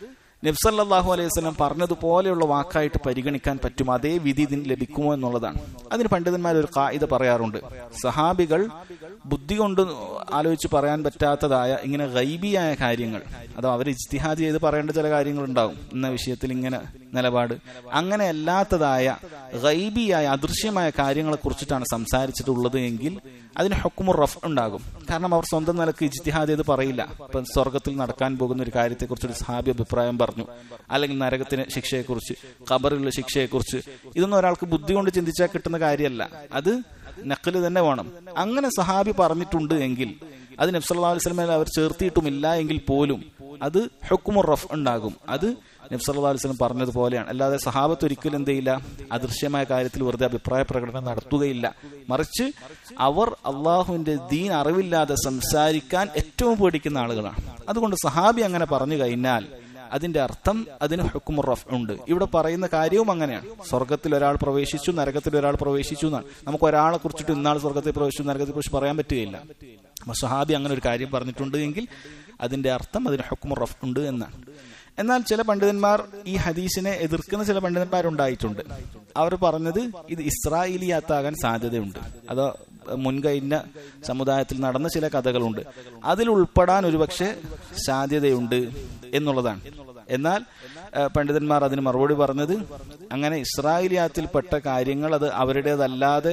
നബി സല്ലല്ലാഹു അലൈഹി വസല്ലം പറഞ്ഞതുപോലെയുള്ള വാക്കായിട്ട് പരിഗണിക്കാൻ പറ്റും, അതേ വിധി ഇതിന് ലഭിക്കുമോ എന്നുള്ളതാണ്. അതിന് പണ്ഡിതന്മാർ ഒരു ഖായിദ പറയാറുണ്ട്, സഹാബികൾ ബുദ്ധി കൊണ്ട് ആലോചിച്ച് പറയാൻ പറ്റാത്തതായ ഇങ്ങനെ ഗൈബിയായ കാര്യങ്ങൾ, അതോ അവർ ഇജ്തിഹാദ് ചെയ്ത് പറയേണ്ട ചില കാര്യങ്ങൾ ഉണ്ടാവും, എന്ന വിഷയത്തിൽ ഇങ്ങനെ നിലപാട്, അങ്ങനെ അല്ലാത്തതായ ഗൈബിയായ അദൃശ്യമായ കാര്യങ്ങളെ കുറിച്ചിട്ടാണ് സംസാരിച്ചിട്ടുള്ളത് എങ്കിൽ അതിന് ഹുക്മുർ റഫ് ഉണ്ടാകും. കാരണം അവർ സ്വന്തം നിലക്ക് ഇജ്തിഹാദ് ചെയ്ത് പറയില്ല. ഇപ്പം സ്വർഗത്തിൽ നടക്കാൻ പോകുന്ന ഒരു കാര്യത്തെക്കുറിച്ച് ഒരു സഹാബി അഭിപ്രായം പറഞ്ഞു, അല്ലെങ്കിൽ നരകത്തിന് ശിക്ഷയെക്കുറിച്ച്, ഖബറിലുള്ള ശിക്ഷയെക്കുറിച്ച്, ഇതൊന്നും ഒരാൾക്ക് ബുദ്ധി കൊണ്ട് ചിന്തിച്ചാൽ കിട്ടുന്ന കാര്യമല്ല, അത് നഖല് തന്നെ വേണം. അങ്ങനെ സഹാബി പറഞ്ഞിട്ടുണ്ട് എങ്കിൽ അത് നബി സല്ലല്ലാഹു അലൈഹി വസല്ലം അവർ ചേർത്തിയിട്ടുമില്ല എങ്കിൽ പോലും അത് ഹുക്മുർ റഫ് ഉണ്ടാകും. അത് നബി സല്ലല്ലാഹു അലൈഹി വസല്ലം പറഞ്ഞതുപോലെയാണ്. അല്ലാതെ സഹാബത്ത് ഒരിക്കലും എന്ത് ചെയ്യില്ല, അദൃശ്യമായ കാര്യത്തിൽ വെറുതെ അഭിപ്രായ പ്രകടനം നടത്തുകയില്ല. മറിച്ച് അവർ അള്ളാഹുവിന്റെ ദീൻ അറിവില്ലാതെ സംസാരിക്കാൻ ഏറ്റവും പേടിക്കുന്ന ആളുകളാണ്. അതുകൊണ്ട് സഹാബി അങ്ങനെ പറഞ്ഞു കഴിഞ്ഞാൽ അതിന്റെ അർത്ഥം അതിന് ഹുക്മുർ റഫ് ഉണ്ട്. ഇവിടെ പറയുന്ന കാര്യവും അങ്ങനെയാണ്. സ്വർഗത്തിൽ ഒരാൾ പ്രവേശിച്ചു, നരകത്തിൽ ഒരാൾ പ്രവേശിച്ചു എന്നാണ്. നമുക്ക് ഒരാളെ കുറിച്ചിട്ട് ഇന്നാൾ സ്വർഗത്തിൽ പ്രവേശിച്ചു, നരകത്തെ കുറിച്ച് പറയാൻ പറ്റുകയില്ല. സഹാബി അങ്ങനെ ഒരു കാര്യം പറഞ്ഞിട്ടുണ്ട് എങ്കിൽ അതിന്റെ അർത്ഥം അതിന് ഹുക്മുർ റഫ് ഉണ്ട് എന്നാണ്. എന്നാൽ ചില പണ്ഡിതന്മാർ ഈ ഹദീസിനെ എതിർക്കുന്ന ചില പണ്ഡിതന്മാരുണ്ടായിട്ടുണ്ട്. അവർ പറഞ്ഞത് ഇത് ഇസ്രായേലിയാത്താകാൻ സാധ്യതയുണ്ട്, അതോ മുൻകഴിഞ്ഞ സമുദായത്തിൽ നടന്ന ചില കഥകളുണ്ട്, അതിൽ ഉൾപ്പെടാൻ ഒരുപക്ഷെ സാധ്യതയുണ്ട് എന്നുള്ളതാണ്. എന്നാൽ പണ്ഡിതന്മാർ അതിന് മറുപടി പറഞ്ഞത് അങ്ങനെ ഇസ്രായേലിയാത്തിൽപ്പെട്ട കാര്യങ്ങൾ അത് അവരുടേതല്ലാതെ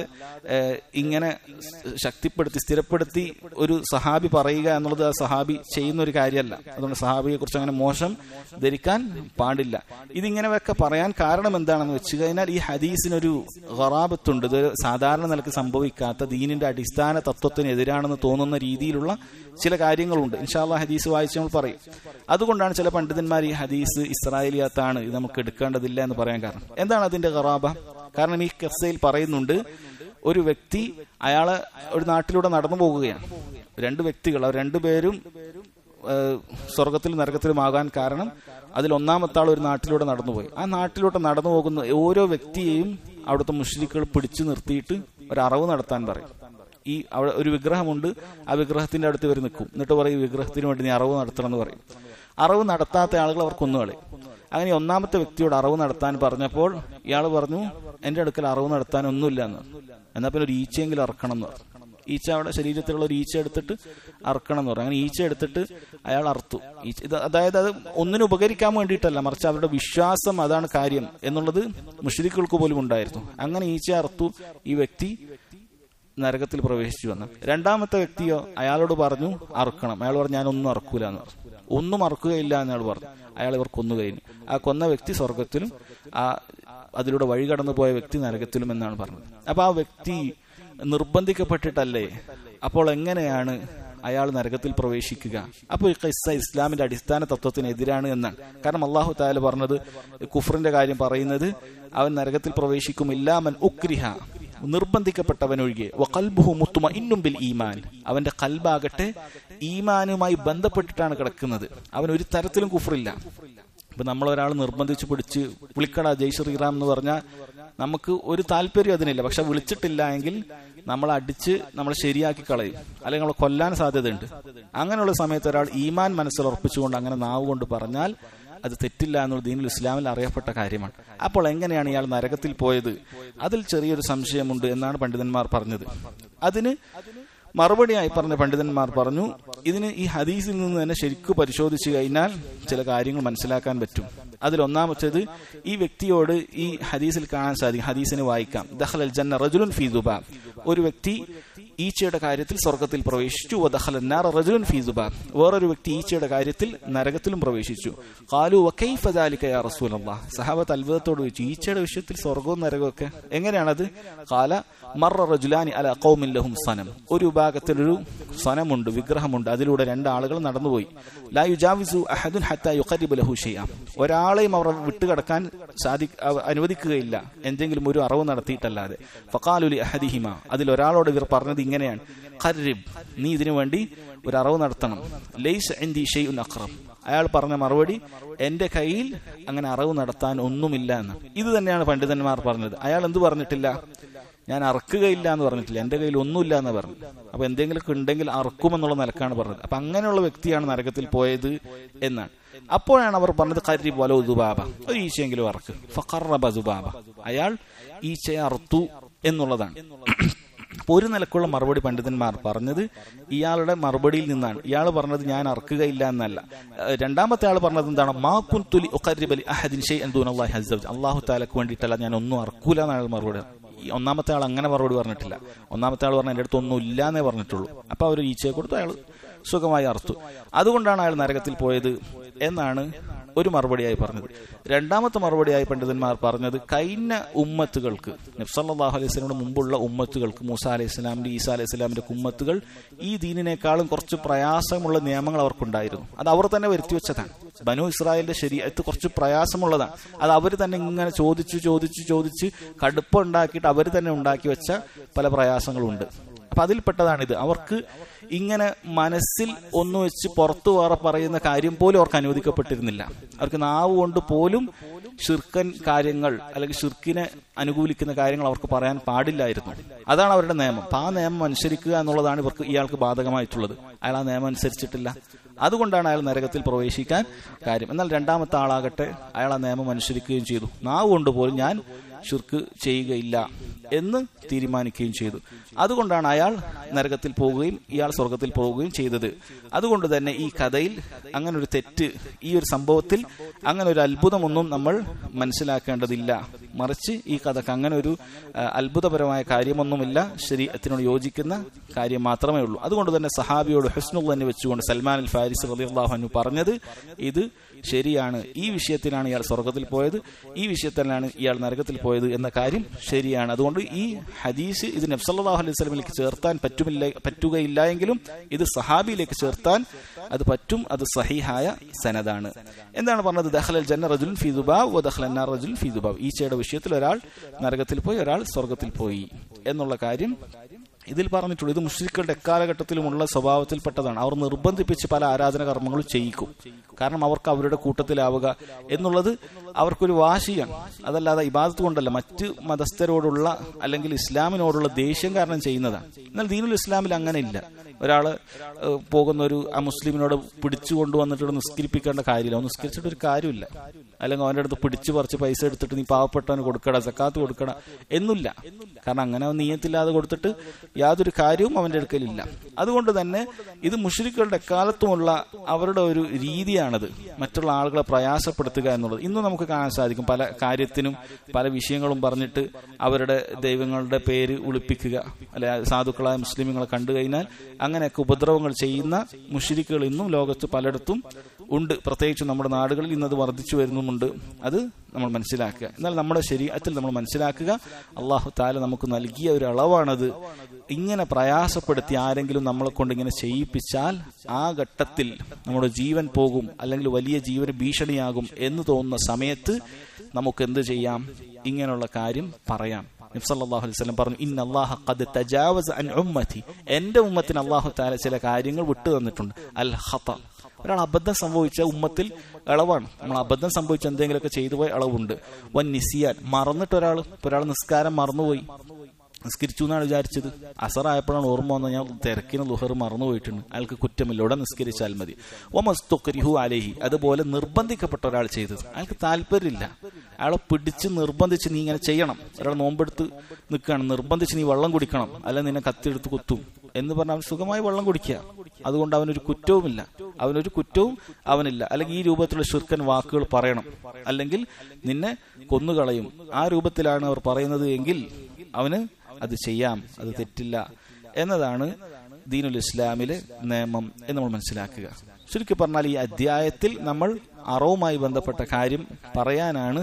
ഇങ്ങനെ ശക്തിപ്പെടുത്തി സ്ഥിരപ്പെടുത്തി ഒരു സഹാബി പറയുക എന്നുള്ളത് ആ സഹാബി ചെയ്യുന്ന ഒരു കാര്യമല്ല. അതുകൊണ്ട് സഹാബിയെ കുറിച്ച് അങ്ങനെ മോശം ധരിക്കാൻ പാടില്ല. ഇതിങ്ങനെയൊക്കെ പറയാൻ കാരണം എന്താണെന്ന് വെച്ച് കഴിഞ്ഞാൽ ഈ ഹദീസിനൊരു ഖറാബത്തുണ്ട്. ഇത് സാധാരണ നിലക്ക് സംഭവിക്കാത്ത ദീനിന്റെ അടിസ്ഥാന തത്വത്തിന് എതിരാണെന്ന് തോന്നുന്ന രീതിയിലുള്ള ചില കാര്യങ്ങളുണ്ട്. ഇൻഷാ അല്ലാഹ് ഹദീസ് വായിച്ച് നമ്മൾ പറയും. അതുകൊണ്ടാണ് ചില പണ്ഡിതന്മാർ ഈ ഹദീസ് ഇസ്രായേലിയാത്താണ്, ഇത് നമുക്ക് എടുക്കേണ്ടതില്ല എന്ന് പറയാൻ കാരണം. എന്താണ് അതിന്റെ ഖറാബ? കാരണം ഈ ഖിസ്സയിൽ പറയുന്നുണ്ട്, ഒരു വ്യക്തി അയാളെ ഒരു നാട്ടിലൂടെ നടന്നു പോകുകയാണ്. രണ്ട് വ്യക്തികൾ, അവർ രണ്ടുപേരും സ്വർഗത്തിലും നരകത്തിലുമാകാൻ കാരണം അതിൽ ഒന്നാമത്തെ ആൾ ഒരു നാട്ടിലൂടെ നടന്നുപോയി. ആ നാട്ടിലൂടെ നടന്നു പോകുന്ന ഓരോ വ്യക്തിയെയും അവിടുത്തെ മുശ്രിക്കുകൾ പിടിച്ചു നിർത്തിയിട്ട് ഒരു അറവ് നടത്താൻ പറയും. ഈ അവിടെ ഒരു വിഗ്രഹമുണ്ട്, ആ വിഗ്രഹത്തിന്റെ അടുത്ത് വരെ നിൽക്കും. എന്നിട്ട് പറയും വിഗ്രഹത്തിന് വേണ്ടി നീ അറവ് നടത്തണം എന്ന് പറയും. അറവ് നടത്താത്ത ആളുകൾ അവർ കൊന്നുകളയും. അങ്ങനെ ഒന്നാമത്തെ വ്യക്തിയോട് അറവ് നടത്താൻ പറഞ്ഞപ്പോൾ ഇയാൾ പറഞ്ഞു എന്റെ അടുക്കൽ അറവ് നടത്താൻ ഒന്നുമില്ല എന്ന്. എന്നാൽ പിന്നെ ഒരു ഈച്ചയെങ്കിലും അറക്കണം എന്ന് പറഞ്ഞു. ഈച്ച അവിടെ ശരീരത്തിലുള്ള ഒരു ഈച്ച എടുത്തിട്ട് അറക്കണം എന്ന് പറഞ്ഞു. അങ്ങനെ ഈച്ച എടുത്തിട്ട് അയാൾ അറുത്തു. അതായത് അത് ഒന്നിനും ഉപകരിക്കാൻ വേണ്ടിയിട്ടല്ല, മറിച്ച് അവരുടെ വിശ്വാസം അതാണ് കാര്യം എന്നുള്ളത് മുശ്രിക്കുകൾക്ക് പോലും ഉണ്ടായിരുന്നു. അങ്ങനെ ഈച്ച അറുത്തു. ഈ വ്യക്തി നരകത്തിൽ പ്രവേശിച്ചു വന്നു. രണ്ടാമത്തെ വ്യക്തിയോ അയാളോട് പറഞ്ഞു അറുക്കണം. അയാൾ പറഞ്ഞു ഞാനൊന്നും അറക്കൂല എന്ന് പറഞ്ഞു. ഒന്നും അറക്കുകയില്ല എന്നയാൾ പറഞ്ഞു. അയാൾ ഇവർ കൊന്നു കഴിഞ്ഞു. ആ കൊന്ന വ്യക്തി സ്വർഗത്തിലും അതിലൂടെ വഴി കടന്നു പോയ വ്യക്തി നരകത്തിലും എന്നാണ് പറഞ്ഞത്. അപ്പൊ ആ വ്യക്തി നിർബന്ധിക്കപ്പെട്ടിട്ടല്ലേ, അപ്പോൾ എങ്ങനെയാണ് അയാൾ നരകത്തിൽ പ്രവേശിക്കുക? അപ്പോൾ ഈ ഖിസ്സ ഇസ്ലാമിന്റെ അടിസ്ഥാന തത്വത്തിനെതിരാണ് എന്നാണ്. കാരണം അല്ലാഹു തആല പറഞ്ഞത്, കുഫറിന്റെ കാര്യം പറയുന്നത് അവൻ നരകത്തിൽ പ്രവേശിക്കും ഇല്ലാ മൻ ഉക്രിഹ, നിർബന്ധിക്കപ്പെട്ടവനൊഴികെ, വഖൽബുഹു മുത്മഇന്നും ബിൽ ഈമാൻ, അവന്റെ ഖൽബാകട്ടെ ഈമാനുമായി ബന്ധപ്പെട്ടിട്ടാണ് കിടക്കുന്നത്. അവൻ ഒരു തരത്തിലും കുഫറില്ല. ഇപ്പൊ നമ്മളൊരാൾ നിർബന്ധിച്ച് പിടിച്ച് വിളിക്കടാ ജയ് ശ്രീറാം എന്ന് പറഞ്ഞാൽ നമുക്ക് ഒരു താല്പര്യം അതിനില്ല. പക്ഷെ വിളിച്ചിട്ടില്ല എങ്കിൽ നമ്മളെ അടിച്ച് നമ്മളെ ശരിയാക്കി കളയും, അല്ലെങ്കിൽ നമ്മളെ കൊല്ലാൻ സാധ്യതയുണ്ട്. അങ്ങനെയുള്ള സമയത്ത് ഒരാൾ ഈമാൻ മനസ്സിൽ ഉറപ്പിച്ചുകൊണ്ട് അങ്ങനെ നാവ് കൊണ്ട് പറഞ്ഞാൽ അത് തെറ്റില്ല എന്നുള്ള ദീനുൽ ഇസ്ലാമിൽ അറിയപ്പെട്ട കാര്യമാണ്. അപ്പോൾ എങ്ങനെയാണ് ഇയാൾ നരകത്തിൽ പോയത്? അതിൽ ചെറിയൊരു സംശയമുണ്ട് എന്നാണ് പണ്ഡിതന്മാർ പറഞ്ഞത്. അതിന് മറുപടിയായി പറഞ്ഞ പണ്ഡിതന്മാർ പറഞ്ഞു, ഇതിന് ഈ ഹദീസിൽ നിന്ന് തന്നെ ശരിക്കും പരിശോധിച്ചു കഴിഞ്ഞാൽ ചില കാര്യങ്ങൾ മനസ്സിലാക്കാൻ പറ്റും. അതിലൊന്നാമത്തേത്, ഈ വ്യക്തിയോട് ഈ ഹദീസിൽ കാണാൻ സാധിക്കും, ഹദീസിന് വായിക്കാം, ദഖലൽ ജന്ന റജുലുൻ ഫീ ദുബാബ്, ഒരു വ്യക്തി ഈച്ചയുടെ കാര്യത്തിൽ സ്വർഗത്തിൽ പ്രവേശിച്ചു. വദഖലൻ നാറ റജുലുൻ ഫീ ദുബാബ്, വേറൊരു വ്യക്തി ഈച്ചയുടെ കാര്യത്തിൽ നരകത്തിലും പ്രവേശിച്ചു. ഖാലു വകൈഫ ദാലിക യാ റസൂലല്ലാഹ്, സഹാബത്ത് അത്ഭുതത്തോട് ചോദിച്ചു, ഈച്ചയുടെ വിഷയത്തിൽ സ്വർഗവും നരകവും ഒക്കെ എങ്ങനെയാണത്? ഖാല മർറ റജുലാനി അലാ ഖൗമിൻ ലഹും സനം, ഒരു വിഭാഗത്തിലൊരു സനമുണ്ട്, വിഗ്രഹമുണ്ട്, അതിലൂടെ രണ്ടാളുകൾ നടന്നുപോയി. ലാ യുജാവിസു അഹദുൻ ഹത്താ യുഖരിബ ലഹു ഷൈഅ, ഒരാളെയും അവർ വിട്ടുകടക്കാൻ അനുവദിക്കുകയില്ല എന്തെങ്കിലും ഒരു അറിവ് നടത്തിയിട്ടല്ലാതെ. ഫഖാലു ലി അഹദിഹിമ, അതിലൊരാളോട് ഇവർ പറഞ്ഞത് ഇങ്ങനെയാണ്, ഖർരിബ്, നീ ഇതിനു വേണ്ടി ഒരു അറിവ് നടത്തണം. ലൈസ ഇൻദി ഷൈഉൻ അഖറബ്, അയാൾ പറഞ്ഞ മറുപടി എന്റെ കയ്യിൽ അങ്ങനെ അറിവ് നടത്താൻ ഒന്നുമില്ല എന്ന്. ഇത് തന്നെയാണ് പണ്ഡിതന്മാർ പറഞ്ഞത്. അയാൾ എന്ത് പറഞ്ഞിട്ടില്ല? ഞാൻ അറക്കുകയില്ല എന്ന് പറഞ്ഞിട്ടില്ല, എന്റെ കയ്യിൽ ഒന്നുമില്ല എന്ന് പറഞ്ഞു. അപ്പൊ എന്തെങ്കിലുമൊക്കെ ഉണ്ടെങ്കിൽ അറക്കുമെന്നുള്ള നിലക്കാണ് പറഞ്ഞത്. അപ്പൊ അങ്ങനെയുള്ള വ്യക്തിയാണ് നരകത്തിൽ പോയത് എന്നാണ്. അപ്പോഴാണ് അവർ പറഞ്ഞത് ഖരീബ് വലോ ദുബാബ, ഒരു ഈച്ചയെങ്കിലും അറക്ക്. ഫഖറബ ദുബാബ, അയാൾ ഈച്ചയെ അറുത്തു എന്നുള്ളതാണ്. ഒരു നിലക്കുള്ള മറുപടി പണ്ഡിതന്മാർ പറഞ്ഞത് ഇയാളുടെ മറുപടിയിൽ നിന്നാണ്. ഇയാൾ പറഞ്ഞത് ഞാൻ അറക്കുകയില്ല എന്നല്ല. രണ്ടാമത്തെ ആൾ പറഞ്ഞത് എന്താണ്? മാ കുൻതു ഉഖരിബ ലി അഹദിൻ ഷൈഅൻ ദൂനല്ലാഹി അസ്സ വജൽ, അല്ലാഹു തആലക്ക് വേണ്ടിയിട്ടല്ല ഞാൻ ഒന്നും അറക്കൂല എന്നാണ് മറുപടി. ഒന്നാമത്തെ ആൾ അങ്ങനെ മറുപടി പറഞ്ഞിട്ടില്ല. ഒന്നാമത്തെ ആൾ പറഞ്ഞ എന്റെ അടുത്ത് ഒന്നും ഇല്ലാന്നേ പറഞ്ഞിട്ടുള്ളൂ. അപ്പൊ അവർ ഈച്ചയെ കൊടുത്ത് അയാൾ സുഖമായി അറുത്തു. അതുകൊണ്ടാണ് അയാൾ നരകത്തിൽ പോയത് എന്നാണ് ഒരു മറുപടിയായി പറഞ്ഞത്. രണ്ടാമത്തെ മറുപടിയായി പണ്ഡിതന്മാർ പറഞ്ഞത്, കഴിഞ്ഞ ഉമ്മത്തുകൾക്ക്, നബി സല്ലല്ലാഹു അലൈഹി വസല്ലമയുടെ മുമ്പുള്ള ഉമ്മത്തുകൾക്ക്, മൂസ അലൈഹി സ്വലാമിന്റെ, ഈസാ അലൈഹി സ്വലാമിന്റെ ഉമ്മത്തുകൾ ഈ ദീനിനേക്കാളും കുറച്ച് പ്രയാസമുള്ള നിയമങ്ങൾ അവർക്കുണ്ടായിരുന്നു. അത് അവർ തന്നെ വരുത്തി വെച്ചതാണ്. ബനു ഇസ്രായേലിന്റെ ശരീഅത്ത് കുറച്ച് പ്രയാസമുള്ളതാണ്. അത് അവർ തന്നെ ഇങ്ങനെ ചോദിച്ച് കടുപ്പുണ്ടാക്കിയിട്ട് അവർ തന്നെ ഉണ്ടാക്കി വെച്ച പല പ്രയാസങ്ങളുണ്ട്. അപ്പൊ അതിൽപ്പെട്ടതാണിത്. അവർക്ക് ഇങ്ങനെ മനസ്സിൽ ഒന്ന് വെച്ച് പുറത്തു വേറെ പറയുന്ന കാര്യം പോലും അവർക്ക് അനുവദിക്കപ്പെട്ടിരുന്നില്ല. അവർക്ക് നാവ് കൊണ്ട് പോലും ഷിർക്കൻ കാര്യങ്ങൾ അല്ലെങ്കിൽ ഷിർക്കിനെ അനുകൂലിക്കുന്ന കാര്യങ്ങൾ അവർക്ക് പറയാൻ പാടില്ലായിരുന്നു. അതാണ് അവരുടെ നിയമം. അപ്പൊ ആ നിയമം അനുസരിക്കുക എന്നുള്ളതാണ് ഇയാൾക്ക് ബാധകമായിട്ടുള്ളത്. അയാൾ ആ നിയമം അനുസരിച്ചിട്ടില്ല. അതുകൊണ്ടാണ് അയാൾ നരകത്തിൽ പ്രവേശിക്കാൻ കാര്യം. എന്നാൽ രണ്ടാമത്തെ ആളാകട്ടെ അയാൾ ആ നിയമം അനുസരിക്കുകയും ചെയ്തു. നാവ് കൊണ്ട് പോലും ഞാൻ ഷിർക്ക് ചെയ്യുകയില്ല എന്ന് തീരുമാനിക്കുകയും ചെയ്തു. അതുകൊണ്ടാണ് അയാൾ നരകത്തിൽ പോവുകയും ഇയാൾ സ്വർഗത്തിൽ പോവുകയും ചെയ്തത്. അതുകൊണ്ട് തന്നെ ഈ കഥയിൽ അങ്ങനെ ഒരു തെറ്റ്, ഈ ഒരു സംഭവത്തിൽ അങ്ങനെ ഒരു അത്ഭുതമൊന്നും നമ്മൾ മനസ്സിലാക്കേണ്ടതില്ല. മറിച്ച് ഈ കഥക്ക് അങ്ങനെ ഒരു അത്ഭുതപരമായ കാര്യമൊന്നുമില്ല, ശരീഅത്തിനോട് യോജിക്കുന്ന കാര്യം മാത്രമേ ഉള്ളൂ. അതുകൊണ്ട് തന്നെ സഹാബിയോട് ഹുസ്നുൽ തന്നെ വെച്ചുകൊണ്ട് സൽമാൻ അൽ ഫാരിസി റളിയല്ലാഹു അൻഹു പറഞ്ഞത് ഇത് ശരിയാണ്, ഈ വിഷയത്തിലാണ് ഇയാൾ സ്വർഗത്തിൽ പോയത്, ഈ വിഷയത്തിലാണ് ഇയാൾ നരകത്തിൽ പോയത് എന്ന കാര്യം ശരിയാണ്. അതുകൊണ്ട് ഈ ഹദീസ് ഇത് നബി സല്ലല്ലാഹു അലൈഹി വസല്ലമയിലേക്ക് ചേർത്താൻ പറ്റുകയില്ല എങ്കിലും ഇത് സഹാബിയിലേക്ക് ചേർത്താൻ അത് പറ്റും. അത് സഹീഹായ സനദാണ്. എന്താണ് പറഞ്ഞത്? ദഖലൽ ജന്ന റജുലുൻ ഫീ ദുബാബ് വദഖലൻ നാർ റജുലുൻ ഫീ ദുബാബ്, ഈച്ചയുടെ വിഷയത്തിൽ ഒരാൾ നരകത്തിൽ പോയി, ഒരാൾ സ്വർഗത്തിൽ പോയി എന്നുള്ള കാര്യം ഇതിൽ പറഞ്ഞിട്ടുള്ളൂ, ഇത് മുശ്രിക്കുകളുടെ എക്കാലഘട്ടത്തിലുമുള്ള സ്വഭാവത്തിൽപ്പെട്ടതാണ്. അവർ നിർബന്ധിപ്പിച്ച് പല ആരാധന കർമ്മങ്ങളും ചെയ്യിക്കും. കാരണം അവർക്ക് അവരുടെ കൂട്ടത്തിലാവുക എന്നുള്ളത് അവർക്കൊരു വാശിയാണ്. അതല്ലാതെ ഇബാദത്ത് കൊണ്ടല്ല, മറ്റ് മതസ്ഥരോടുള്ള അല്ലെങ്കിൽ ഇസ്ലാമിനോടുള്ള ദേഷ്യം കാരണം ചെയ്യുന്നതാണ്. എന്നാൽ ദീനുൽ ഇസ്ലാമിൽ അങ്ങനെ ഇല്ല. ഒരാള് പോകുന്ന ഒരു ആ മുസ്ലിമിനോട് പിടിച്ചു കൊണ്ടുവന്നിട്ട് നിസ്കരിപ്പിക്കേണ്ട കാര്യമില്ല. അവൻ നിസ്കരിച്ചിട്ടൊരു കാര്യമില്ല. അല്ലെങ്കിൽ അവൻ്റെ അടുത്ത് പിടിച്ചു പറിച്ച് പൈസ എടുത്തിട്ട് നീ പാവപ്പെട്ടവന് കൊടുക്കട, സക്കാത്ത് കൊടുക്കട എന്നില്ല. കാരണം അങ്ങനെ അവൻ നീയത്തില്ലാതെ കൊടുത്തിട്ട് യാതൊരു കാര്യവും അവന്റെ അടുക്കലില്ല. അതുകൊണ്ട് തന്നെ ഇത് മുശ്രിക്കുകളുടെ എക്കാലത്തുമുള്ള അവരുടെ ഒരു രീതിയാണത്, മറ്റുള്ള ആളുകളെ പ്രയാസപ്പെടുത്തുക എന്നുള്ളത്. ഇന്നും നമുക്ക് കാണാൻ സാധിക്കും. പല കാര്യത്തിനും പല വിഷയങ്ങളും പറഞ്ഞിട്ട് അവരുടെ ദൈവങ്ങളുടെ പേര് ഒളിപ്പിക്കുക, അല്ലെ സാധുക്കളായ മുസ്ലിമുകളെ കണ്ടു കഴിഞ്ഞാൽ അങ്ങനെയൊക്കെ ഉപദ്രവങ്ങൾ ചെയ്യുന്ന മുശ്രിക്കുകൾ ഇന്നും ലോകത്ത് പലയിടത്തും ഉണ്ട്. പ്രത്യേകിച്ച് നമ്മുടെ നാടുകളിൽ ഇന്നത് വർദ്ധിച്ചു വരുന്നുമുണ്ട്. അത് നമ്മൾ മനസ്സിലാക്കുക. എന്നാൽ നമ്മുടെ ശരീഅത്തിൽ നമ്മൾ മനസ്സിലാക്കുക, അല്ലാഹു തആല നമുക്ക് നൽകിയ ഒരു അളവാണത്. ഇങ്ങനെ പ്രയാസപ്പെടുത്തി ആരെങ്കിലും നമ്മളെ കൊണ്ട് ഇങ്ങനെ ചെയ്യിപ്പിച്ചാൽ ആ ഘട്ടത്തിൽ നമ്മുടെ ജീവൻ പോകും, അല്ലെങ്കിൽ വലിയ ജീവന് ഭീഷണിയാകും എന്ന് തോന്നുന്ന സമയത്ത് നമുക്ക് എന്ത് ചെയ്യാം? ഇങ്ങനെയുള്ള കാര്യം പറയാം. നബി സല്ലല്ലാഹു അലൈഹി വസല്ലം പറഞ്ഞു, ഇന്നല്ലാഹ ഖദ് തജാവസ അൻ ഉമ്മത്തി, എന്റെ ഉമ്മത്തിന് അല്ലാഹു തആല ചില കാര്യങ്ങൾ വിട്ടു തന്നിട്ടുണ്ട്. അൽ ഖത, ഒരാൾ അബദ്ധം സംഭവിച്ച ഉമ്മത്തിൽ ഇളവാണ്. നമ്മൾ അബദ്ധം സംഭവിച്ച എന്തെങ്കിലുമൊക്കെ ചെയ്തു പോയ ഇളവുണ്ട്. വൻ നിസിയാൻ, മറന്നിട്ട് ഒരാൾ നിസ്കാരം മറന്നുപോയി, നിസ്കരിച്ചു എന്നാണ് വിചാരിച്ചത്, അസറായപ്പോഴാണ് ഓർമ്മ വന്നത് ഞാൻ തിരക്കിന് ലുഹർ മറന്നുപോയിട്ടുണ്ട്, അയാൾക്ക് കുറ്റമില്ല, ഉടൻ നിസ്കരിച്ചാൽ മതി. വമസ്തുക്രിഹു അലൈഹി, അതുപോലെ നിർബന്ധിക്കപ്പെട്ട ഒരാൾ ചെയ്തത്, അയാൾക്ക് താല്പര്യമില്ല, അയാളെ പിടിച്ച് നിർബന്ധിച്ച് നീ ഇങ്ങനെ ചെയ്യണം. ഒരാൾ നോമ്പെടുത്ത് നിൽക്കുകയാണ്, നിർബന്ധിച്ച് നീ വെള്ളം കുടിക്കണം, അല്ല നിന്നെ കത്തിയെടുത്ത് കുത്തും എന്ന് പറഞ്ഞാൽ അവൻ സുഖമായി വെള്ളം കുടിക്കുക. അതുകൊണ്ട് അവനൊരു കുറ്റവുമില്ല, അവനൊരു കുറ്റവും അവനില്ല. അല്ലെങ്കിൽ ഈ രൂപത്തിലുള്ള ശിർക്കൻ വാക്കുകൾ പറയണം, അല്ലെങ്കിൽ നിന്നെ കൊന്നുകളയും, ആ രൂപത്തിലാണ് അവർ പറയുന്നത് എങ്കിൽ അവന് അത് ചെയ്യാം, അത് തെറ്റില്ല എന്നതാണ് ദീനുൽ ഇസ്ലാമിലെ നിയമം എന്ന് നമ്മൾ മനസ്സിലാക്കുക. ചുരുക്കി പറഞ്ഞാൽ ഈ അധ്യായത്തിൽ നമ്മൾ അറവുമായി ബന്ധപ്പെട്ട കാര്യം പറയാനാണ്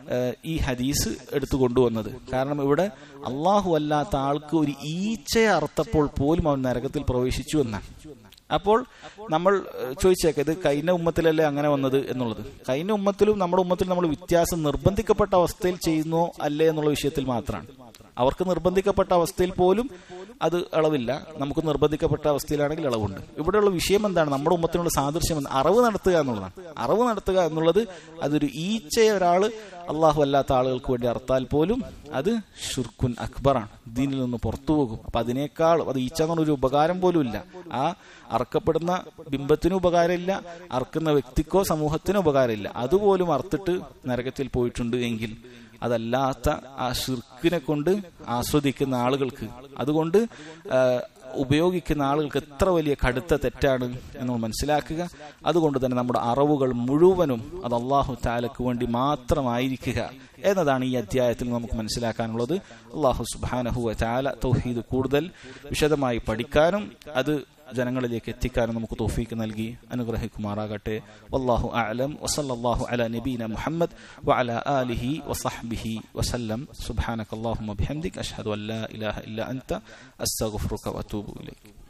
ഈ ഹദീസ് എടുത്തു കൊണ്ടുവന്നത്. കാരണം ഇവിടെ അള്ളാഹു അല്ലാത്ത ആൾക്ക് ഒരു ഈച്ചയെ അറുത്തപ്പോൾ പോലും അവൻ നരകത്തിൽ പ്രവേശിച്ചു എന്നാണ്. അപ്പോൾ നമ്മൾ ചോദിച്ചേക്കാം, ഇത് കഴിഞ്ഞ ഉമ്മത്തിലല്ലേ അങ്ങനെ വന്നത് എന്നുള്ളത്. കഴിഞ്ഞ ഉമ്മത്തിലും നമ്മുടെ ഉമ്മത്തിലും നമ്മൾ വ്യത്യാസം നിർബന്ധിക്കപ്പെട്ട അവസ്ഥയിൽ ചെയ്യുന്നോ അല്ലേ എന്നുള്ള വിഷയത്തിൽ മാത്രമാണ്. അവർക്ക് നിർബന്ധിക്കപ്പെട്ട അവസ്ഥയിൽ പോലും അത് ഇളവില്ല, നമുക്ക് നിർബന്ധിക്കപ്പെട്ട അവസ്ഥയിലാണെങ്കിൽ ഇളവുണ്ട്. ഇവിടെയുള്ള വിഷയം എന്താണ്? നമ്മുടെ ഉമ്മത്തിനുള്ള സാദൃശ്യം അറിവ് നടത്തുക എന്നുള്ളതാണ്. അറിവ് നടത്തുക എന്നുള്ളത് അതൊരു ഈച്ചയെ ഒരാള് അള്ളാഹു അല്ലാത്ത ആളുകൾക്ക് വേണ്ടി അറുത്താൽ പോലും അത് ഷിർക്കുൻ അക്ബറാണ്, ദീനിൽ നിന്ന് പുറത്തു പോകും. അപ്പൊ അതിനേക്കാൾ അത് ഈച്ച എന്നൊരു ഉപകാരം പോലും ഇല്ല. ആ അറക്കപ്പെടുന്ന ബിംബത്തിനും ഉപകാരമില്ല, അറക്കുന്ന വ്യക്തിക്കോ സമൂഹത്തിനോ ഉപകാരമില്ല. അതുപോലും അറുത്തിട്ട് നരകത്തിൽ പോയിട്ടുണ്ട് എങ്കിൽ അതല്ലാത്ത ആ ഷിർക്കിനെ കൊണ്ട് ആസ്വദിക്കുന്ന ആളുകൾക്ക്, അതുകൊണ്ട് ഉപയോഗിക്കുന്ന ആളുകൾക്ക് എത്ര വലിയ കടുത്ത തെറ്റാണ് എന്ന് മനസ്സിലാക്കുക. അതുകൊണ്ട് തന്നെ നമ്മുടെ അറിവുകൾ മുഴുവനും അത് അല്ലാഹു തആലക്ക് വേണ്ടി മാത്രമായിരിക്കുക എന്നതാണ് ഈ അധ്യായത്തിൽ നമുക്ക് മനസ്സിലാക്കാനുള്ളത്. അല്ലാഹു സുബ്ഹാനഹു വ തആല തൗഹീദ് കൂടുതൽ വിശദമായി പഠിക്കാനും അത് ജനങ്ങളിലേക്ക് എത്തിക്കാനും നമുക്ക് തൗഫീഖ് നൽകി അനുഗ്രഹിക്കുമാറാകട്ടെ. വല്ലാഹു അഅലം. വസല്ലല്ലാഹു അലാ നബീന മുഹമ്മദ് വഅലാ ആലിഹി വസഹ്ബിഹി വസല്ലം. സുബ്ഹാനകല്ലാഹുമ്മ ബിഹംദിക അഷ്ഹദു അൻ ലാ ഇലാഹ ഇല്ല അൻത അസ്തഗ്ഫിറുക വഅതൂബു ഇലൈക്.